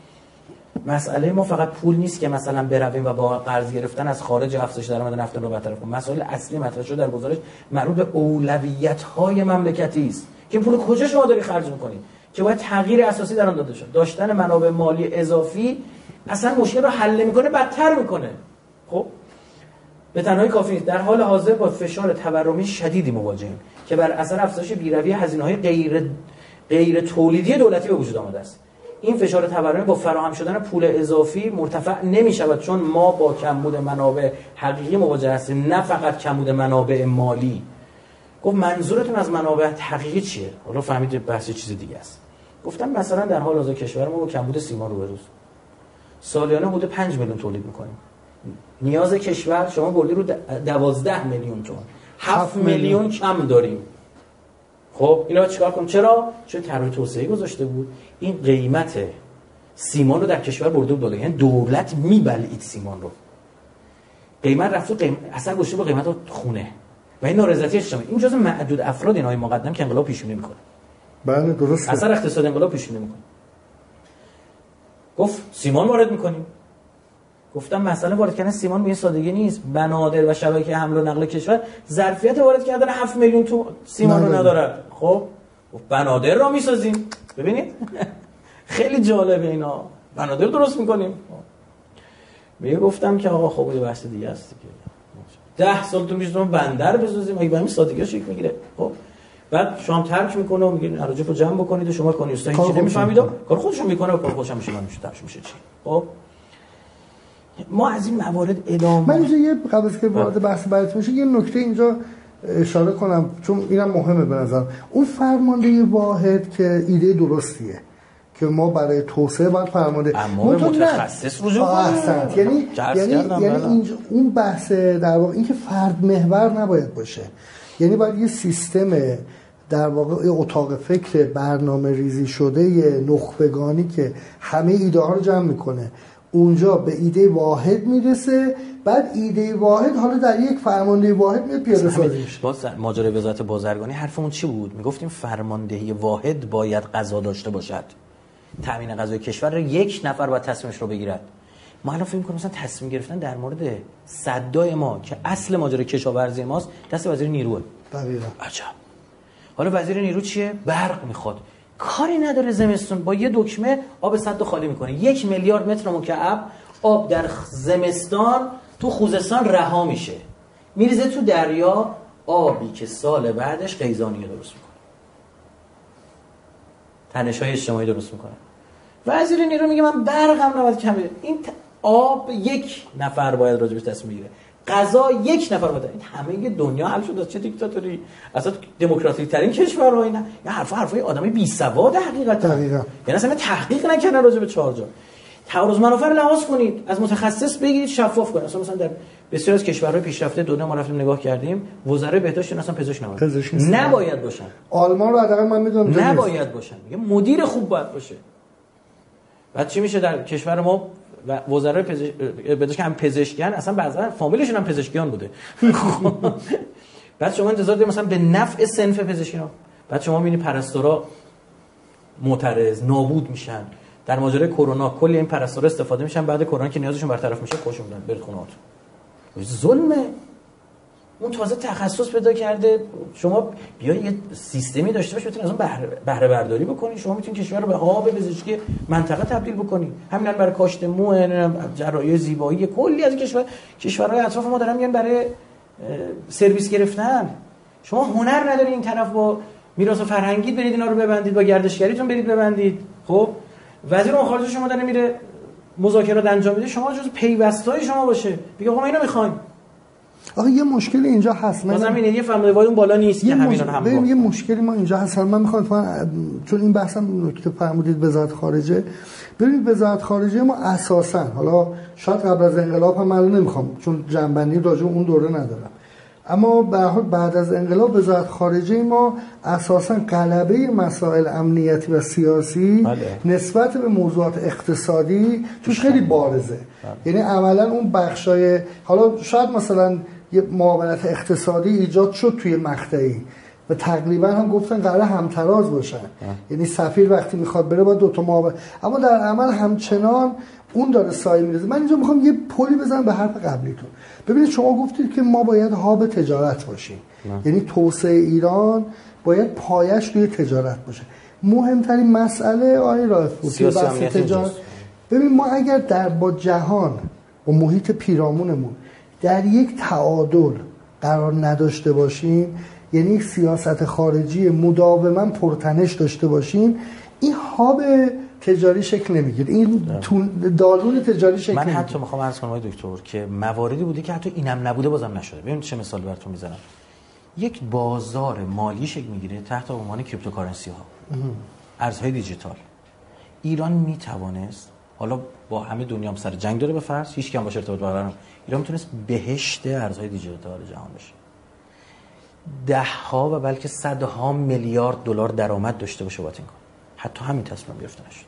S2: مسئله ما فقط پول نیست که مثلا برویم و با قرض گرفتن از خارج افزایش درآمد نفت رو برطرف کنیم. مسائل اصلی مطرح شده در گزارش مربوط به اولویت‌های مملکتی است که پول کجا شما داری خرج می‌کنید که باید تغییر اساسی در آن داده شد. داشتن منابع مالی اضافی اصلا مشکل رو حل نمی‌کنه، بدتر می‌کنه. خب به تنهایی کافی نیست. در حال حاضر با فشار تورمی شدیدی مواجهیم که بر اثر افزایش بی‌رویه هزینه‌های غیر تولیدی دولتی به وجود آمده است. این فشار تورمی با فراهم شدن پول اضافی مرتفع نمی‌شود چون ما با کمبود منابع حقیقی مواجه هستیم، نه فقط کمبود منابع مالی. گفت منظورتون از منابع حقیقی چیه؟ حالا فهمید بحث چیز دیگه است. گفتم مثلا در حال حاضر کشور ما با کمبود سیمان روبروست. سالیانه حدود 5 میلیون تولید می‌کنیم. نیاز کشور شما بردی رو 12 میلیون تن. 7 میلیون کم داریم. خب اینا چیکار کنم؟ چرا؟ چون طرح توسعه گذاشته بود این قیمت سیمان رو در کشور برده بود بالا. یعنی دولت میبلعید سیمان رو. قیمت رفت اثر گذاشته با قیمت خونه. و این نارضایتی اجتماعی. این جزء معدود افراد اینهای مقدم که انقلاب پیش نمی‌کنه.
S1: بله درسته.
S2: اثر اقتصاد انقلاب پیش نمی‌کنه. گفت سیمان وارد می‌کنیم. گفتم مسئله وارد کردن سیمان به این سادگی نیست. بنادر و شبکه حمل و نقل کشور ظرفیت وارد کردن 7 میلیون تو سیمان رو ندارد. خب بنادر را می‌سازیم. ببینید خیلی جالبه اینا. بنادر درست می‌کنیم. میگه گفتم که آقا خب یه بحث دیگه است دیگه. 10 سال تو میشه بندر بسازیم اگه به همین سادگی شکل میگیره. خب بعد شام ترک میکنه و میگه اراجو رو جمع بکنید و شما کانیستا هیچ چیزی نمیفهمید کار خودشون میکنه و کار خودش هم میشه ترک میشه چی. خب ما از این موارد ادامه
S1: من اینجا یه قبل از که وارد بحث بعدی میشه یه نکته اینجا اشاره کنم چون اینم مهمه به نظر. اون فرمانده واحد که ایده درستیه که ما برای توسعه باید فرمانده
S2: اما متخصص رجوع کنیم.
S1: یعنی اینجا اون بحث در واقع این که فرد محور نباید باشه. یعنی باید یه سیستم در واقع اتاق فکر برنامه ریزی شده یه نخبگانی که همه ایده ها رو جمع میکنه اونجا به ایده واحد میرسه. بعد ایده واحد حالا در یک فرمانده واحد میاد پیاده سازی میشه.
S2: باز ماجرای وزارت بازرگانی حرفمون چی بود؟ میگفتیم فرماندهی واحد باید قضا داشته باشد. تامین غذای کشور رو یک نفر باید تصمیمش رو بگیرد. ما الان فکر می‌کنیم مثلا تصمیم گرفتن در مورد سدای ما که اصل ماجرای کشاورزی ماست دست وزیر نیروه.
S1: دقیقاً.
S2: عجب. حالا وزیر نیرو چیه؟ برق میخواد. کاری نداره زمستون با یه دکمه آب سد خالی میکنه. 1 میلیارد متر مکعب آب در زمستان تو خوزستان رها میشه. میریزه تو دریا، آبی که سال بعدش قیزانیه درست میکنه. تنش‌های اجتماعی درست میکنه. وزیر نیرو میگه من برقم نباید کم بشه. این آب 1 نفر باید راجبش تصمیم بگیره. غذا 1 نفر باید. این همه دنیا حل شده. چه دیکتاتوری؟ اصلا دموکراتیک ترین کشورها اینا. یا حرفای آدمای بی سواد حقیقتا. یعنی اصلا تحقیق نکردن راجب 4 جا. تعارض منافع رو لحاظ کنید. از متخصص بگیرید، شفاف کنید. مثلا در بسیار از کشورهای پیشرفته دنیا ما رفتیم نگاه کردیم، وزرای بهداشت اصلا پزشک نباید باشن.
S1: آلمان رو حداقل من میدونم
S2: نباید باشن. میگه مدیر خوب باید باشه. بعد چی میشه در کشور ما و وزرای پزشک هم پزشکیان اصلا بعضا فامیلشون هم پزشکیان بوده. بعد شما انتظار دارید مثلا به نفع صنف پزشکیان. بعد شما میبینید پرستارا معترض نابود میشن. در ماجرای کرونا کلی این پرستارا استفاده میشن بعد کرونا که نیازشون برطرف میشه خوشم میاد برید خونه‌هاتون. ظلمه. اون تازه تخصص پیدا کرده. شما بیا یه سیستمی داشته باش بتونی از اون بهره برداری بکنی. شما میتونی کشور رو به هاب پزشکی منطقه تبدیل بکنی. همین برای کاشت مو، جراحی زیبایی، کلی از کشورهای اطراف ما دارن میان برای سرویس گرفتن. شما هنر نداری این طرف با میراث فرهنگی برید اینا رو ببندید، با گردشگریتون برید ببندید. خب وزیر امور خارجه شما داره میره مذاکرات انجام میده، شما جزو پیوستای شما باشه، بگه آقا ما اینو میخوایم.
S1: آخه یه مشکل اینجا هست.
S2: مثلا این یه فرمانده اون بالا نیست که همینا رو هم
S1: یه مشکلی ما اینجا هست. من میخوام چون این بحثم نکته فرمودید وزارت خارجه. ببینید وزارت خارجه ما اساسا، حالا شاید قبل از انقلاب هم من نمیخوام چون جنبندی راجع اون دوره ندارم، اما به هر حال بعد از انقلاب وزارت خارجه ما اساسا غلبه مسائل امنیتی و سیاسی نسبت به موضوعات اقتصادی توش خیلی بارزه. یعنی عملا اون بخشای، حالا شاید مثلا یه معاونت اقتصادی ایجاد شد توی مقطعی و تقریبا هم گفتن قراره همتراز باشن، یعنی سفیر وقتی میخواد بره با دو تا معاون، اما در عمل همچنان اون داره سایه میرزه. من اینجا میخوام یه پلی بزنم به حرف قبلیتون. ببینید شما گفتید که ما باید هاب تجارت باشیم، یعنی توسعه ایران باید پایش روی تجارت باشه. مهمترین مسئله آقای رائف‌پور بحث تجارت. ببین ما اگر با جهان و محیط پیرامونمون در یک تعادل قرار نداشته باشیم، یعنی یک سیاست خارجی مداوما پرتنش داشته باشیم، این هاب تجاری شکل نمیگیره، این دالون تجاری شکل نمیگیره.
S2: من حتی میخوام عرض کنم آقای دکتر که مواردی بوده که حتی اینم نبوده بازم نشده. ببین چه مثال براتون میزنم. یک بازار مالی شکل میگیره تحت عنوان کریپتوکارنسی ها، ارزهای دیجیتال. ایران میتوانست، حالا با همه دنیا هم سر جنگ داره به فرض، هیچ کی هم باشه ارتباط برقرار، ایران میتونست بهشت ارزهای دیجیتال جهان بشه. ده‌ها و بلکه صدها میلیارد دلار درآمد داشته باشه با این کار. حتی همین تصمیم گرفته نشد.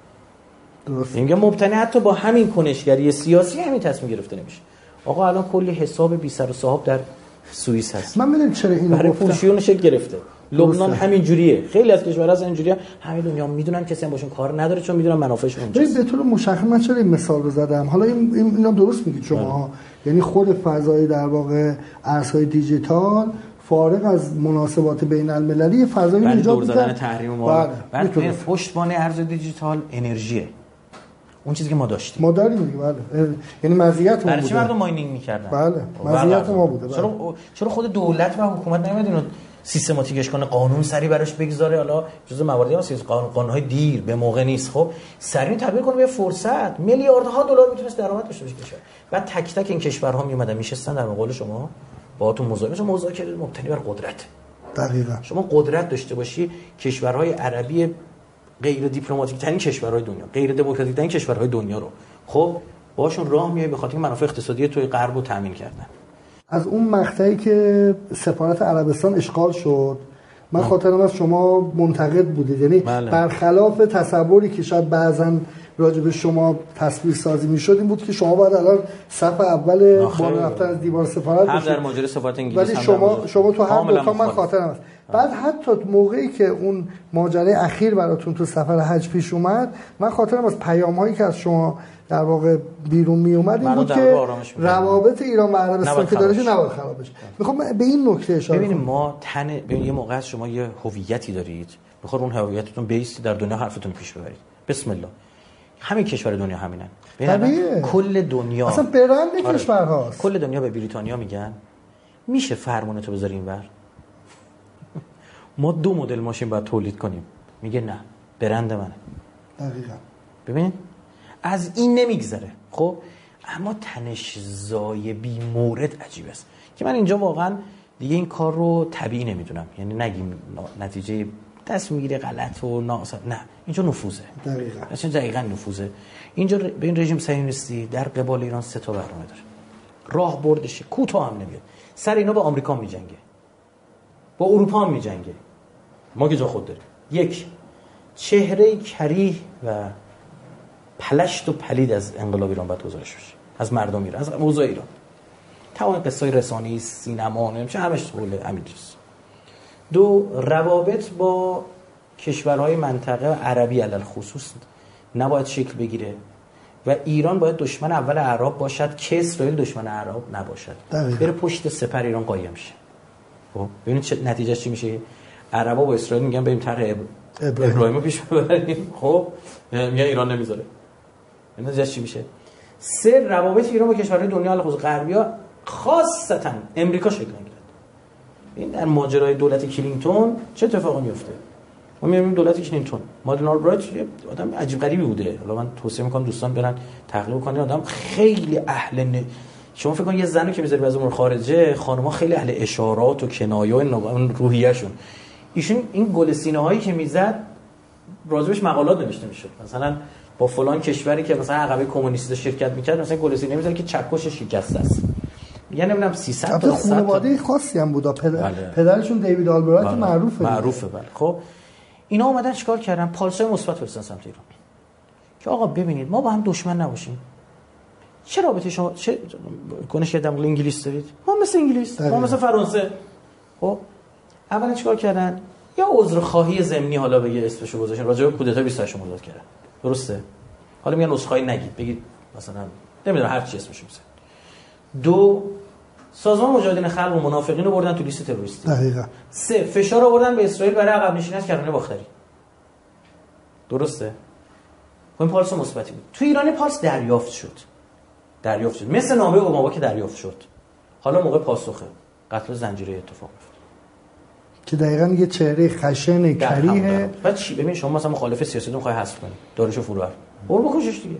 S2: درست. میگم مبتنی حتی با همین کنشگری سیاسی همین تصمیم گرفته نمیشه. آقا الان کلی حساب بی سر و صاحب در سوئیس هست.
S1: من میدونم چرا اینو
S2: برای پولشون شکل گرفته. لبنان همین جوریه. خیلی از کشورها از اینجوریه. همه دنیا میدونن کسی هم باشون کار نداره چون میدونن منافعش اونجاست.
S1: به طور مشخص من چرا این مثال رو زدم. حالا اینا درست میگید شما، یعنی خود فضای در واقع ارزهای دیجیتال فارغ از مناسبات بین المللی فضایی ایجاد
S2: دور زدن تحریم ما. بعد پشتوانه ارز دیجیتال انرژیه. اون چیزی که ما داشتیم.
S1: ما داریم دیگه. بله. یعنی مزیت ما بوده.
S2: برای چی مردم ماینینگ می‌کردن؟
S1: بله. مزیت ما بوده. بله.
S2: چرا خود دولت و حکومت نمیاد اینو سیستماتیکش کنه، قانون سری براش بگذاره؟ حالا جزء مواردی هست قانون‌های دیر به موقع نیست. خب سری تبدیل کنه به فرصت. میلیاردها دلار میتونست درآمد داشته باشه کشور. بعد تک تک این کشورها میومدن میشستن در قول شما باهاتون مذاکره مبتنی بر قدرت.
S1: دقیقاً.
S2: شما قدرت داشته باشی، کشورهای عربی غیر دیپلماتیک ترین کشورهای دنیا، غیر دموکراتیک ترین کشورهای دنیا رو خب باشون راه میای به خاطر منافع اقتصادی توی غرب رو تامین کردن.
S1: از اون مقطعی که سفارت عربستان اشغال شد من خاطرم از شما منتقد بودید، یعنی برخلاف تصوری که شاید بعضن راجع به شما تصویر سازی میشد این بود که شما باید الان صف اول بالا رفتن از دیوار سفارت
S2: هم در ماجرای سفارت انگلیس
S1: ولی شما تو هر دو تا من خاطرم است. بعد حتی موقعی که اون ماجرای اخیر براتون تو سفر حج پیش اومد من خاطرم از پیام‌هایی که از شما در واقع بیرون می اومد این بود که روابط ایران و عربستان که داره نباید خراب بشه. میخوام به این نکته اشاره کنم.
S2: ببینید ما یه موقع از شما یه هویتی دارید، میخواد اون هویتتون بیستی در دنیا حرفتون پیش ببرید. بسم الله. همین کشور دنیا همینن. کل دنیا
S1: اصلا برند کشورهاست.
S2: کل دنیا به بریتانیا میگن میشه فرمونتو بذاری اینور؟ ما 2 مدل ماشین باید تولید کنیم. میگه نه، برند منه.
S1: دقیقاً.
S2: ببین از این نمیگذره. خب اما تنش‌زای بی مورد عجیب است که من اینجا واقعا دیگه این کار رو طبیعی نمیدونم، یعنی نگیم نتیجه دست میگیره غلط و ناقص، نه اینجا نفوذه. دقیقاً نفوذه. اینجا به این رژیم صهیونیستی در قبال ایران 3 تا برنامه داره. راه بردشه کوتاه هم نمیاد. سر اینا با آمریکا میجنگه، با اروپا هم میجنگه. ما که جا خود داریم. 1 چهره کریه و پلشت و پلید از انقلاب ایران باید گزارش بشه، از مردم ایران، از اوضاع ایران. تمام قصه‌های رسانه‌ای، سینما، نمیشه همش طول همین چیز. 2 روابط با کشورهای منطقه عربی علل خصوص نباید شکل بگیره. و ایران باید دشمن اول عرب باشد که اسرائیل دشمن عرب نباشد. بره پشت سپر ایران قایم شه. خب ببینید چه نتیجه چی میشه. عربا با اسرائیل میگن بریم طرح ابراهیمو پیش ببریم، خب میگن ایران نمیذاره. نتیجه چی میشه؟ سر روابط ایران با کشورهای دنیا علاوه غربی‌ها خاصتا امریکا شکل میگیره. این در ماجرای دولت کلینتون چه اتفاقی میفته؟ ما می‌بینیم دولت کلینتون، مادلن آلبرایت یه آدم عجیب غریبی بوده. حالا من توصیه می‌کنم دوستان برن تحقیق کنن. آدم خیلی شما فکر کن یه زنو که می‌ذاری از امور خارجه، خانم‌ها خیلی اهل اشارات و کنایه و روحیه‌شون. ایشون این گل سینه‌هایی که میزد راجبش مقالات نوشته میشد. مثلا با فلان کشوری که مثلا عقبه کمونیستی شرکت می‌کرد، مثلا گل سینه می‌ذاره که چکش شکسته است. یعنی نمیدونم 300 تا
S1: خانواده خاصی هم بود. پدرشون دیوید آلبرایت معروفه.
S2: بله. خب اینا اومدن چیکار کردن؟ پالسای مثبت فرستادن سمت ایران که آقا ببینید ما با هم دشمن نباشیم. چه رابطه شما چه کنش در مورد انگلیس دارید؟ ما مثل انگلیس، ما مثل فرانسه. خب اولا چیکار کردن؟ یا عذرخواهی ضمنی حالا بگه اسمشو گذاشتن راجع به کودتای 28 مرداد کردن. درسته؟ حالا میگن عذرخواهی نگید، بگید مثلا نمیدونم هر چی اسمشو بزنید. دو، سازمان مجاهدین خلق و منافقین رو بردن تو لیست تروریستی.
S1: دقیقاً.
S2: سه، فشار آوردن به اسرائیل برای عقب نشینی از کرانه باختری. درسته؟ این پالس مثبتی بود. تو ایران پالس دریافت شد. مثل نامه اوباما که دریافت شد. حالا موقع پاسخه. قتل زنجیره اتفاق افتاد.
S1: که دقیقاً یه چهره خشن کریه.
S2: بعد چی؟ ببین شما مثلا مخالف سیاستتون می‌خوای حذف کنی. داریوش فروهر. برو بکشش دیگه.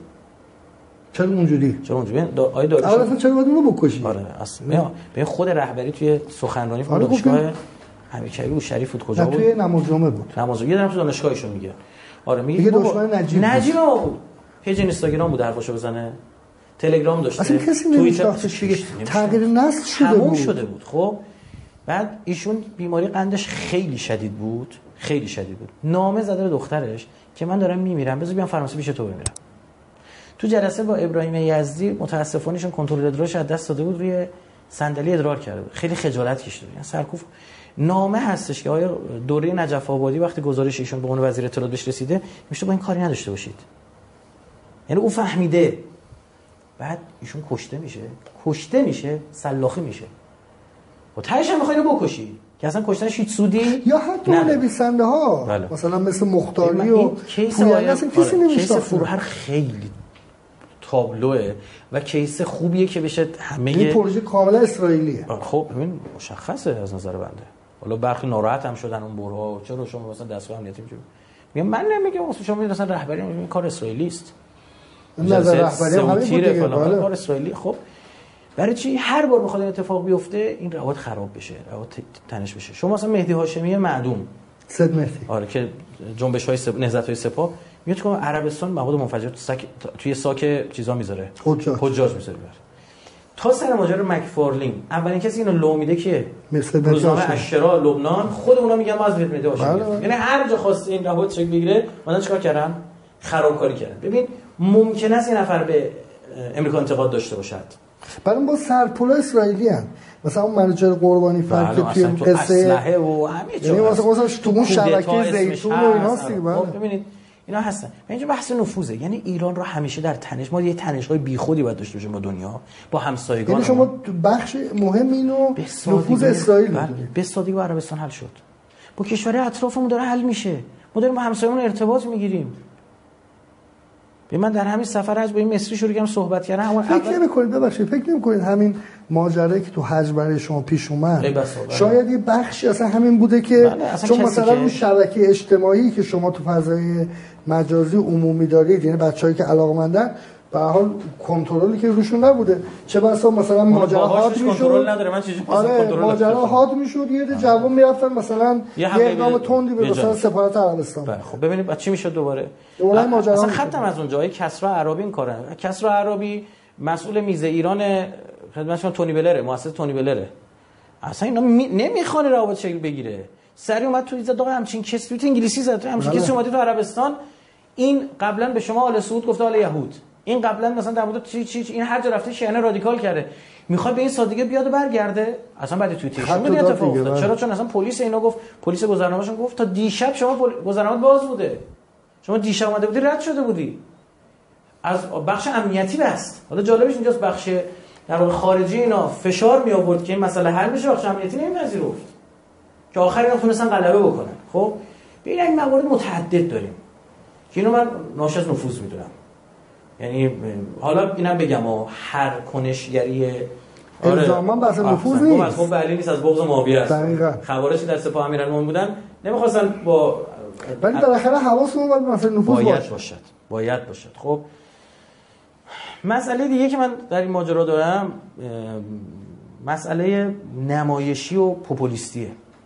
S1: چرا اونجوری؟
S2: آیه داریوش
S1: اصلا چرا باید اونو بکشی؟
S2: آره اصلا ببین خود رهبری توی سخنرانی دانشگاه امیرکبیر بود شریف بود کجا بود؟
S1: توی نماز جمعه بود.
S2: یه دفعه تو دانشگاهشون میگه. آره میگه
S1: دشمن نجیب
S2: بود. پیج اینستاگرام بود حرفاشو بزنه. تلگرام داشته.
S1: اصلا کسی نمی‌شناختش دیگه. تغییر نسل
S2: شده بود. خب بعد ایشون بیماری قندش خیلی شدید بود. نامه زده به دخترش که من دارم میمیرم، بذار بیام فرانسه پیش تو بمیرم. تو جلسه با ابراهیم یزدی متاسفانه ایشون کنترل ادرارش از دست داده بود، روی صندلی ادرار کرده بود. خیلی خجالت کشیده بود. یعنی سرکوف نامه هستش که آیا دوره نجف آبادی وقتی گزارش ایشون به عنوان وزیر اطلاعات بهش رسیده میشه با این کاری نداشته باشید. یعنی او فهمیده. بعد ایشون کشته میشه سلاخی میشه. و تهش هم می‌خوای اینو بکشی که اصلا کشتنش هیچ سودی
S1: یا حتی نویسنده ها مثلا مثل مختاری و پویان اصلا کسی نمی‌شناسه.
S2: کیس فروهر خیلی تابلوه و کیس خوبیه که بشه همه
S1: این پروژه کاملا اسرائیلیه.
S2: خب ببین مشخصه از نظر بنده. حالا برخی ناراحت هم شدن اون برها چرا شما مثلا دستگاه امنیتی میگم من نمیگم اصلا شما مثلا رهبری این کار اسرائیلی است.
S1: نظر رهبری هم همین بوده
S2: فلان کار اسرائیلی. خب برای چی هر بار بخواد این اتفاق بیفته این روابط خراب بشه، روابط تنش بشه. شما مثلا مهدی هاشمی معدوم
S1: صد مهدی
S2: که جنبش‌های نهضت‌های سپاه میاد که عربستان مواد منفجر توی ساک چیزا میذاره، حجاج میذاره. تا سر ماجرا مکفارلین اولین کسی اینو لو میده که روزنامه اشرا لبنان، خود اونا میگن ما از مهدی هاشمی، یعنی هر جا خواست این روابط شکل بگیره اونا چیکار کردن؟ خرابکاری کردن. ببین ممکن است این نفر به امریکا انتقاد داشته باشد،
S1: بعدم با سرپولا اسرائیلی ان، مثلا اون مناجر قربانی فرد که توی قصه
S2: اسلحه و همه چیز،
S1: یعنی مثلا تو اون شبکه زیتون و ایناست دیگه.
S2: ببینید اینا هستن. اینجا بحث نفوذه، یعنی ایران رو همیشه در تنش، ما یه تنش‌های بیخودی باید داشته باشیم با دنیا، با همسایگان.
S1: یعنی شما بخش مهم اینو نفوذ اسرائیل
S2: به سادگی با عربستان حل شد، با کشورهای اطرافمون داره حل میشه، ما داریم با همسایه‌مون ارتباط میگیریم. من در همین سفر حج با این مصری شروع کردم صحبت کردن. همون
S1: فکر نمی‌کنید همین ماجرایی که تو حج برای شما پیش اومد شاید یه بخشی اصلا همین بوده که چون مثلا اون شبکه اجتماعی که شما تو فضای مجازی عمومی دارید، یعنی بچه‌ای که علاقه‌مندن به هر حال کنترلی که روشون نبوده، چه بسا مثلا ماجرا هات میشد،
S2: کنترل نداره. من چیزی کنترل
S1: ماجرا هات میشد، یه جواب میرفتن مثلا یه اقدام تندی به مثلا سفارت عربستان.
S2: خب ببینید بعد چی میشد دوباره
S1: ماجرا
S2: اصلا ختم از اونجایی. کسرا عربی این کارن. کسرا عربی مسئول میز ایران خدمتشون تونی بلره، مؤسسه تونی بلره. اصلا اینا نمیخوان روابط شکل بگیره. سری اومد تو ایزا همچین کسی تو انگلیسی زد، همچین کسی اومد تو عربستان. این قبلا به شما آل سعود گفته آل یهود، این قبلا مثلا در مورد چی این هر جا رفته شیعه رادیکال کرده، میخواد به این سادگی بیاد و برگرده. اصلا بعد توییتش این اتفاق افتاد. چرا؟ چون اصلا پلیس اینا گفت، پلیس گذرنامه‌شون گفت تا دیشب شما گذرنامه باز بوده، شما دیشب اومده بودی رد شده بودی. از بخش امنیتی بست. حالا جالبش اینجاست بخش در واقع خارجی اینا فشار می آورد که این مسئله حل بشه، بخش امنیتی نمی‌پذیرفت که آخر اینا تونستن غلبه بکنن. خب ببین این موارد متعدد داریم که اینو من ناشی از نفوذ میدونم. یعنی حالا اینم بگم هر کنشگری
S1: الزاما بحث نفوذ نیست.
S2: خب علی نیست، از بغض معاویه است.
S1: دقیقاً
S2: خوارجی در سپاه امیرالمومنین بودن نمی‌خواستن با
S1: ولی بالاخره حواسمون باید مثلا نفوذ
S2: باید باشد. خب مسئله دیگه که من در این ماجرا دارم مسئله نمایشی و پوپولیستیه.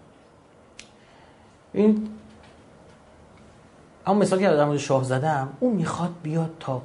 S2: این اما مثال که در مورد شاه زدم، اون میخواد بیاد تا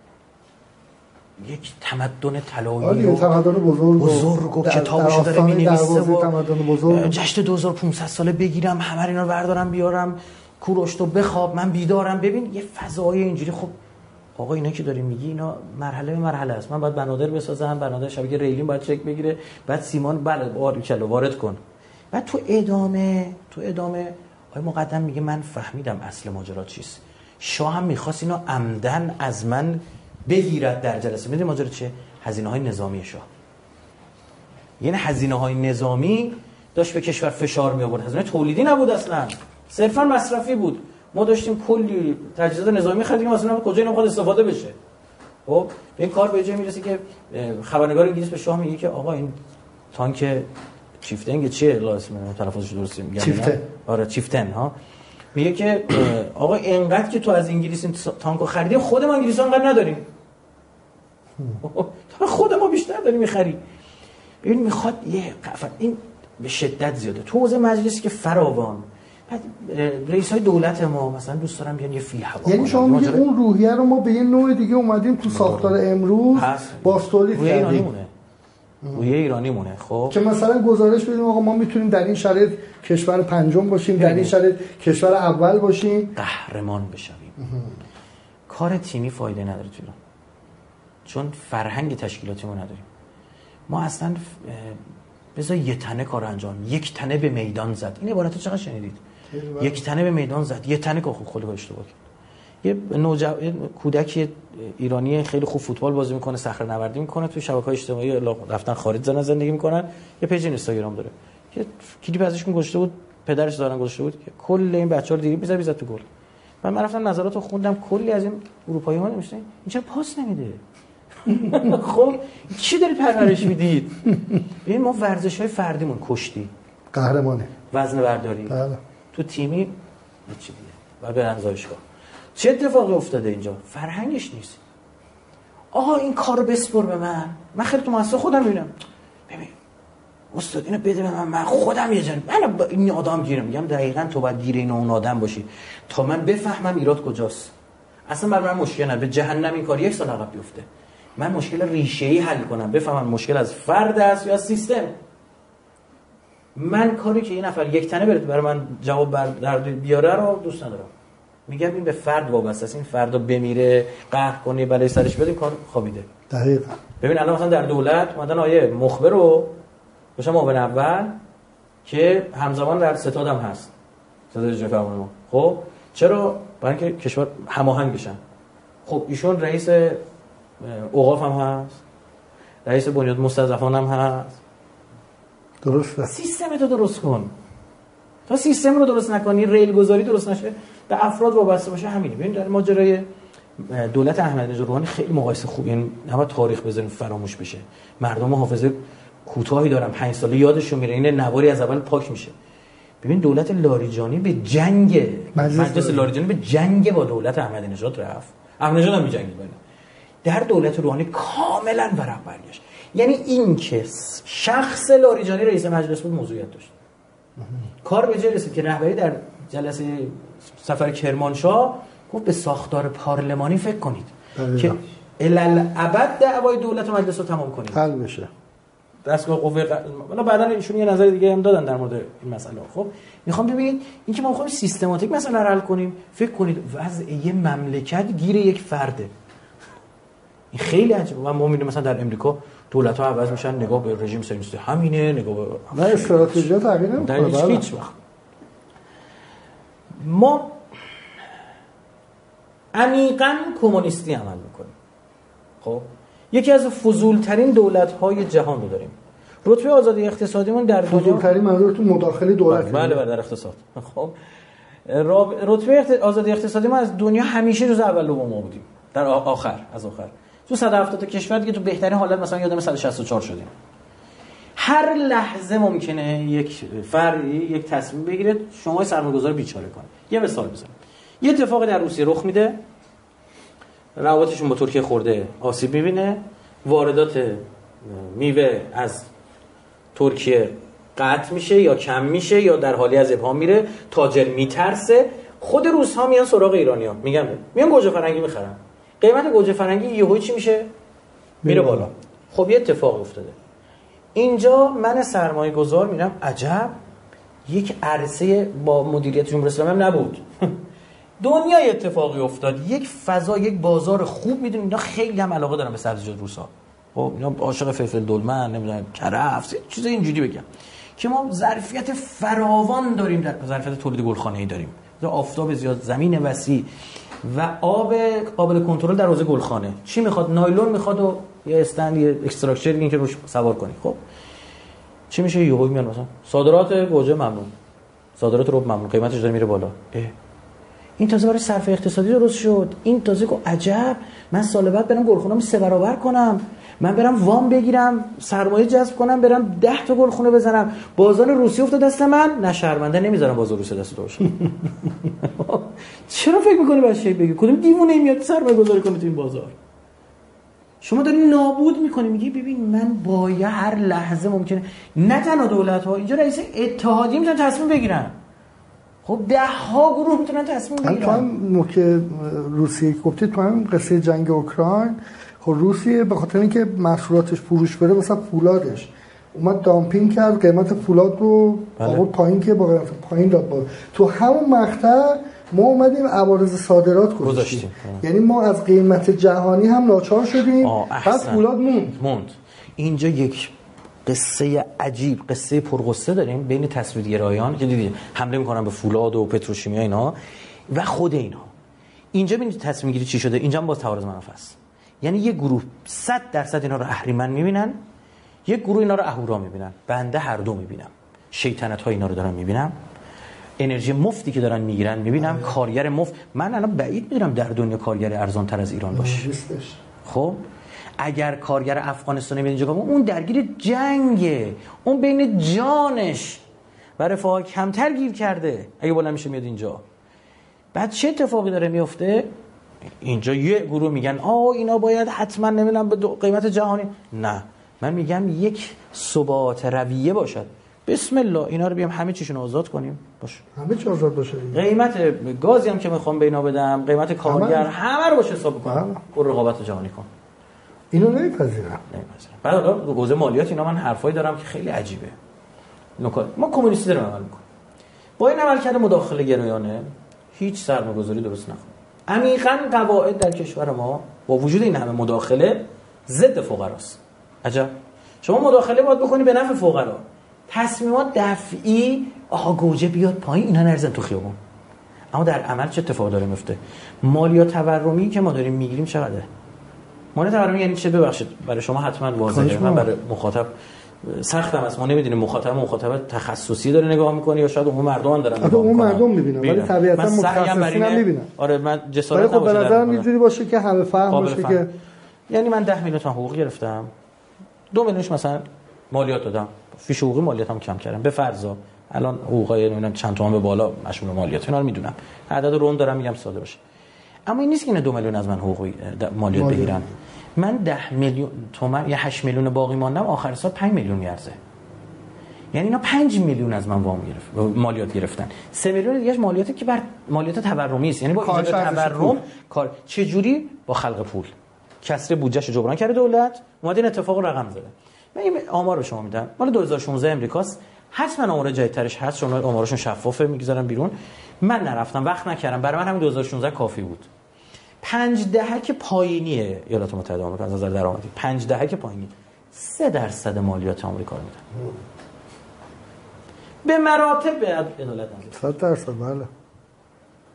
S2: یک تمدن طلایی و
S1: تمدن بزرگ
S2: و کتابشو داره می‌نویسه و جشن
S1: 2500
S2: ساله بگیرم، همه اینا رو بردارم بیارم، کوروشتو بخواب، من بیدارم. ببین یه فضای اینجوری. خب آقا اینا که داری میگی اینا مرحله به مرحله است. من باید بنادر بسازم، بنادر شبکه ریلین باید چک بگیره، بعد سیمان وارد کن. بعد تو ادامه آقای مقدم میگه من فهمیدم اصل ماجرا چیست. شاه هم میخواست اینو عمدن از من بگیرد در جلسه. میدونی ماجرا چیه؟ هزینه‌های نظامی شاه. یعنی هزینه‌های نظامی داشت به کشور فشار می آورد. هزینه تولیدی نبود اصلا، صرفا مصرفی بود. ما داشتیم کلی تجهیزات نظامی خریدیم مثلا کجا اینا می‌خواد استفاده بشه. خب این کار به جای میرسه که خبرنگار انگلیس به شاه میگه که آقا این تانک چیفتن چیه اسم تلفظش درست میگم؟
S1: چیفتن.
S2: آره چیفتن ها. میگه که آقا اینقدر که تو از انگلیس این تانکو خریدیم، خود ما انگلیسا انقدر نداریم. تا خود ما بیشتر داریم می‌خریم. ببین میخواد این به شدت زیاده. تو حوزه مجلسی که فراوان. بعد رئیس‌های دولت ما مثلا دوست دارن بیان یه فیل هوا.
S1: یعنی شما میگه اون روحیه رو ما به یه نوع دیگه اومدیم تو ساختار امروز باستولی کردیم.
S2: روحیه ایرانی مونه. خب
S1: که مثلا گزارش بدیم آقا ما میتونیم در این شرایط کشور پنجم باشیم، در این شرایط کشور اول باشیم،
S2: قهرمان بشویم. کار تیمی فایده نداره تو ایران. چون فرهنگ تشکیلاتی ما نداریم. ما اصلا بذار یه تنه کار انجام، یک تنه به میدان زد. این عبارت رو چقدر شنیدید؟ یک تنه به میدان زد، یه تنه که خود اشتباه کرد. یه کودکی ایرانی خیلی خوب فوتبال بازی میکنه، صخره نوردی میکنه، تو شبکه‌های اجتماعی رفتن خارج زندگی میکنن، یه پیج اینستاگرام داره. یه کلیپ ازشون گذاشته بود، پدرش دارن گذاشته بود که کل این بچه‌ها رو دیگه میذاره تو گل. من رفتم نظراتو خوندم، کلی از این اروپایی‌ها نمیشن این چرا پاس نمیده. خب چی داری پرورش میدید؟ ببین ما ورزش‌های فردیمون کشتی،
S1: قهرمانه،
S2: وزنه برداری، تو تیمی چی دیگه و به انزایشگاه. چه اتفاقی افتاده اینجا؟ فرهنگش نیست. آقا این کارو بسپر به من خیلی تو مؤسسه خودم میبینم. ببین استاد اینو بده به من خودم یه جن من این آدم گیرم. میگم دقیقاً تو باید گیر این اون آدم باشی تا من بفهمم ایراد کجاست. اصلا برای من مشکل نه، به جهنم این کار 1 سال عقب بیفته. من مشکل ریشه‌ای حل کنم، بفهمم مشکل از فرد است یا از سیستم. من کاری که یه نفر یک تنه برای من جواب در بیاره رو دوست ندارم. میگم این به فرد وابسته است. این فردا بمیره قهر کنی برای سرش بدیم کار خوابیده.
S1: دقیقاً.
S2: ببین الان مثلا در دولت اومدن آیه مخبر رو بشه معاون اول که همزمان در ستاد هم هست. ستاد اجرایی فرمان. خب چرا؟ برای اینکه کشور هماهنگ بشن. خب ایشون رئیس اوقاف هم هست، رئیس بنیاد مستضعفان هم هست.
S1: درسته.
S2: سیستم تو درست کن. تا سیستم رو درست نکنی، ریل گذاری درست نشه، به افراد وابسته باشه، همینه. ببین در ماجرای دولت احمدی نژاد روحانی خیلی مقایسه خوبه. یعنی نباید تاریخ بذاریم فراموش بشه. مردم حافظه کوتاهی دارن، 5 ساله یادشون میره، این نواری از اول پاک میشه. ببین دولت لاریجانی به جنگ مجلس لاریجانی به جنگ با دولت احمدی نژاد رفت. احمدی نژاد هم می‌جنگید بالا. در دولت روحانی کاملا ورق برگشت. یعنی این که شخص لاریجانی رئیس مجلس بود موضوعیت داشت. کار به جای رسید که رهبری در جلسه سفر کرمانشاه گفت به ساختار پارلمانی فکر کنید که الالعبد دعوای دولت و مجلس رو تمام کنید،
S1: حل بشه.
S2: دستگاه قوه حالا بعدن ایشون یه نظر دیگه هم دادن در مورد این مسئله. خب میخوام ببینید اینکه ما میخوایم سیستماتیک مثلا حل کنیم، فکر کنید وضع مملکت گیر یک فرده. این خیلی عجیبه. ما می‌بینیم مثلا در امریکا دولت‌ها عوض میشن، نگاه به رژیم سیونیستی همینه، نگاه به
S1: نه استراتژی تغییر نمی‌کنه.
S2: در هیچ وقت ما عمیقاً کمونیستی عمل می‌کنیم. خب یکی از فضولترین دولت‌های جهان رو داریم. رتبه آزادی اقتصادیمون در دنیا
S1: فضولترین منظورتون مداخله دولت؟
S2: بله در اقتصاد. خب رتبه آزادی اقتصادی ما از دنیا همیشه روز اول دوم ما بودیم. در آخر تو 170 کشور دیگه تو بهترین حالت مثلا یادم 164 شدیم. هر لحظه ممکنه یک فردی یک تصمیم بگیره شما سرمایه‌گذار بیچاره کنه. یه مثال بزنم. یه اتفاقی در روسیه رخ میده، روابطشون با ترکیه خورده آسیب میبینه، واردات میوه از ترکیه قطع میشه یا کم میشه یا در حالی از ابهام میره، تاجر میترسه، خود روس‌ها میان سراغ ایرانی‌ها، میان گوجه فرنگی میخرن، قیمت گوجه فرنگی یهو چی میشه؟ میره بالا. خب یه اتفاق افتاده اینجا، من سرمایه گذار میرم عجب یک عرصه با مدیریت جمهوری اسلامی هم نبود دنیای اتفاقی افتاد، یک فضا، یک بازار خوب. میدونید اینا خیلی هم علاقه دارن به سبزیجات روسا، خب اینا عاشق فلفل دلمن، نمیدونم کرفس، چیز اینجوری بگم که ما ظرفیت فراوان داریم، در ظرفیت تولید گلخانه‌ای داریم، آفتاب زیاد، زمین وسیع و آب قابل کنترل در حوزه گلخانه. چی میخواد؟ نایلون میخواد و یه استند، یه اکستراکچر این که روش سوار کنی. خب چی میشه؟ یهو میان مثلا صادرات گوجه ممنوع، صادرات رب ممنوع، قیمتش داره میره بالا. این تازه برای صرف اقتصادی درست شد. این تازه گفت عجب من سال بعد برم گلخونه‌مو 3 برابر کنم، من برم وام بگیرم، سرمایه جذب کنم، برم 10 تا گلخونه بزنم، بازار روسیه افتاد دست من، نه شرمنده نمیذارم بازار روسیه دست تو باشه. چرا فکر می‌کنی باشه بگی کدوم دیوونه میاد سرمایه گذاری کنه تو این بازار؟ شما داری نابود می‌کنی. میگی ببین من باید هر لحظه ممکنه، نه تنها دولت‌ها، اینجا رئیس اتحادیه میتونن تصمیم بگیرن، خب 10 ها گروه میتونن تصمیم بگیرن.
S1: تو هم نکته روسیه گفتی، تو هم قصه جنگ اوکراین، خب روسیه به خاطر اینکه محصولاتش فروش بره، مثلا فولادش اومد دامپینگ کرد، قیمت فولاد رو آورد پایین که با قیمت پایین داد بالا. تو همون مقطع ما اومدیم عوارض صادرات گذاشتیم، یعنی ما از قیمت جهانی هم لاچار شدیم، بعد فولاد موند.
S2: اینجا یک قصه عجیب، قصه پرقصه داریم بین تصویرگرایان که دیدید حمله میکنن به فولاد و پتروشیمیا اینا و خود اینا. اینجا ببینید تصمیم گیری چی شده. اینجا هم با تعارض منافع است، یعنی یک گروه 100% اینا رو اهریمن میبینن، یک گروه اینا رو اهورا میبینن. بنده هر دو میبینم، شیطنت ها اینا رو دارن میبینم، انرژی مفتی که دارن میگیرن میبینم، کارگر مفت. من الان بعید میدونم در دنیا کارگر ارزان تر از ایران باشه. خب اگر کارگر افغانستان میاد اینجا، اون درگیر جنگه، اون بین جانش و رفاه کمتر گیر کرده، اگه بلند میشه میاد اینجا، بعد چه اتفاقی داره میفته؟ اینجا یه گروه میگن اینا باید حتما نمیدونم به قیمت جهانی. نه، من میگم یک ثبات رویه باشد. بسم الله اینا رو بیام همه چیشون آزاد کنیم، باشه
S1: همه چی آزاد باشه.
S2: قیمت گازی هم که میخوام به اینا بدم، قیمت کارگر همه رو باشه حساب کنم، برو رقابت جهانی کن.
S1: اینو نمیپذیرم.
S2: بعد حالا حوزه مالیات اینا من حرفایی دارم که خیلی عجیبه. ما کمونیستی داریم عمل میکنیم. با این عملکرد مداخله گرایانه هیچ سرمایه‌گذاری درست نخواهد. عمیقاً قواعد در کشور ما با وجود این همه مداخله ضد فقراست. عجب. شما مداخله باید بکنی به نفع فقرا. تصمیمات دفعی، گوجه بیاد پایین، اینا نرزن تو خیابون. اما در عمل چه اتفاقی داره میفته؟ مالیات تورمی که ما داریم میگیریم چقدره؟ مالیات تورمی یعنی چه؟ ببخشید برای شما حتما واضحه، من برای مخاطب سختم است، ما نمیدونیم مخاطب تخصصی داره نگاه میکنه یا شاید عموم مردم هم دارن نگاه میکنن.
S1: عموم مردم میبینن ولی طبیعتا متخصصین هم میبینن.
S2: آره من جسارت
S1: نباشه. به نظرم اینجوری باشه که همه فهم باشه که
S2: یعنی من 10 میلیون تومان حقوق گرفتم، 2 میلیونش مثلا مالیات دادم، فیش حقوقی مالیاتم کم کردم، به فرضا الان حقوقای نمیدونم چند تومان به بالا مشمول مالیات اینا رو میدونم، عدد روند دارم میگم ساده باشه. اما این نیست که اینا 2 میلیون از من حقوقی مالیات بگیرن. من 10 میلیون تومان یا 8 میلیون باقی ماندم، آخر سال 5 میلیون میارزه. یعنی اینا 5 میلیون از من وام گرفت، مالیات گرفتن. 3 میلیون دیگه مالیاتی که بر مالیات تورمی است، یعنی با ایجاد تورم کار چه جوری با خلق پول کسر بودجهشو جبران کرده دولت، اومد این اتفاق رقم زده. من این آمار به شما میدم مال 2016 امریکاست، حتما آمار جدیدترش هست چون آمارشون شفافه میگذارن بیرون. من نرفتم، وقت نکردم، برای من همین 2016 کافی بود. 5 دهک پایینیه ایالات متحده آمریکا از نظر درآمدی، 5 دهک پایینی 3% مالیات آمریکا رو میدن. به مراتب به عدالت نزدیک.
S1: 100% بله.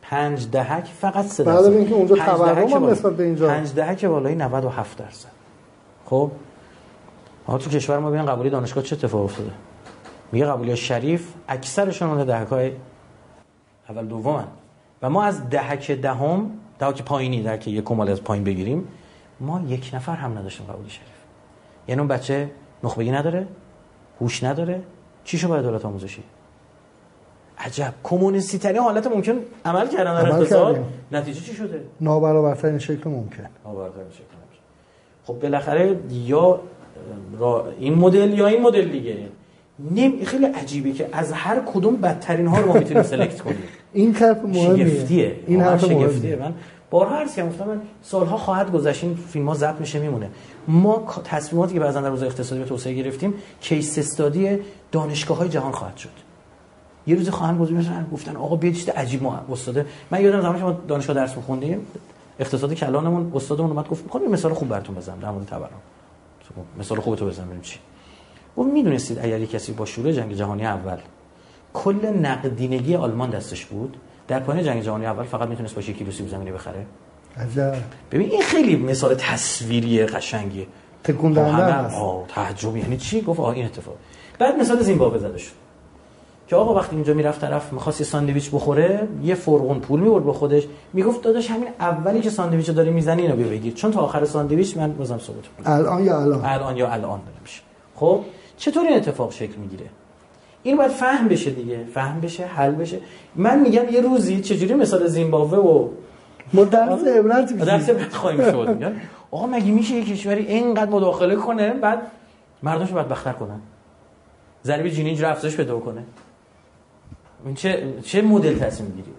S2: 5 دهک فقط 3%.
S1: بعد از اینکه اونجا تورم هم نسبت به اینجا
S2: 5 دهک بالای 97%. خب ها تو کشور ما ببین قبولی دانشگاه چه اتفاق افتاده. میگه قبولی شریف اکثرشون اون دهک‌های اول دومن و ما از دهک دهم دهک پایینی در که یک مال از پایین بگیریم ما یک نفر هم نداشتیم قبولی شریف. یعنی اون بچه نخبگی نداره، هوش نداره، چیشو باید دولت آموزشی. عجب کمونیستی ترین حالت ممکن عمل کردن در اقتصاد. نتیجه چی شده؟
S1: نابرابرترین شکل ممکن.
S2: نابرابرترین شکل ممکن. خب بالاخره یا این مدل یا این مدل دیگه. خیلی عجیبه که از هر کدوم بدترین ها رو ما میتونیم سلکت کنیم.
S1: این حرف مهمیه.
S2: این حرف مهمیه. من بارها عرض کردم گفتم من سالها خواهد گذشت این فیلم‌ها ضبط میشه میمونه. ما تصمیماتی که بعضا در روز اقتصادی به توسعه گرفتیم کیس استادی دانشگاه‌های جهان خواهد شد. یه روز خواهن گفتن آقا بیاید چیز عجیب ما استاد من یادم زمانی که ما دانشگاه درس می‌خوندیم اقتصاد کلانمون استادمون اومد گفت می‌خوام یه مثال خوب براتون بزنم در مورد تورم. مثال خوبتو بزنم ببینیم چی. و میدونستید اگر کسی با شروع جنگ جهانی اول کل نقدینگی آلمان دستش بود در پایان جنگ جهانی اول فقط میتونست با 1 کیلو سیب زمینی بخره.
S1: عجب.
S2: ببین این خیلی مثال تصویری قشنگیه.
S1: تکون دهنده است.
S2: تعجب یعنی چی؟ گفت این اتفاق. بعد مثال زیمبابوه زده شد. که آقا وقتی اینجا میرفت طرف می‌خواست یه ساندویچ بخوره یه فرغون پول می‌برد با خودش میگفت داداش همین اولی که ساندویچو داری میزنی اینو بگیر چون تا آخر ساندویچ من بازم ثابت کنم
S1: الان
S2: داره میشه. خب چطور این اتفاق شکل میگیره؟ این باید فهم بشه دیگه، فهم بشه، حل بشه. من میگم یه روزی چجوری مثال زیمبابوه و
S1: ما درس عبرت
S2: خواهیم شد. میگن آقا مگه میشه یه کشوری اینقدر مداخله کنه بعد مردمشو بدبخت‌تر کنن؟ ضریب جینی اینجوری افزایش پیدا کنه. این چه مدل تصمیم میگیری؟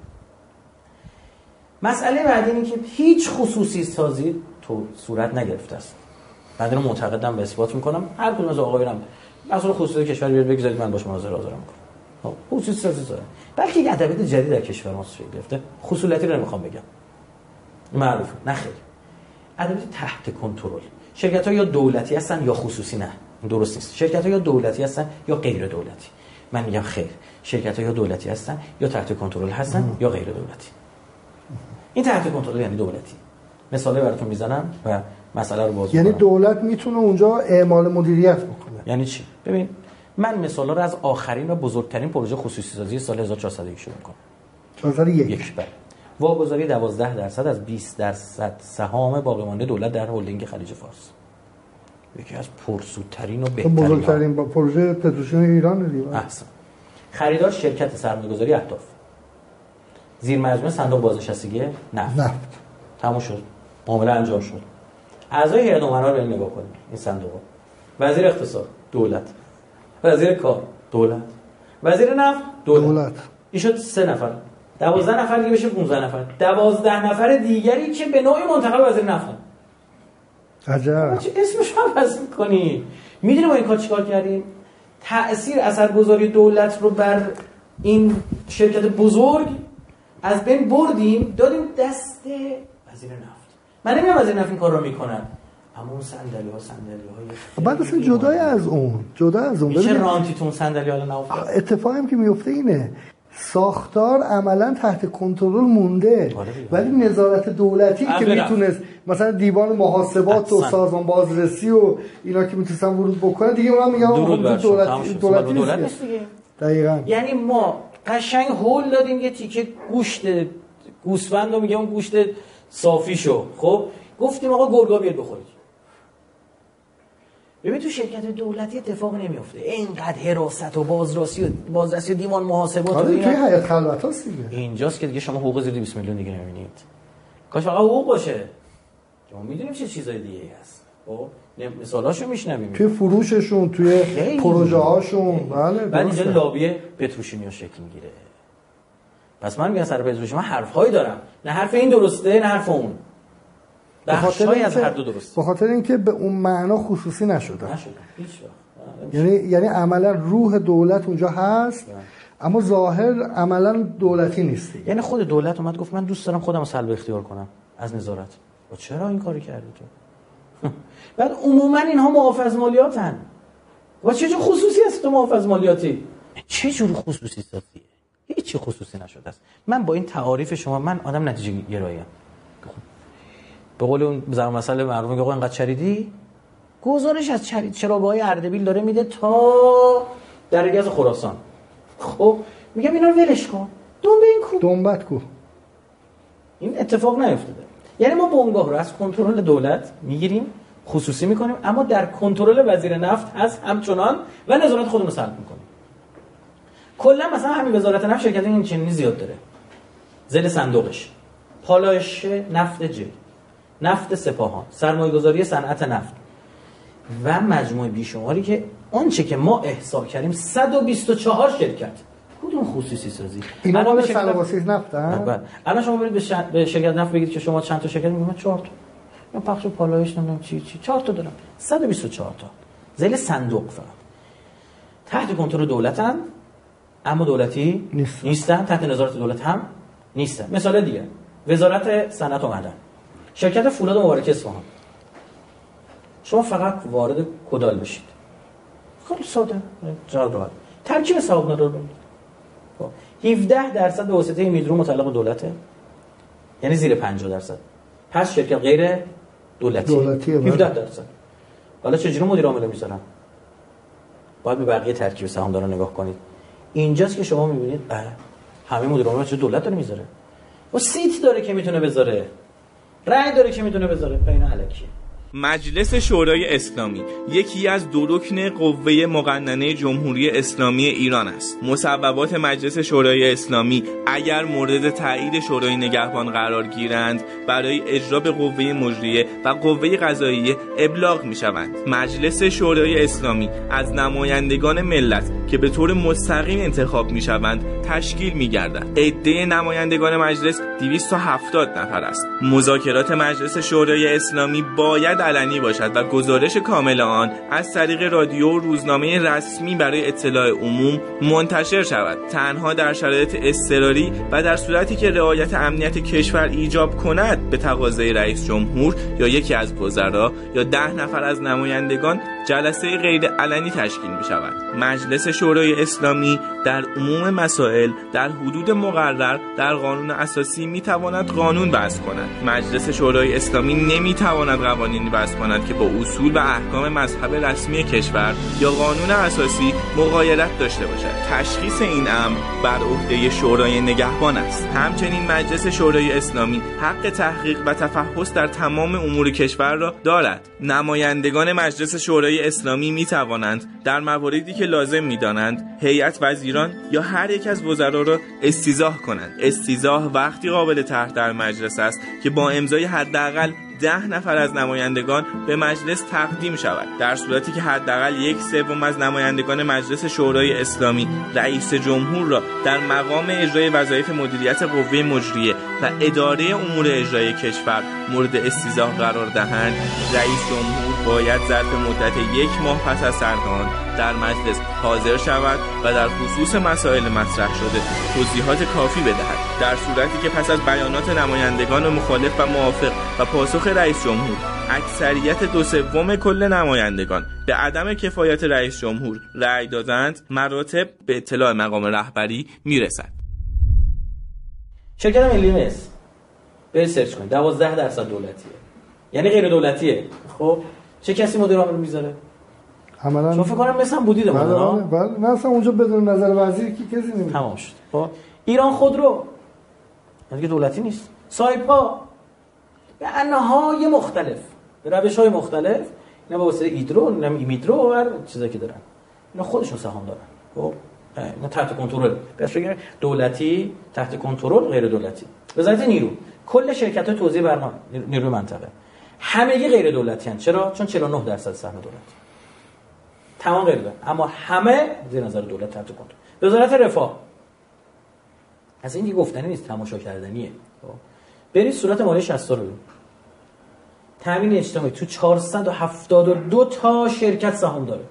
S2: مسئله بعد اینه که هیچ خصوصی سازی تو صورت نگرفته است. بعد اینو معتقدم و اثبات میکنم. هر کدوم از آقایونم مسئول خصوصی کشور بیاد بگذارید من باش مناظره حاضر میکنم. خب خصوصی سازی داره. بلکه یک ادبیات جدید در کشور ما شکل گرفته. خصوصیتی رو نمیخوام بگم. معروفه. نه خیر. ادبیات تحت کنترل. شرکت‌ها یا دولتی هستن یا خصوصی نه. درست نیست. شرکت‌ها یا دولتی هستن یا غیر دولتی. من میگم خیر. شرکت‌ها یا دولتی هستن یا تحت کنترل هستن یا غیر دولتی. این تحت کنترل یعنی دولتی. مثالی براتون میزنم و مسئله رو باز
S1: یعنی دولت میتونه اونجا اعمال مدیریت بکنه.
S2: یعنی چی؟ ببین من مثالا رو از آخرین و بزرگترین پروژه خصوصی سازی سال 1401 شروع می‌کنم.
S1: 1401
S2: بله. واگذاری 12% از 20% سهام باقی مانده دولت در هلدینگ خلیج فارس. یکی از پرسودترین و بهترین
S1: بزرگترین با پروژه پتروشیمی ایران دیگه.
S2: احسن. خریدار شرکت سرمایه‌گذاری اهداف. زیر مجموعه صندوق بازنشستگی نفت. تموم شد. معامله انجام شد. اعضای هیئت امنا رو بریم نگاه کنیم. این صندوق‌ها. وزیر اقتصاد دولت. وزیر کار دولت. وزیر نفت دولت. این شد 3 نفر. 12 نفر دیگه بشه 15 نفر. 12 نفر دیگری که به نوعی منتخب وزیر نفتن.
S1: عجب.
S2: چه اسمش رو عوض می‌کنی؟ می‌دونی ما این کار چیکار کردیم؟ تأثیر اثرگذاری دولت رو بر این شرکت بزرگ از بین بردیم دادیم دست وزیر نفت. من نمی‌دونم وزیر نفت این کار رو میکنن اما اون صندلی‌های
S1: بعد اصلا جدا از اون
S2: چه رانتیتون صندلی‌ها رو نافتاد.
S1: اتفاقی که میفته اینه ساختار عملاً تحت کنترل مونده ولی نظارت دولتی که میتونست مثلا دیوان محاسبات و سازمان بازرسی و اینا که میتونستن ورود بکنن دیگه اونا میگن دولتی نیست دیگه. دقیقاً.
S2: یعنی ما قشنگ هول دادیم یه تیکه گوشت گوسفند رو میگم اون گوشت صافی شو. خب گفتیم آقا گرگا بیاد بخورید. ببین تو شرکت دولتی اتفاق نمیفته. اینقدر حراست و بازرسی و دیوان محاسبات
S1: و توی هیئت خلوتاست دیگه.
S2: اینجاست که دیگه شما حقوق زیر 20 میلیون دیگه نمیبینید. کاش فقط حقوق باشه. ما میدونیم چه چیزای دیگه هست. خب مثالاشو میشنویم.
S1: توی فروششون، توی پروژه هاشون، بله.
S2: بعد اینجا لابی پتروشیمی شکل میگیره. پس من میگم سر پتروشیمی حرفایی دارم. نه حرف این درسته، نه حرف اون. بخشای از هر دو درست.
S1: به خاطر اینکه به اون معنا خصوصی نشده.
S2: هیچ وقت.
S1: یعنی عملا روح دولت اونجا هست اما ظاهر عملا دولتی نیست.
S2: یعنی خود دولت اومد گفت من دوست دارم خودم رو سلب اختیار کنم از نظارت. و چرا این کاری کردی تو؟ بعد عموما اینها محافظ مالیاتن. و چه جور خصوصی هست تو محافظ مالیاتی؟ چه جور خصوصی سازیه؟ هیچی خصوصی نشده است. من با این تعاریف شما، من آدم نتیجه گراییم. به قول اون زمان مسئله معروف میگه آقا اینقدر چریدی، گزارش از چراگاه‌های اردبیل داره میده تا درگز خراسان. خب میگم اینا رو ولش کن، دنبه این کو،
S1: دنبت کو.
S2: این اتفاق نیفتاده. یعنی ما بنگاه رو از کنترل دولت میگیریم، خصوصی میکنیم، اما در کنترل وزیر نفت هست همچنان و نظارت خودمون رو سلب میکنیم. کلا مثلا همین وزارت نفت شرکت این چنینی زیاد داره. زل صندوقش پالایش نفت جل، نفت سپاهان، سرمایه‌گذاری صنعت نفت و مجموعه بیشماری که آنچه که ما احصا کردیم 124 شرکت. کدوم خصوصی سازی؟
S1: اینا مال سربازی نفتن.
S2: الان شما برید به شرکت نفت بگید که شما چند تا شرکت، میگم 4 تا. من پخش و پالایش نمیدونم چی 4 تا دارم. 124 تا. زل صندوق فقط. تحت کنترل دولتن اما دولتی نیستن، تحت نظارت دولت هم نیستن. مثال دیگه وزارت صنعت و معدن، شرکت فولاد مبارک اصفهان. شما فقط وارد کدال بشید، خیلی ساده، جالب راحت. ترکیب صاحب نداره. 17% واسطه میدرو متعلق به دولته، یعنی زیر 50%. پس شرکت غیر دولتیه 17%. حالا چجوری مدیر عامل میذارن؟ باید به بقیه ترکیب سهامدارا نگاه کنید. اینجاست که شما میبینید همه مدیر عامل چه دولت داره میذاره، و سیت داره که میتونه بذاره، رأی داره که میتونه بذاره، اینا الکیه.
S3: مجلس شورای اسلامی یکی از دو رکن قوه مقننه جمهوری اسلامی ایران است. مصوبات مجلس شورای اسلامی اگر مورد تایید شورای نگهبان قرار گیرند برای اجرا به قوه مجریه و قوه قضاییه ابلاغ می‌شوند. مجلس شورای اسلامی از نمایندگان ملت که به طور مستقیم انتخاب می‌شوند تشکیل می‌گردد. عده نمایندگان مجلس 270 نفر است. مذاکرات مجلس شورای اسلامی باید علنی باشد و گزارش کامل آن از طریق رادیو و روزنامه رسمی برای اطلاع عموم منتشر شود. تنها در شرایط اضطراری و در صورتی که رعایت امنیت کشور ایجاب کند به تقاضای رئیس جمهور یا یکی از وزرا یا 10 نفر از نمایندگان جلسه غیر علنی تشکیل می شود. مجلس شورای اسلامی در عموم مسائل در حدود مقرر در قانون اساسی می تواند قانون وضع کند. مجلس شورای اسلامی نمی تواند قوانینی وضع کند که با اصول و احکام مذهب رسمی کشور یا قانون اساسی مغایرت داشته باشد. تشخیص این امر بر عهده شورای نگهبان است. همچنین مجلس شورای اسلامی حق تحقیق و تفحص در تمام امور کشور را دارد. نمایندگان مجلس شورای اسلامی می توانند در مواردی که لازم می دانند هیئت وزیران یا هر یک از وزرا را استیضاح کنند. استیضاح وقتی قابل طرح در مجلس است که با امضای حداقل 10 نفر از نمایندگان به مجلس تقدیم شود. در صورتی که حداقل 1/3 از نمایندگان مجلس شورای اسلامی رئیس جمهور را در مقام اجرای وظایف مدیریت قوه مجریه و اداره امور اجرایی کشور مورد استیضاح قرار دهند، رئیس جمهور باید ظرف مدت 1 ماه پس از طرح آن در مجلس حاضر شود و در خصوص مسائل مطرح شده توضیحات کافی بدهد. در صورتی که پس از بیانات نمایندگان مخالف و موافق و پاسخ رئیس جمهور اکثریت 2/3 کل نمایندگان به عدم کفایت رئیس جمهور رأی دادند، مراتب به اطلاع مقام رهبری میرسد.
S2: شرکت ملی مس برید سرچ کنید 12% دولتیه، یعنی غیر دولتیه. خب چه کسی مدیر عامل میذاره؟
S1: عملاً
S2: شما فکر کنم مثلا بودید ما
S1: بله نه اصلا اونجا بدون نظر وزیر کی کسی نمیشه.
S2: تمام شد. خب ایران خودرو دیگه دولتی نیست. سایپا به انواع مختلف، به روش‌های مختلف، اینا با واسطه ایدرو، میدرو و چیزایی که دارن، اینا خودشون سهام دارن. خب اینا تحت کنترل، بس بگیم دولتی تحت کنترل، غیر دولتی. وزارت نیرو، کل شرکت‌های توزیع برق نیروی منطقه همگی غیر دولتی هستند. چرا؟ چون 49% سهم دولت. تمام غیر دولت، اما همه زیر نظر دولت تحت کنترل. وزارت رفاه اصلا این گفتنی نیست، تماشا کردنیه. برید صورت مالی 60 رو ببینید. تامین اجتماعی تو 472 تا شرکت سهام داره.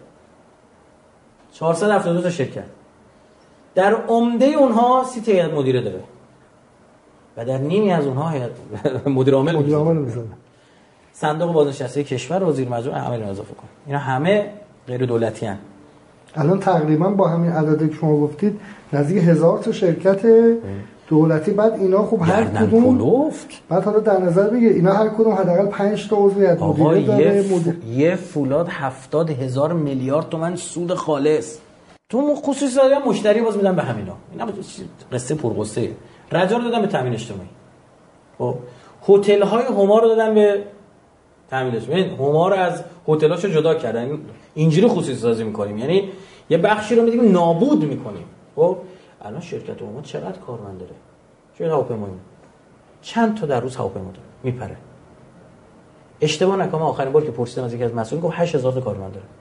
S2: 472 تا شرکت. در عمده اونها 30 هیئت مدیره داره. و در نیمی از اونها هیئت مدیر عامل میذاره. صندوق بازنشسته کشور و وزیر مجموعه همه رو اضافه کن. اینا همه غیر دولتی ان.
S1: الان تقریبا با همین عددی که شما گفتید نزدیک 1000 تا شرکت دولتی. بعد اینا خب هر کدوم بعد حالا در نظر بگیر اینا هر کدوم حداقل 5 تا عضو هیئت مدیره داره.
S2: یه فولاد 70,000 میلیارد تومان سود خالص. تو خصوصی دادن مشتری باز میدن به همینا. اینا قصه پرقصه. رجال دادن به تامین اجتماعی. خب هتل های هما رو دادن به تامین اجتماعی. هما رو از هتلاشو جدا کردن. اینجوری خصوصی سازی می‌کنیم. یعنی یه بخشی رو میدیم نابود می‌کنیم. خب الان شرکت هما چقدر کارمند داره؟ شرکت هواپیمایی چند تا در روز هواپیما داره میپره. اشتباه نکنم آخرین بار که پرسیدم از یکی از مسئولین گفت 8000 تا کارمند داره.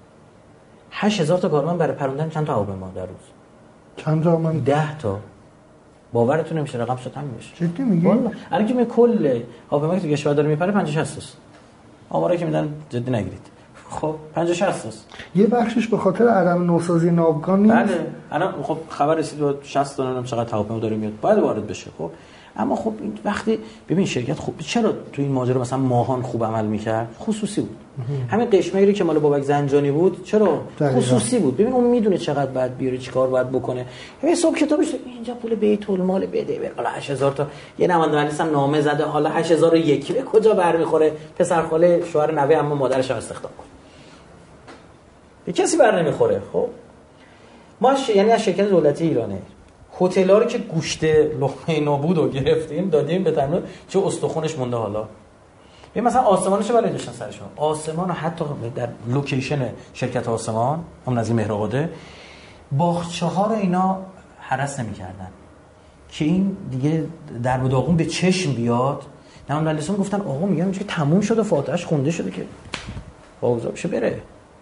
S2: 8000 تا کارمند برای پروندن چند تا هواپیما در روز؟
S1: چند تا؟ من
S2: 10 تا. باورتون نمیشه رقم شد همین میشه.
S1: جدی میگی؟
S2: والله الان که کل هواپیمایی که تو کشور داره میپره 50 60 تا. آمارایی که میدن جدی نگیرید. خب 50 60 تا.
S1: یه بخشش به خاطر عدم نوسازی ناوگان نیست.
S2: بله الان خب خبر رسید 60 تا هم چقدر هواپیما داره میاد باید وارد بشه. خب اما خب این وقتی ببین شرکت خوب چرا تو این ماجرا مثلا ماهان خوب عمل میکرد؟ خصوصی بود. همین قشمگری که مال بابک زنجانی بود چرا خصوصی بود؟ ببین اون میدونه چقدر باید بیاره چیکار باید بکنه. ببین صبح کتابش اینجا پول بیت المال بده حالا 8000 تا یه نماینده مجلس هم نامه زده حالا 8001 به کجا برمیخوره؟ پسر خاله شوهر نوه اما مادرش هم استخدام کنه. به کسی بر نمیخوره. خب ما یعنی از شرکت دولتی ایرانه هتل‌ها رو که گوشت لقمه نابود رو گرفتیم دادیم به تامین چه استخونش مونده. حالا ببین مثلا آسمانش برای داشتن سرشون آسمان رو حتی در لوکیشن شرکت آسمان هم نزدیک مهرآباده باغچه‌ها رو اینا هرس نمی‌کردن که این دیگه در به داغون به چشم بیاد. نماینده مجلس گفتن آقا میگم اینجا تموم شده فاتحه‌اش خونده شده که واگذار بشه بره.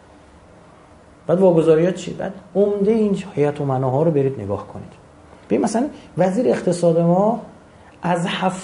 S2: بعد واگذاریات چی؟ بعد عمده این هیئت امناها رو برید نگاه کنید. ببین مثلا وزیر اقتصاد ما از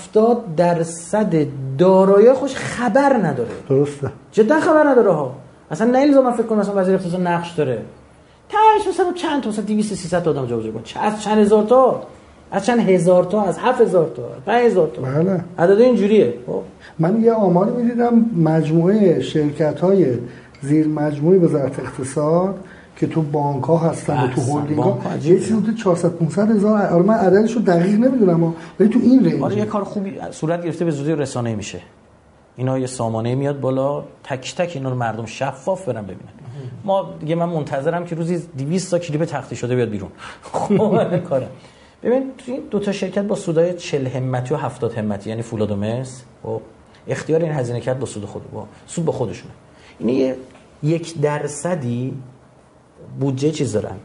S2: 70% دارایی خوش خبر نداره.
S1: درسته.
S2: جدا خبر نداره ها. اصلا نمی‌ذارم فکر کنم مثلا وزیر اقتصاد نقش داره. تاش مثلا چند تا مثلا 200 300 تا آدم جابجا کنه. از چند هزار تا، از چند هزار تا، از 7000 تا، 5000 تا.
S1: بله.
S2: عدد اینجوریه. خب
S1: من یه آماری می‌دیدم مجموعه شرکت‌های زیر مجموعه وزارت اقتصاد که تو بانک‌ها هستن و تو هلدینگ‌ها یه چیزی حدود 400 500 هزار. آره من عددشو دقیق نمیدونم ولی تو این رنج.
S2: آره یه کار خوبی صورت گرفته به زودی رسانه‌ای میشه. اینا یه سامانه میاد بالا تک تک اینا رو مردم شفاف برن ببینن. ما دیگه من منتظرم که روزی 200 تا کلیپ تختی شده بیاد بیرون. خب کارم. ببین تو این دو تا شرکت با سودای 40 همتی و 70 همتی یعنی فولاد و مس و اختیار این هزینه کرد با سود خود با سود به خودشونه. اینا 1% بودجه چیز دارن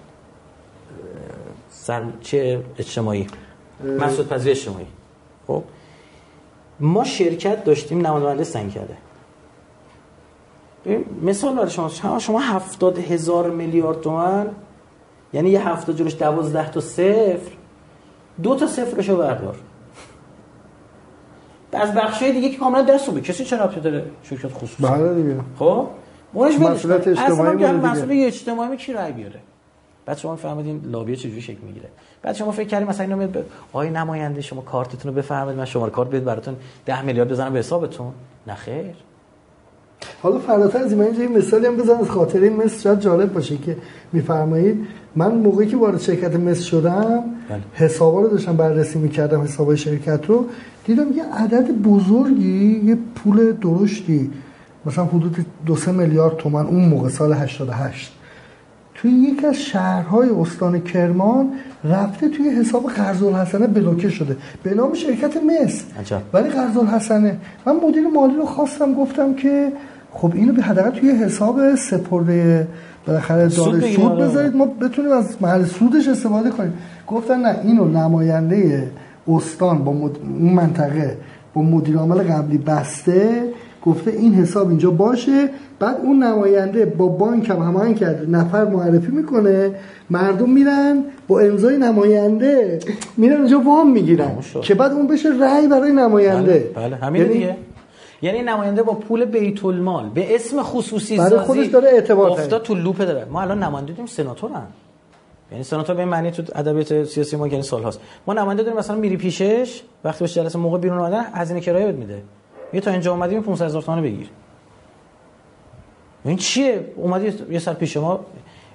S2: چه اجتماعی مسئولیت پذیری اجتماعی. خب ما شرکت داشتیم نماینده مجلس تعیین کرده. مثال برای شما 70,000 میلیارد تومان یعنی یه 70 جلوش 12 تا صفر 2 تا صفرشو بردار. از بخشای دیگه که کاملا دست به کسی چه ربطی داره شرکت خصوصی.
S1: بله دیگه.
S2: خب
S1: مسئولیت اجتماعی
S2: بود دیگه. مسئولیت اجتماعی کی رأی بیاره؟ بعد شما فهمیدین لابی چجوری شکل میگیره. بعد شما فکر کردین مثلا اینو میاد آقای نماینده شما کارتتون رو بفرمایید من شماره کارت بدید براتون 10 میلیارد بزنم به حسابتون. نه خیر.
S1: حالا فراتر از این اینجا یه مثالی هم بزنم از خاطر این مصر شاید جالب باشه که میفرمایید من موقعی که وارد شرکت مصر شدم حسابا رو داشتم بررسی میکردم حسابای شرکت رو دیدم یه عدد بزرگی یه پول درشتی مثلا حدود 2-3 میلیارد تومان اون موقع سال 88 توی یکی از شهرهای استان کرمان رفته توی حساب قرض‌الحسنه بلوکه شده به نام شرکت مصر. ولی قرض‌الحسنه من مدیر مالی رو خواستم گفتم که خب اینو به حداقل توی حساب سپرده بالاخره داره سود بذارید ما بتونیم از محل سودش استفاده کنیم. گفتن نه اینو نماینده استان با اون منطقه با مدیر عامل قبلی بسته گفته این حساب اینجا باشه. بعد اون نماینده با بانک هم هماهنگ کرده نفر معرفی میکنه مردم میرن با امضای نماینده میرن اونجا وام میگیرن که بعد اون بشه رأی برای نماینده.
S2: بله همین دیگه. یعنی نماینده با پول بیت المال به اسم خصوصی
S1: برای
S2: سازی
S1: خودش داره اعتبار
S2: افتاد تو لوپ داره. ما الان نماینده داریم سناتورن. یعنی سناتور به معنی تو ادبیات سیاسی ما یعنی سال‌هاست. ما نماینده داریم مثلا میری پیشش وقتی باشه جلسه موقع بیرون اومدن هزینه کرایه بهت میده. یه تا اینجا اومدیم 500,000 تومان بگیر. این چیه؟ اومدی یه سر پیش ما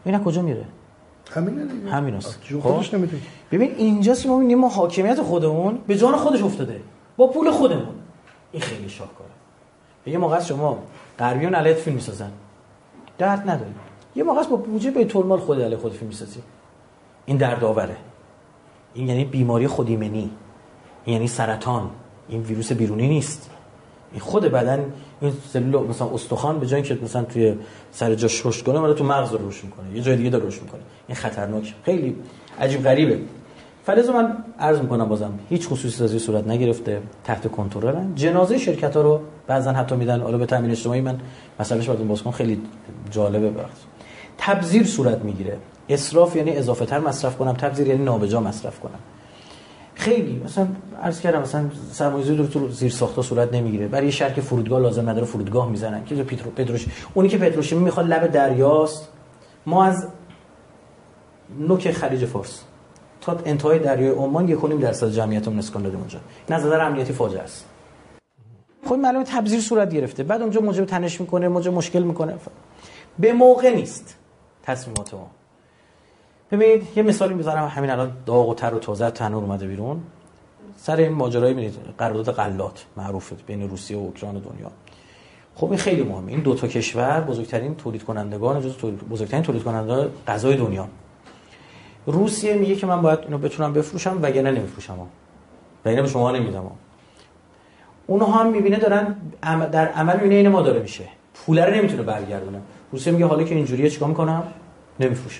S2: اینا کجا میره؟
S1: همینه دیگه،
S2: همیناست.
S1: خودش نمیده.
S2: ببین اینجاست ما میبینیم ما حاکمیت خودمون به جان خودش افتاده با پول خودمون. این خیلی شاهکاره. یه موقع شما غربیان علیه فیلم میسازن درد نداره، یه موقع با بودجه بیت المال خود علیه خود فیلم میسازی، این دردآوره. این یعنی بیماری خودایمنی، این یعنی سرطان. این ویروس بیرونی نیست، این خود بدن، این سلول مثلا استخوان به جای اینکه مثلا توی سر جاش رشد کنه ولی تو مغز رو رشد میکنه، یه جای دیگه داره رشد میکنه. این خطرناک، خیلی عجیب غریبه. فلزو من عرض میکنم بازم هیچ خصوصی سازی صورت نگرفته، تحت کنترلن. جنازه شرکت‌ها رو بعضا حتی میدن حالا به تامین اجتماعی. من مسئلهش براتون باز کنم، خیلی جالبه. تبذیر صورت میگیره. اسراف یعنی اضافه تر مصرف کنم، تبذیر یعنی نابجا مصرف کنم. خیلی مثلا عرض کردم مثلا سرمایه‌گذاری رو تو زیر ساخت‌ها صورت نمیگیره. برای شهر که فرودگاه لازم نداره فرودگاه میزنن که پتروش اونی که پتروشیمی میخواد لب دریاست. ما از نوک خلیج فارس تا انتهای دریای عمان 1.5% جمعیتمون اسکان دادیم اونجا. نظر امنیتی فاجعه است. خب معلومه تبذیر صورت گرفته. بعد اونجا موجب تنش میکنه، موجب مشکل میکنه. به موقع نیست تصمیمات ما. ببینید یه مثالی میذارم، همین الان داغ و تر و تازه تنور اومده بیرون سر این ماجرای میبینید قرارداد غلات معروفه بین روسیه و اوکراین و دنیا. خب این خیلی مهمه. این دو تا کشور بزرگترین تولید کنندگان، بزرگترین تولید کننده غذای دنیا. روسیه میگه که من باید اینو بتونم بفروشم وگرنه نمیفروشم، وگرنه به شما نمیدم. اونها هم میبینه دارن در عمل میبینه این ما داره میشه، پول رو نمیتونه برگردونه. روسیه میگه حالا که اینجوریه چیکار میکنم؟ نمیفروشم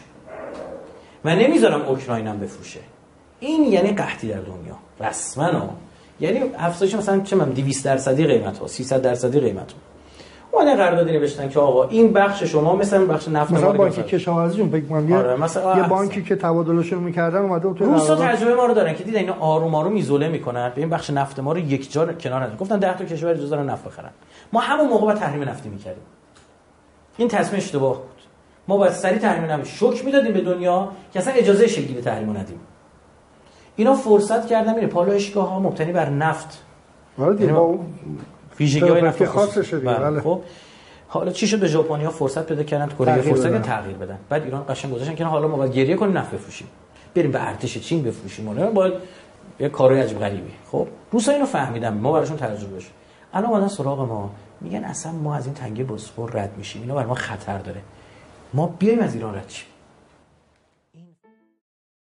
S2: و نمیذارم اوکراینم بفروشه. این یعنی قحطی در دنیا رسما. یعنی افزایش مثلا چه من 200% قیمت ها، 300% قیمت ها. اون قراردادی نوشتن که آقا این بخش شما مثلا بخش نفت ما رو
S1: بانک کشاورزی جون فکر کنم یه بانکی که تبادلشون می‌کردن اومده تو
S2: روسا تجربه ما رو دارن که دیدن اینا آروم آروم ایزوله میکنن، به این بخش نفت ما رو یک جا کنار نذارن. گفتن 10 تا کشور اجازه دارن نفت بخرن. ما همون موقع با تحریم نفتی می‌کردیم. این تصمیم اشتباه بود. ما باید سریع تحریم نفت شوک میدادیم به دنیا که اصلا اجازه شکلی تحریم ندیم. اینا فرصت کردن میره پالایشگاه‌ها مبتنی بر نفت.
S1: آره با
S2: ویژگی‌های نفت
S1: خاصش دیگه. بله.
S2: خب حالا چی شد؟ به ژاپنی‌ها فرصت پیدا کردن، کره فرصت تغییر بدن. بعد ایران قشنگ گذاشتن که حالا ما باید گریه کنیم نفت بفروشیم، بریم به ارتش چین بفروشیم. ما باید یه کارای عجیب غریبی. خب روسا اینو فهمیدن، ما براشون تجربه شد. الان اومدن سراغ ما میگن اصلا ما از این تنگه بوسفور رد میشیم، اینا برای ما خطر داره، ما بیایم از ایران رد شیم.